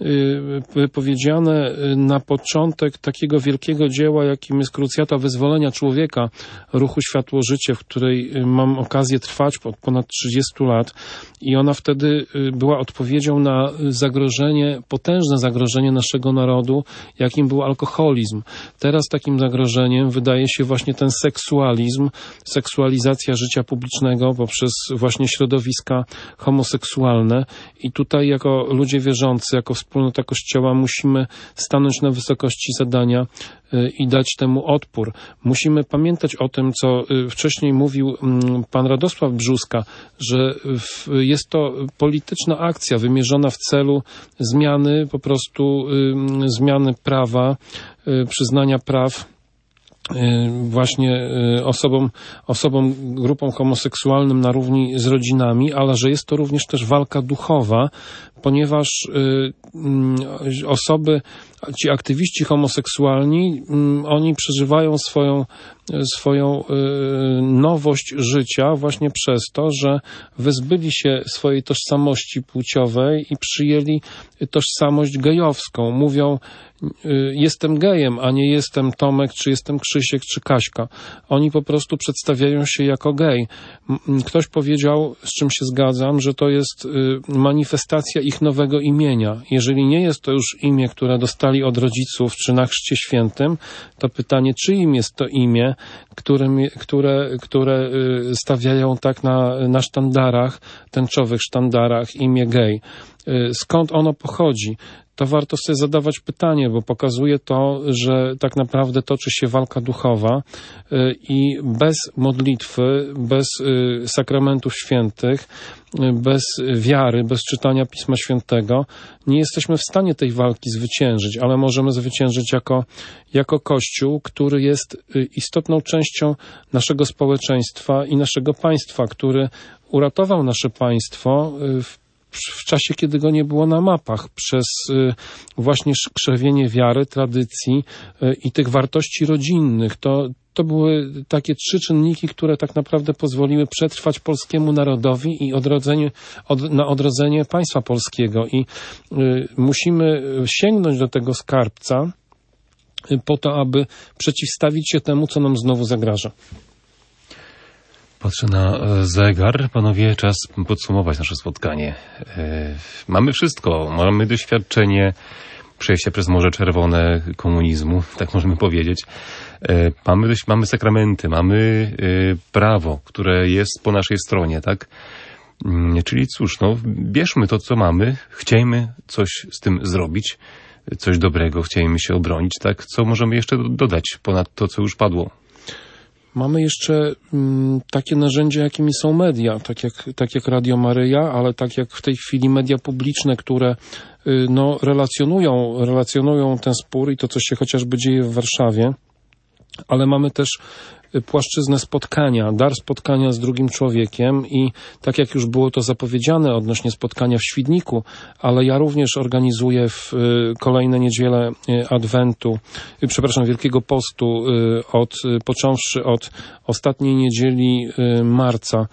wypowiedziane na początek takiego wielkiego dzieła, jakim jest Krucjata Wyzwolenia Człowieka, ruchu Światło-Życie, w której mam okazję trwać od ponad trzydziestu lat i ona wtedy była odpowiedzią na zagrożenie, potężne zagrożenie naszego narodu, jakim był alkoholizm. Teraz takim zagrożeniem wydaje się właśnie ten seksualizm, seksualizacja życia publicznego poprzez właśnie środowiska homoseksualne i tutaj jako ludzie wierzący, jako wspólnota Kościoła musimy stanąć na wysokości zadania i dać temu odpór. Musimy pamiętać o tym, co wcześniej mówił pan Radosław Brzuska, że jest to polityczna akcja wymierzona w celu zmiany, po prostu zmiany prawa, przyznania praw właśnie osobom, osobom, grupom homoseksualnym na równi z rodzinami, ale że jest to również też walka duchowa ponieważ osoby, ci aktywiści homoseksualni, oni przeżywają swoją, swoją nowość życia właśnie przez to, że wyzbyli się swojej tożsamości płciowej i przyjęli tożsamość gejowską. Mówią, jestem gejem, a nie jestem Tomek, czy jestem Krzysiek, czy Kaśka. Oni po prostu przedstawiają się jako gej. Ktoś powiedział, z czym się zgadzam, że to jest manifestacja ich nowego imienia. Jeżeli nie jest to już imię, które dostali od rodziców, czy na chrzcie świętym, to pytanie, czyim jest to imię, którym, które, które stawiają tak na, na sztandarach, tęczowych sztandarach, imię gej. Skąd ono pochodzi? To warto sobie zadawać pytanie, bo pokazuje to, że tak naprawdę toczy się walka duchowa i bez modlitwy, bez sakramentów świętych, bez wiary, bez czytania Pisma Świętego nie jesteśmy w stanie tej walki zwyciężyć, ale możemy zwyciężyć jako, jako Kościół, który jest istotną częścią naszego społeczeństwa i naszego państwa, który uratował nasze państwo w w czasie, kiedy go nie było na mapach, przez właśnie krzewienie wiary, tradycji i tych wartości rodzinnych. To, to były takie trzy czynniki, które tak naprawdę pozwoliły przetrwać polskiemu narodowi i odrodzenie, od, na odrodzenie państwa polskiego. I y, musimy sięgnąć do tego skarbca y, po to, aby przeciwstawić się temu, co nam znowu zagraża. Patrzę na zegar. Panowie, czas podsumować nasze spotkanie. Mamy wszystko. Mamy doświadczenie przejścia przez Morze Czerwone komunizmu, tak możemy powiedzieć. Mamy, dość, mamy sakramenty, mamy prawo, które jest po naszej stronie, tak? Czyli cóż, no, bierzmy to, co mamy, chciejmy coś z tym zrobić, coś dobrego, chciejmy się obronić, tak? Co możemy jeszcze dodać ponad to, co już padło? Mamy jeszcze mm, takie narzędzia, jakimi są media, tak jak, tak jak Radio Maryja, ale tak jak w tej chwili media publiczne, które y, no, relacjonują, relacjonują ten spór i to, co się chociażby dzieje w Warszawie, ale mamy też płaszczyznę spotkania, dar spotkania z drugim człowiekiem i tak jak już było to zapowiedziane odnośnie spotkania w Świdniku, ale ja również organizuję w kolejne niedziele Adwentu, przepraszam, Wielkiego Postu, od, począwszy od ostatniej niedzieli marca,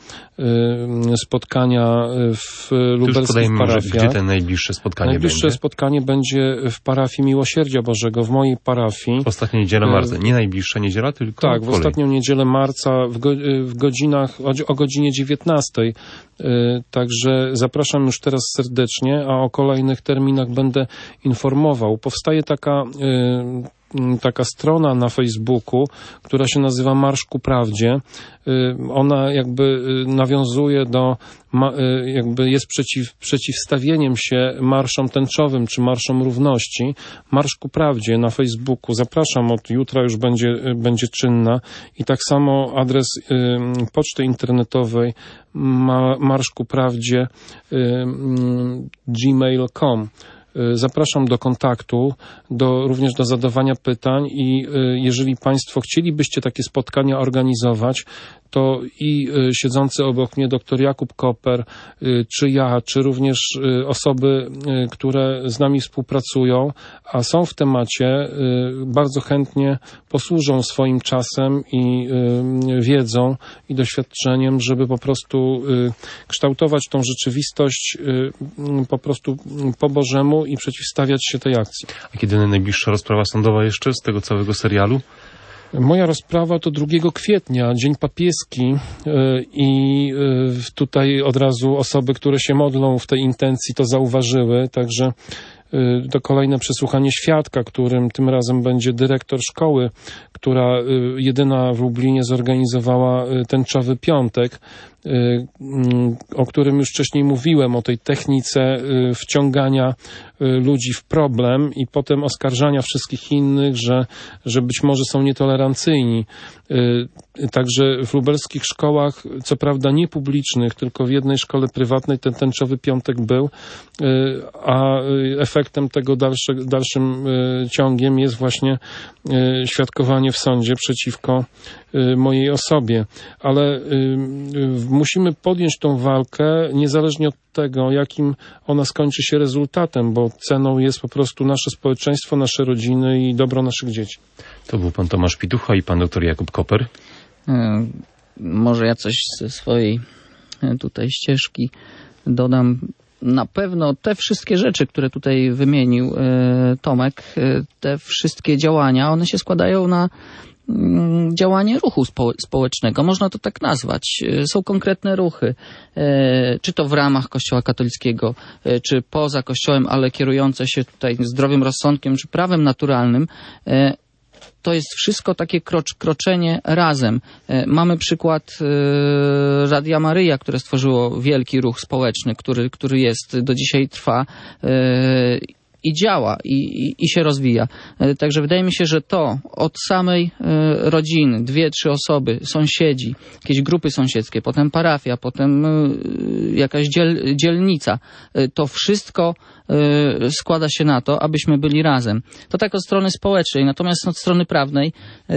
spotkania w lubelskich parafiach. Gdzie te najbliższe spotkanie Najbliższe będzie? spotkanie będzie w parafii Miłosierdzia Bożego, w mojej parafii. Ostatnia niedziela marca, nie najbliższa niedziela, tylko tak, w ostatnią niedzielę marca w, go, w godzinach, o, o godzinie dziewiętnastej. Także zapraszam już teraz serdecznie, a o kolejnych terminach będę informował. Powstaje taka taka strona na Facebooku, która się nazywa Marsz ku Prawdzie. Ona jakby nawiązuje do, jakby jest przeciw, przeciwstawieniem się marszom tęczowym czy marszom równości. Marsz ku Prawdzie na Facebooku. Zapraszam, od jutra już będzie, będzie czynna i tak samo adres poczty internetowej marsz ku prawdzie gmail kropka com. Zapraszam do kontaktu, do, również do zadawania pytań i jeżeli Państwo chcielibyście takie spotkania organizować, to i siedzący obok mnie doktor Jakub Koper, czy ja, czy również osoby, które z nami współpracują, a są w temacie, bardzo chętnie posłużą swoim czasem i wiedzą i doświadczeniem, żeby po prostu kształtować tą rzeczywistość po prostu po Bożemu i przeciwstawiać się tej akcji. A kiedy najbliższa rozprawa sądowa jeszcze z tego całego serialu? Moja rozprawa to drugiego kwietnia, Dzień Papieski i tutaj od razu osoby, które się modlą w tej intencji to zauważyły, także to kolejne przesłuchanie świadka, którym tym razem będzie dyrektor szkoły, która jedyna w Lublinie zorganizowała tęczowy piątek, o którym już wcześniej mówiłem, o tej technice wciągania ludzi w problem i potem oskarżania wszystkich innych, że, że być może są nietolerancyjni. Także w lubelskich szkołach, co prawda nie publicznych, tylko w jednej szkole prywatnej ten tęczowy piątek był, a efektem tego dalsze, dalszym ciągiem jest właśnie świadkowanie w sądzie przeciwko mojej osobie. Ale musimy podjąć tą walkę niezależnie od tego, jakim ona skończy się rezultatem, bo ceną jest po prostu nasze społeczeństwo, nasze rodziny i dobro naszych dzieci. To był pan Tomasz Pitucha i pan doktor Jakub Koper. Może ja coś ze swojej tutaj ścieżki dodam. Na pewno te wszystkie rzeczy, które tutaj wymienił Tomek, te wszystkie działania, one się składają na działanie ruchu spo- społecznego. Można to tak nazwać. Są konkretne ruchy, czy to w ramach Kościoła katolickiego, czy poza Kościołem, ale kierujące się tutaj zdrowym rozsądkiem, czy prawem naturalnym. To jest wszystko takie krocz, kroczenie razem. Mamy przykład Radia Maryja, które stworzyło wielki ruch społeczny, który, który jest, do dzisiaj trwa i działa, i, i, i się rozwija. Także wydaje mi się, że to od samej rodziny, dwie, trzy osoby, sąsiedzi, jakieś grupy sąsiedzkie, potem parafia, potem jakaś dziel, dzielnica, to wszystko składa się na to, abyśmy byli razem. To tak od strony społecznej, natomiast od strony prawnej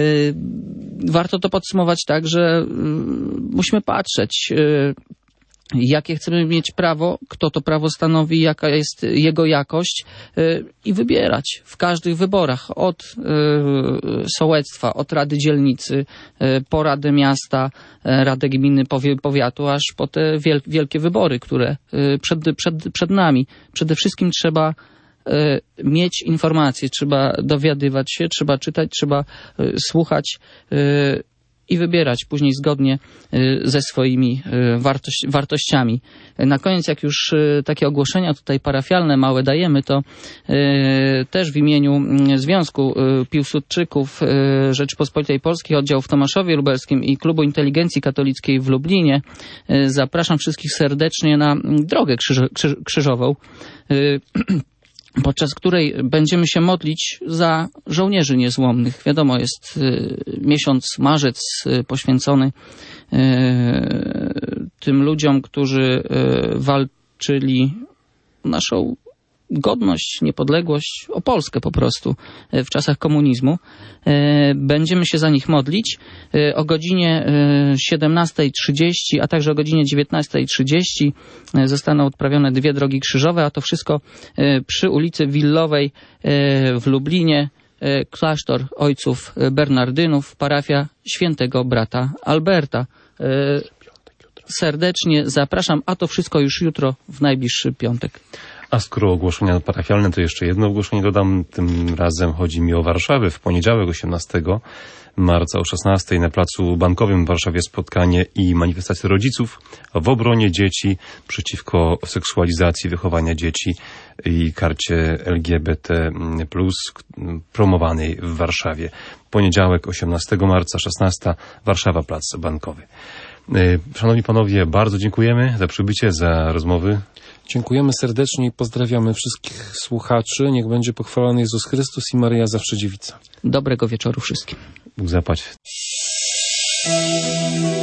warto to podsumować tak, że musimy patrzeć, jakie chcemy mieć prawo, kto to prawo stanowi, jaka jest jego jakość yy, i wybierać w każdych wyborach, od yy, sołectwa, od Rady Dzielnicy, yy, po Radę Miasta, yy, Radę Gminy, powie, powiatu, aż po te wiel, wielkie wybory, które yy, przed, przed, przed nami. Przede wszystkim trzeba yy, mieć informacje, trzeba dowiadywać się, trzeba czytać, trzeba yy, słuchać, yy, i wybierać później zgodnie ze swoimi wartości, wartościami. Na koniec, jak już takie ogłoszenia tutaj parafialne małe dajemy, to też w imieniu Związku Piłsudczyków Rzeczypospolitej Polskiej, oddział w Tomaszowie Lubelskim i Klubu Inteligencji Katolickiej w Lublinie zapraszam wszystkich serdecznie na drogę krzyż, krzyż, krzyżową, podczas której będziemy się modlić za żołnierzy niezłomnych. Wiadomo, jest y, miesiąc marzec y, poświęcony y, tym ludziom, którzy y, walczyli o naszą godność, niepodległość, o Polskę po prostu w czasach komunizmu. Będziemy się za nich modlić. O godzinie siedemnasta trzydzieści, a także o godzinie dziewiętnasta trzydzieści zostaną odprawione dwie drogi krzyżowe, a to wszystko przy ulicy Willowej w Lublinie, klasztor ojców Bernardynów, parafia świętego brata Alberta. Serdecznie zapraszam, a to wszystko już jutro w najbliższy piątek. A skoro ogłoszenia parafialne, to jeszcze jedno ogłoszenie dodam. Tym razem chodzi mi o Warszawę. W poniedziałek osiemnastego marca o szesnastej na Placu Bankowym w Warszawie spotkanie i manifestacja rodziców w obronie dzieci przeciwko seksualizacji wychowania dzieci i karcie L G B T plus promowanej w Warszawie. Poniedziałek osiemnastego marca, szesnasta, Warszawa, Plac Bankowy. Szanowni panowie, bardzo dziękujemy za przybycie, za rozmowy. Dziękujemy serdecznie i pozdrawiamy wszystkich słuchaczy. Niech będzie pochwalony Jezus Chrystus i Maryja zawsze dziewica. Dobrego wieczoru wszystkim. Bóg zapłać.